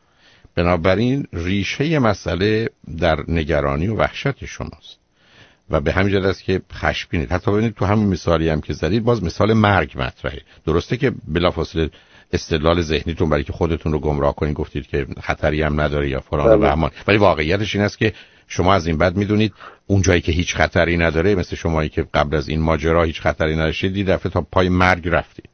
بنابراین ریشه مسئله در نگرانی و وحشت شماست و به همین جهت است که خشمگینید. حتی ببینید تو همین مثالی هم که زدید باز مثال مرگ مطرحه. درسته که بلافاصله استدلال ذهنیتون برای که خودتون رو گمراه کنین گفتید که خطری هم نداره یا فلان و بهمان، ولی واقعیتش این است که شما از این بعد میدونید اون جایی که هیچ خطری نداره، مثل شمایی که قبل از این ماجرا هیچ خطری نداشتید، یه دفعه تا پای مرگ رفتید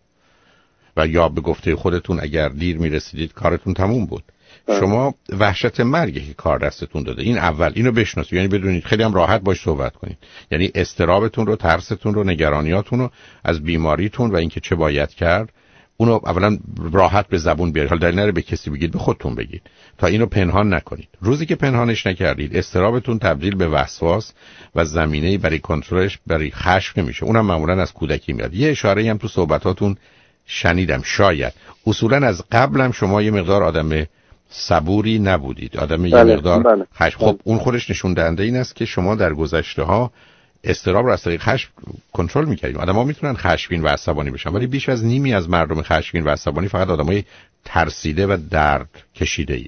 و یا به گفته خودتون اگر دیر میرسیدید کارتون تموم بود. شما وحشت مرگی که کار دستتون داده. این اول اینو بشناسید، یعنی بدونید خیلی هم راحت باش صحبت کنید. یعنی استرابتون رو، ترستون رو، نگرانیاتون رو از بیماریتون و اینکه چه باید کرد اونو اولا راحت به زبون بیارید. حالا دلیل نره به کسی بگید، به خودتون بگید تا اینو پنهان نکنید. روزی که پنهانش نکردید استرابتون تبدیل به وسواس و زمینه‌ای برای کنترلش برای خشم نمیشه. اونم معمولا از کودکی میاد. یه اشاره‌ای هم تو صحبتاتون شنیدم، شاید اصولا از قبلم شما یه مقدار آدم صبوری نبودید، آدم یه مقدار خشم. خب اون خودش نشون دهنده این است که شما در گذشته ها استراب رو از طریق خشم کنترل می‌کردید. آدم‌ها میتونن خشمگین و عصبانی بشن، ولی بیش از نیمی از مردم خشمگین و عصبانی فقط آدمای ترسیده و درد کشیده‌ای.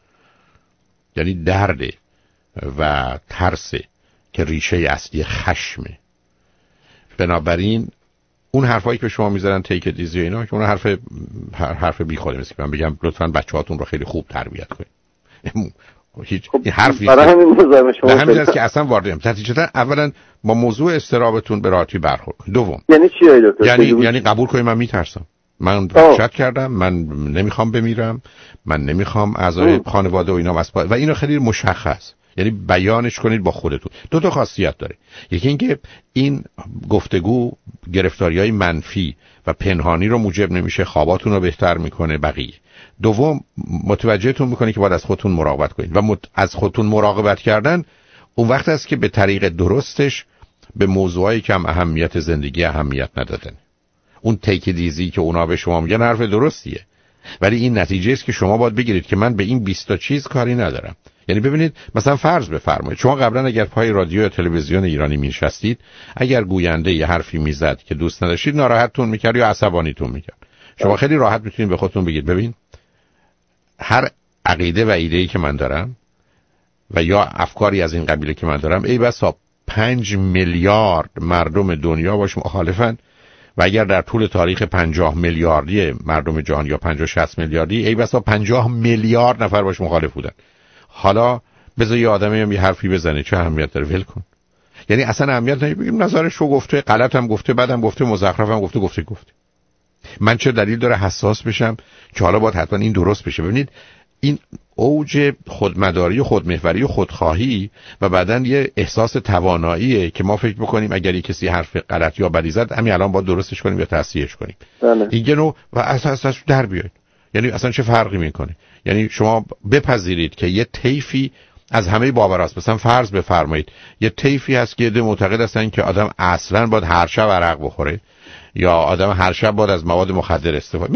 یعنی درد و ترس که ریشه اصلی خشمه. بنابراین اون حرفایی که شما میذارن تیک دیزی اینا که اون حرف حرف بیخوده، مثل که من بگم لطفاً بچه‌هاتون رو خیلی خوب تربیت کنید. هیچ این حرفی برای همین مزاحم شما به همین جاست که اصلا وارد نمیشم. نتیجتا اولا با موضوع استرابتون به راحتی برخورد کنید. دوم یعنی چی ای دکتر؟ یعنی یعنی قبول کنید من میترسم، من وحشت کردم، من نمیخوام بمیرم، من نمیخوام اعضای خانواده و اینا مسئول و اینو خیلی مشخص یعنی بیانش کنید با خودتون. دو تا خاصیت داره. یکی اینکه این گفتگو گرفتاری‌های منفی و پنهانی رو موجب نمیشه، خواباتون رو بهتر میکنه بقیه. دوم متوجهتون میکنه که باید از خودتون مراقبت کنید و مت... از خودتون مراقبت کردن اون وقت است که به طریق درستش به موضوعایی که هم اهمیت زندگی اهمیت ندادن. اون تیک دیزی که اونا به شما میگن حرف درستیه، ولی این نتیجه است که شما باید بگیرید که من به این بیست تا چیز کاری ندارم. یعنی ببینید مثلا فرض بفرمایید شما قبلا اگر پای رادیو یا تلویزیون ایرانی میشستید، اگر گوینده یه حرفی میزد که دوست نداشتید ناراحتتون میکرد یا عصبانیتون میکرد، شما خیلی راحت میتونید به خودتون بگید ببین هر عقیده و ایده‌ای که من دارم و یا افکاری از این قبیله که من دارم ای بسا پنج میلیارد مردم دنیا باش مخالفن و اگر در طول تاریخ پنجاه میلیاردی مردم جهان یا پنجاه شصت میلیاردی ای بسا پنجاه میلیارد نفر باش مخالف بودن، حالا بذار یه آدمی هم یه حرفی بزنه چه اهمیت داره؟ ول کن. یعنی اصلا اهمیت نداره، بگیم نظرش رو گفته، غلط هم گفته، بعدم گفته، مزخرف هم گفته، گفته گفته من چه دلیل داره حساس بشم که حالا باید حتما این درست بشه؟ ببینید این اوج خودمداری و خودمحوری و خودخواهی و بعدن یه احساس تواناییه که ما فکر بکنیم اگر یک کسی حرف غلط یا بدی زد همین الان باید درستش کنیم یا تصحیحش کنیم. این نوع و اساساً در بیاید. یعنی اصلا چه فرقی میکنه؟ یعنی شما بپذیرید که یه طیفی از همه باوراست. مثلا فرض بفرمایید یه طیفی هست که ده معتقد هستن که آدم اصلا باید هر شب عرق بخوره یا آدم هر شب باید از مواد مخدر استفاده، مثال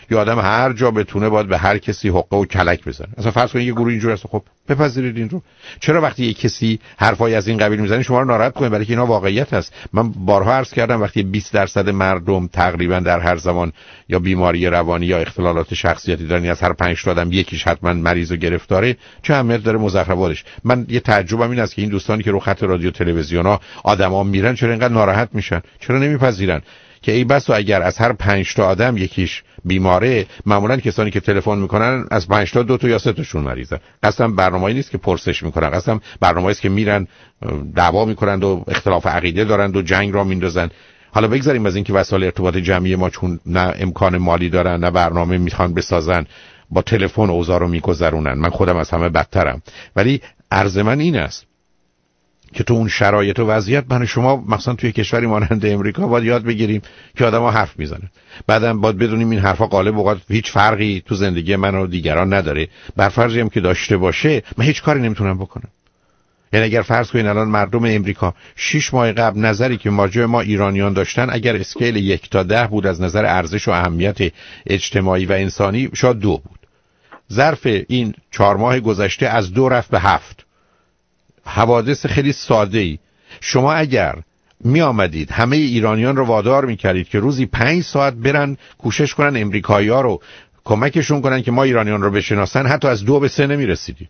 یا آدم هر جا بتونه باید به هر کسی حقه و کلک بزنه. اصلا فرض کنید یه گروه اینجوری هست، خب بپذیرید این رو. چرا وقتی یک کسی حرفای از این قبیل میزنه شما رو ناراحت کنید؟ برای که اینا واقعیت هست. من بارها عرض کردم وقتی بیست درصد مردم تقریبا در هر زمان یا بیماری روانی یا اختلالات شخصیتی دارن، از هر پنج تا آدم یکیش حتما مریض و گرفتاره، چه اهمیت داره مزخرفاتش؟ من یه تعجبم این است که این دوستانی که رو خط رادیو تلویزیونا آدما میرن چرا اینقدر ناراحت میشن؟ چرا نمیپذیرن که ای بس و اگر از هر پنج تا آدم یکیش بیماره، معمولا کسانی که تلفن میکنن از پنج تا دو تا یا سه تاشون مریضن. قسم برنامه‌ای نیست که پرسش میکنن، قسم برنامه‌ای است که میرن دعوا میکنن و اختلاف عقیده دارن و جنگ را میندازن. حالا بگذاریم از اینکه وسایل ارتباط جمعی ما چون نه امکان مالی دارن نه برنامه میخوان بسازن، با تلفن اوضاع رو میگذرونن. من خودم از همه بدترم، ولی عرض من این است که تو اون شرایط و وضعیت من شما مثلا توی کشوری مانند امریکا باید یاد بگیریم که آدم‌ها حرف میزنن، بعدم باید بدونیم این حرفا غالب اوقات هیچ فرقی تو زندگی من و دیگران نداره. بر فرضی هم که داشته باشه من هیچ کاری نمیتونم بکنم. یعنی اگر فرض کنین الان مردم امریکا شش ماه قبل نظری که ماجرای ما ایرانیان داشتن اگر اسکیل یک تا ده بود از نظر ارزش و اهمیت اجتماعی و انسانی شاید دو بود. ظرف این چهار ماه گذشته از دو رفت به هفت. حوادث خیلی ساده‌ای. شما اگر می آمدید همه ایرانیان رو وادار می کردید که روزی پنج ساعت برن کوشش کنن امریکایی‌ها رو کمکشون کنن که ما ایرانیان رو بشناسن، حتی از دو به سه نمی رسیدید.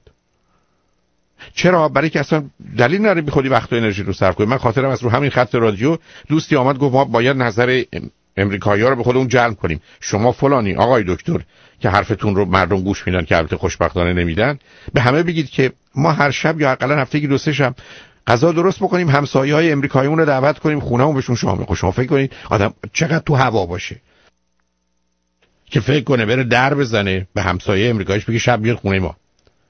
چرا؟ برای که اصلا دلیل نداره بی خودی وقت و انرژی رو صرف کنید. من خاطرم از رو همین خط رادیو دوستی آمد گفت ما باید نظر امریکایی‌ها رو به خودمون جلب کنیم. شما فلانی آقای دکتر که حرفتون رو مردم گوش میدن که البته خوشبختانه نمیدن، به همه بگید که ما هر شب یا حداقل هفتگی دو سه شب غذا درست بکنیم، همسایه‌های امریکایی‌مون رو دعوت کنیم خونه‌مون بهشون شام بخوریم. شما فکر کنید آدم چقدر تو هوا باشه که فکر کنه بره در بزنه به همسایه امریکاییش بگه شب بیاد خونه ما.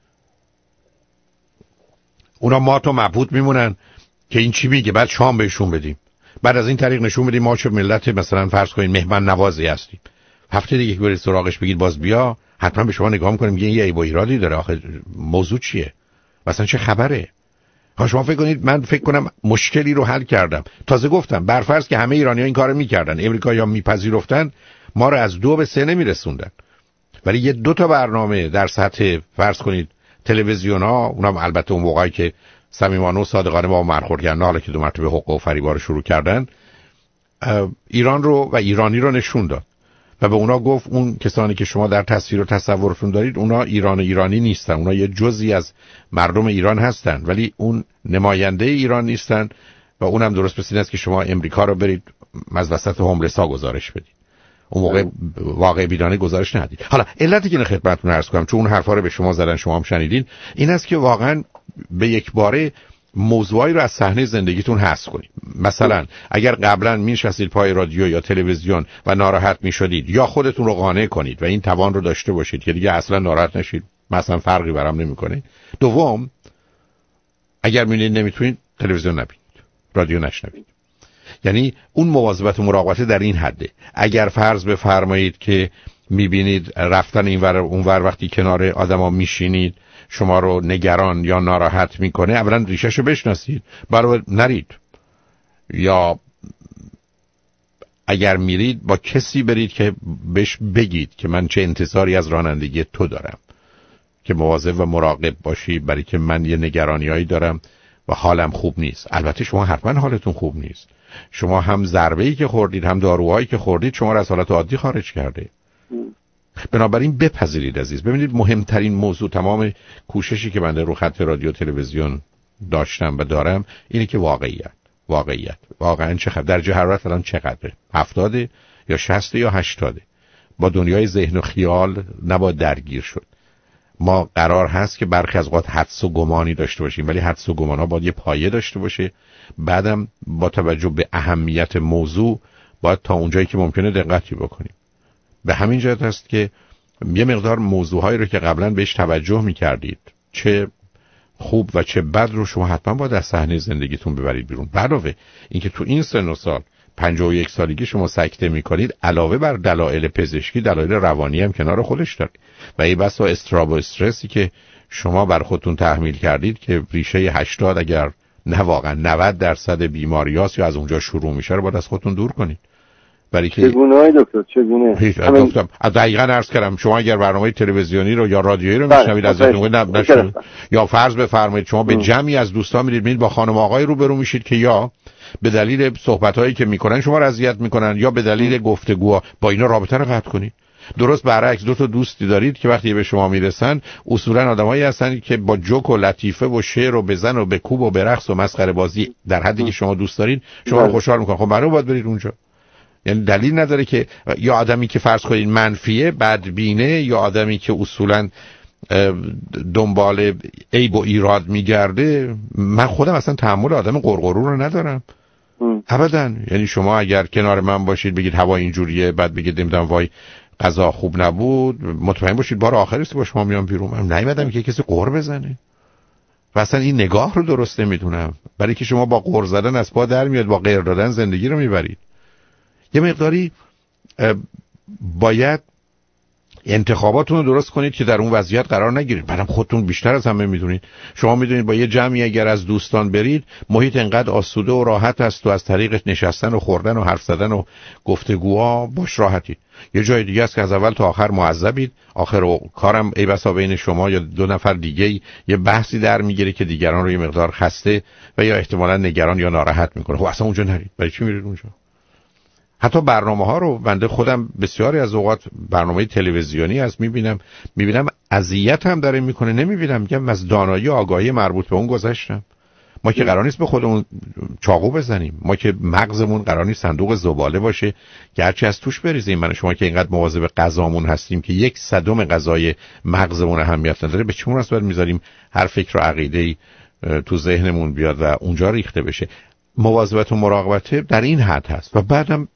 اونا ما تو مبهوت میمونن که این چی میگه، بعد شام بهشون بدیم، بعد از این طریق نشون بدیم ما چه ملت مثلا فرض کنید مهمان نوازی هستیم. هفته دیگه که برید سراغش بگید باز بیا، حتما به شما نگاه می‌کنیم میگه این یه عیب و ایرادی داره. آخه موضوع چیه؟ مثلا چه خبره؟ ها شما فکر کنید من فکر کنم مشکلی رو حل کردم. تازه گفتم برفرض که همه ایرانی‌ها این کارو می‌کردن، امریکایی‌ها میپذیرفتن، ما رو از دو به سه نمی‌رسوندن. ولی یه دو تا برنامه در سطح فرض کنید تلویزیون‌ها، اونم البته اون موقعی که صمیمانه و صادقانه با ما برخورد کردن، حالا که دو مرتبه حقوق و فریبا رو شروع کردن، ایران رو و ایرانی رو نشون داد و به اونا گفت اون کسانی که شما در تصویر و تصورتون دارید اونا ایران و ایرانی نیستن، اونا یه جزئی از مردم ایران هستن ولی اون نماینده ایران نیستن و اونم درست مثل این است که شما امریکا رو برید از وسط هوملس‌ها گزارش بدید. اون موقع واقع بیدانه گزارش ندید. حالا علتی که اینو خدمتتون عرض کنم چون اون حرفا رو به شما زدن شما هم شنیدین، این است که واقعا به یک باره موضوعی رو از صحنه زندگیتون حذف کنید. مثلا اگر قبلا می‌نشستید پای رادیو یا تلویزیون و ناراحت می‌شدید، یا خودتون رو قانع کنید و این توان رو داشته باشید که دیگه اصلا ناراحت نشید، مثلا فرقی برام نمی‌کنه. دوم، اگر می‌بینید نمی‌تونید تلویزیون نبینید، رادیو نشنوید. یعنی اون مواظبت و مراقبت در این حده. اگر فرض بفرمایید که می‌بینید رفتن اینور اونور وقتی کنار آدما میشینید شما رو نگران یا ناراحت میکنه، اولا ریشه‌شو بشناسید، برای نرید. یا اگر میرید با کسی برید که بهش بگید که من چه انتظاری از رانندگی تو دارم، که مواظب و مراقب باشی برای که من یه نگرانیایی دارم و حالم خوب نیست. البته شما حتما حالتون خوب نیست، شما هم ضربه‌ای که خوردید هم داروهایی که خوردید شما رو از حالت عادی خارج کرده. بنابراین بپذیرید عزیز. ببینید مهمترین موضوع تمام کوششی که من رو خط رادیو تلویزیون داشتم و دارم اینه که واقعیت واقعیت واقعا چه خبر، درجه حرارت الان چقدره؟ هفتاد یا شصت یا هشتاد؟ با دنیای ذهن و خیال نباید درگیر شد. ما قرار هست که برخی از اوقات حدس و گمانی داشته باشیم ولی حدس و گمان‌ها باید یه پایه داشته باشه. بعدم با توجه به اهمیت موضوع باید تا اونجایی که ممکنه دقتی بکنیم. به همین جهت است که یه مقدار موضوعهایی رو که قبلا بهش توجه می‌کردید چه خوب و چه بد رو شما حتما باید از صحنه زندگیتون ببرید بیرون. علاوه اینکه تو این سن و سال پنجاه و یک سالگی شما سکته می‌کنید، علاوه بر دلایل پزشکی دلایل روانی هم کنار خودش داره و این بسا استراب و استرسی که شما بر خودتون تحمیل کردید که ریشه هشتاد اگر نه واقعا نود درصد بیماریاست یا از اونجا شروع میشه رو باید از خودتون دور کنید. برای که چگونه های دکتر چگونه هیچ گفتم دقیقاً عرض کردم شما اگر برنامه تلویزیونی رو یا رادیویی رو میشنوید از نه یا فرض بفرمایید شما به جمعی از دوستان میرید میرید با خانم آقای روبرو میشید که یا به دلیل صحبتایی که میکنن شما رو اذیت میکنن یا به دلیل گفتگو با اینا رابطه رو قطع کنید. درست برعکس دو تا دوستی دارید که وقتی به شما میرسن اصولا آدمایی هستن که با جوک و لطیفه و شعر و بزن و به کوب و به رقص و مسخره بازی در حدی که شما دوست دارید شما رو خوشحال میکنن. خب برای باید برید اونجا. یعنی دلیل نداره که یا آدمی که فرض کنید منفیه بدبینه یا آدمی که اصولا دنبال عیب و ایراد میگرده. من خودم اصلا تحمل آدم قرقرو رو ندارم ابدا. یعنی شما اگر کنار من باشید بگید هوا اینجوریه بعد بگید نمیدونم وای غذا خوب نبود مطمئن باشید بار آخری است با شما میام بیرون. من نیومدم که کسی قر بزنه و اصلا این نگاه رو درست نمیدونم. برای که شما با قر زدن از پا در میاد با غیر دادن زندگی رو میبرید. یه مقداری باید انتخاباتون رو درست کنید که در اون وضعیت قرار نگیرید. بعدم خودتون بیشتر از همه میدونید. شما میدونید با یه جمعی اگر از دوستان برید محیط انقدر آسوده و راحت است و از طریق نشستن و خوردن و حرف زدن و گفتگوها باش راحتید. یه جای دیگه است که از اول تا آخر معذبید. آخر و کارم ای بسا بین شما یا دو نفر دیگه یه بحثی در میگیره که دیگران رو یه مقدار خسته و یا احتمالاً نگران یا ناراحت میکنه. خب اصلا اونجا نرید. برای چی میرید اونجا؟ حتی برنامه ها رو بنده خودم بسیاری از اوقات برنامه تلویزیونی هست میبینم میبینم اذیت هم داره میکنه نمیبینم میگم از دانایی و آگاهی مربوط به اون گذشتم. ما که قرار نیست به خودمون چاقو بزنیم. ما که مغزمون قرار نیست صندوق زباله باشه که هرچی از توش بریزیم. من شما که اینقدر مواظب غذامون هستیم که یک صدم غذای مغزمون اهمیت نداره به چه مناسبت میذاریم هر فکر و عقیده‌ای تو ذهنمون بیاد و اونجا ریخته بشه. مواظبت و مراقبت در این حد هست. و بعدم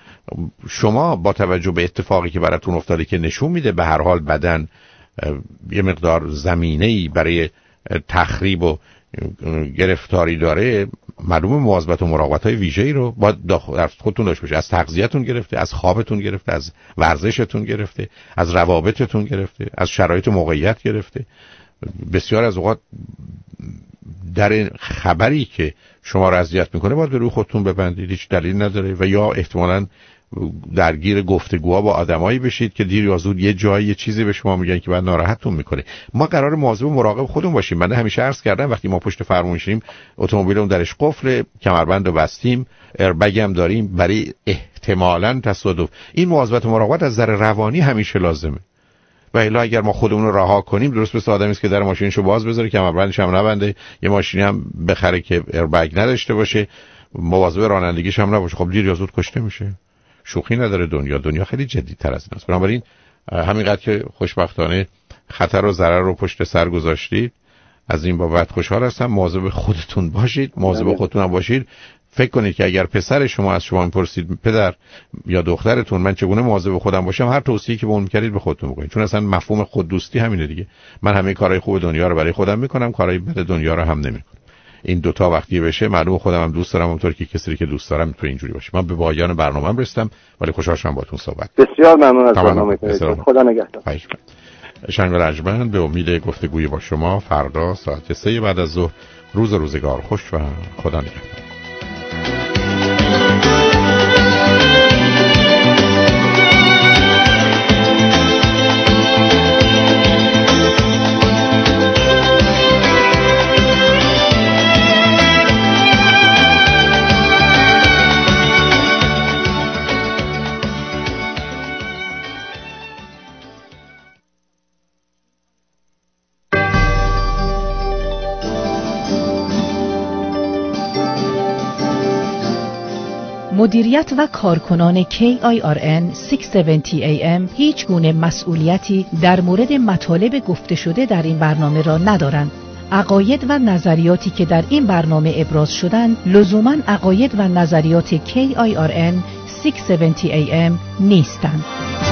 شما با توجه به اتفاقی که براتون افتاده که نشون میده به هر حال بدن یه مقدار زمینه‌ای برای تخریب و گرفتاری داره معلومه مواظبت و مراقبت‌های ویژه‌ای رو باید در خودتون داشته باشید. از تغذیه‌تون گرفته از خوابتون گرفته از ورزشتون گرفته از روابطتون گرفته از شرایط موقعیت گرفته. بسیار از اوقات در خبری که شما رو اذیت میکنه باید به روی خودتون ببندید. هیچ دلیل نداره. و یا احتمالاً درگیر گفتگوها با آدمایی بشید که دیر یا زود یه جایی یه چیزی به شما میگن که بعد ناراحتتون میکنه. ما قرار مواظب و مراقب خودمون باشیم. من همیشه عرض کردم وقتی ما پشت فرمون میشیم اتومبیلمون درش قفل کمربند رو بستیم ایربگ هم داریم برای احتمالاً تصادف. این مواظبت و مراقبت از نظر روانی همیشه لازمه. و الا اگر ما خودمون رو رها کنیم درست مثل آدمی است که در ماشینشو باز بذاره کمربندش هم نبنده یه ماشینی هم بخره که ایربگ نداشته باشه مواظب رانندگیش هم نباشه خب دیر یا زود کشته میشه. شوخی نداره دنیا. دنیا خیلی جدی‌تر از ایناست. بنابراین همینقدر که خوشبختانه خطر و ضرر رو پشت سر گذاشتید از این بابت خوشحال هستم. مواظب خودتون باشید. مواظب خودتون هم باشید. فکر کنید که اگر پسر شما از شما میپرسید پدر یا دخترتون من چگونه مواظب خودم باشم هر توصیه‌ای که به اون می‌کردید به خودتون بکنید. چون اصلا مفهوم خود دوستی همینه دیگه. من همه کارهای خوب دنیا رو برای خودم میکنم کارهای بد دنیا رو هم نمیکنم. این دوتا وقتی بشه معلومه خودم هم دوست دارم اونطور که کسی که دوست دارم میتونه اینجوری باشه. من به پایان برنامه‌ام رسیدم ولی خوشحال شدم باهاتون صحبت. بسیار ممنون از برنامه‌تون. خدا نگهدار. شنگ رجمن به امید گفتگوی با شما فردا ساعت سه بعد از ظهر. روز روزگار خوش و خدا نگهدار. مدیریت و کارکنان کی آی آر ان ششصد و هفتاد ای ام هیچ گونه مسئولیتی در مورد مطالب گفته شده در این برنامه را ندارند. عقاید و نظریاتی که در این برنامه ابراز شدند لزوماً عقاید و نظریات کی آی آر ان ششصد و هفتاد ای ام نیستند.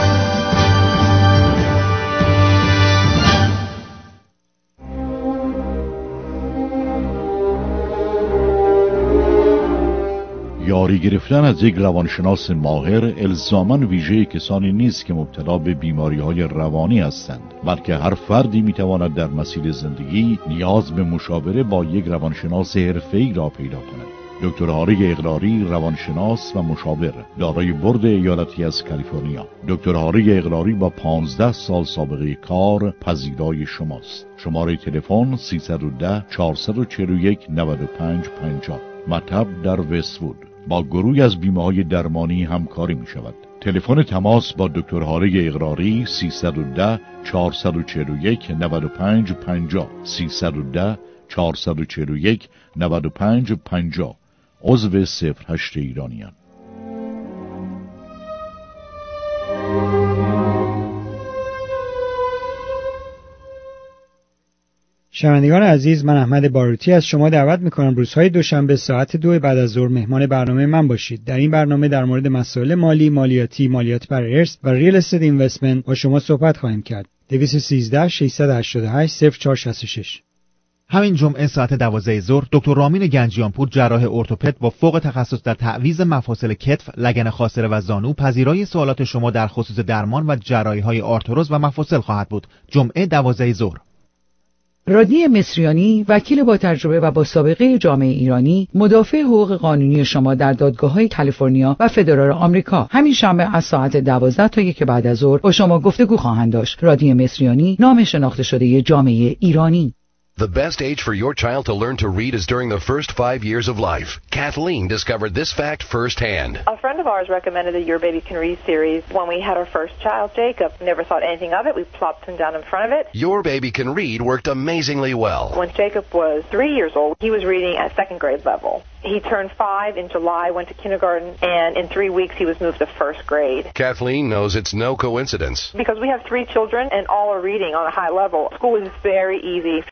یاری گرفتن از یک روانشناس ماهر الزاماً ویژه کسانی نیست که مبتلا به بیماری‌های روانی هستند، بلکه هر فردی می‌تواند در مسیر زندگی نیاز به مشاوره با یک روانشناس حرفه‌ای را پیدا کند. دکتر هاری اقراری روانشناس و مشاور، دارای بورد ایالتی از کالیفرنیا. دکتر هاری اقراری با پانزده سال سابقه کار پذیرای شماست. شماره تلفن سیصد و ده چهارصد و چهل و یک نود و پنج پنجاه. مطب در وست‌وود. با گروهی از بیمه‌های درمانی همکاری می شود. تلفن تماس با دکتر هاری اقراری سیصد و ده چهارصد و چهل و یک نود و پنج پنجاه. سیصد و ده چهارصد و چهل و یک نود و پنج پنجاه. عضو صفر هشت ایرانیان. شنوندگان عزیز، من احمد باروتی از شما دعوت میکنم روزهای دوشنبه ساعت دو بعد از ظهر مهمان برنامه من باشید. در این برنامه در مورد مسائل مالی، مالیاتی، مالیات بر ارث و ریل استیت اینوستمنت با شما صحبت خواهیم کرد. دویست و سیزده ششصد و هشتاد و هشت صفر چهار شصت و شش. همین جمعه ساعت دوازده ظهر دکتر رامین گنجیانپور، جراح ارتوپد با فوق تخصص در تعویض مفاصل کتف، لگن خاصره و زانو، پذیرای سوالات شما در خصوص درمان و جراحی‌های آرتروز و مفاصل خواهد بود. جمعه دوازده ظهر. رادی مصریانی، وکیل با تجربه و با سابقه جامعه ایرانی، مدافع حقوق قانونی شما در دادگاه‌های کالیفرنیا و فدرال آمریکا، همین شنبه از ساعت دوازده تا یک بعد از ظهر با شما گفتگو خواهند داشت. رادی مصریانی، نام شناخته شده جامعه ایرانی. The best age for your child to learn to read is during the first five years of life. Kathleen discovered this fact firsthand. A friend of ours recommended the Your Baby Can Read series when we had our first child, Jacob. Never thought anything of it. We plopped him down in front of it. Your Baby Can Read worked amazingly well. When Jacob was three years old, he was reading at second grade level. He turned five in July, went to kindergarten, and in three weeks he was moved to first grade. Kathleen knows it's no coincidence. Because we have three children and all are reading on a high level, school is very easy.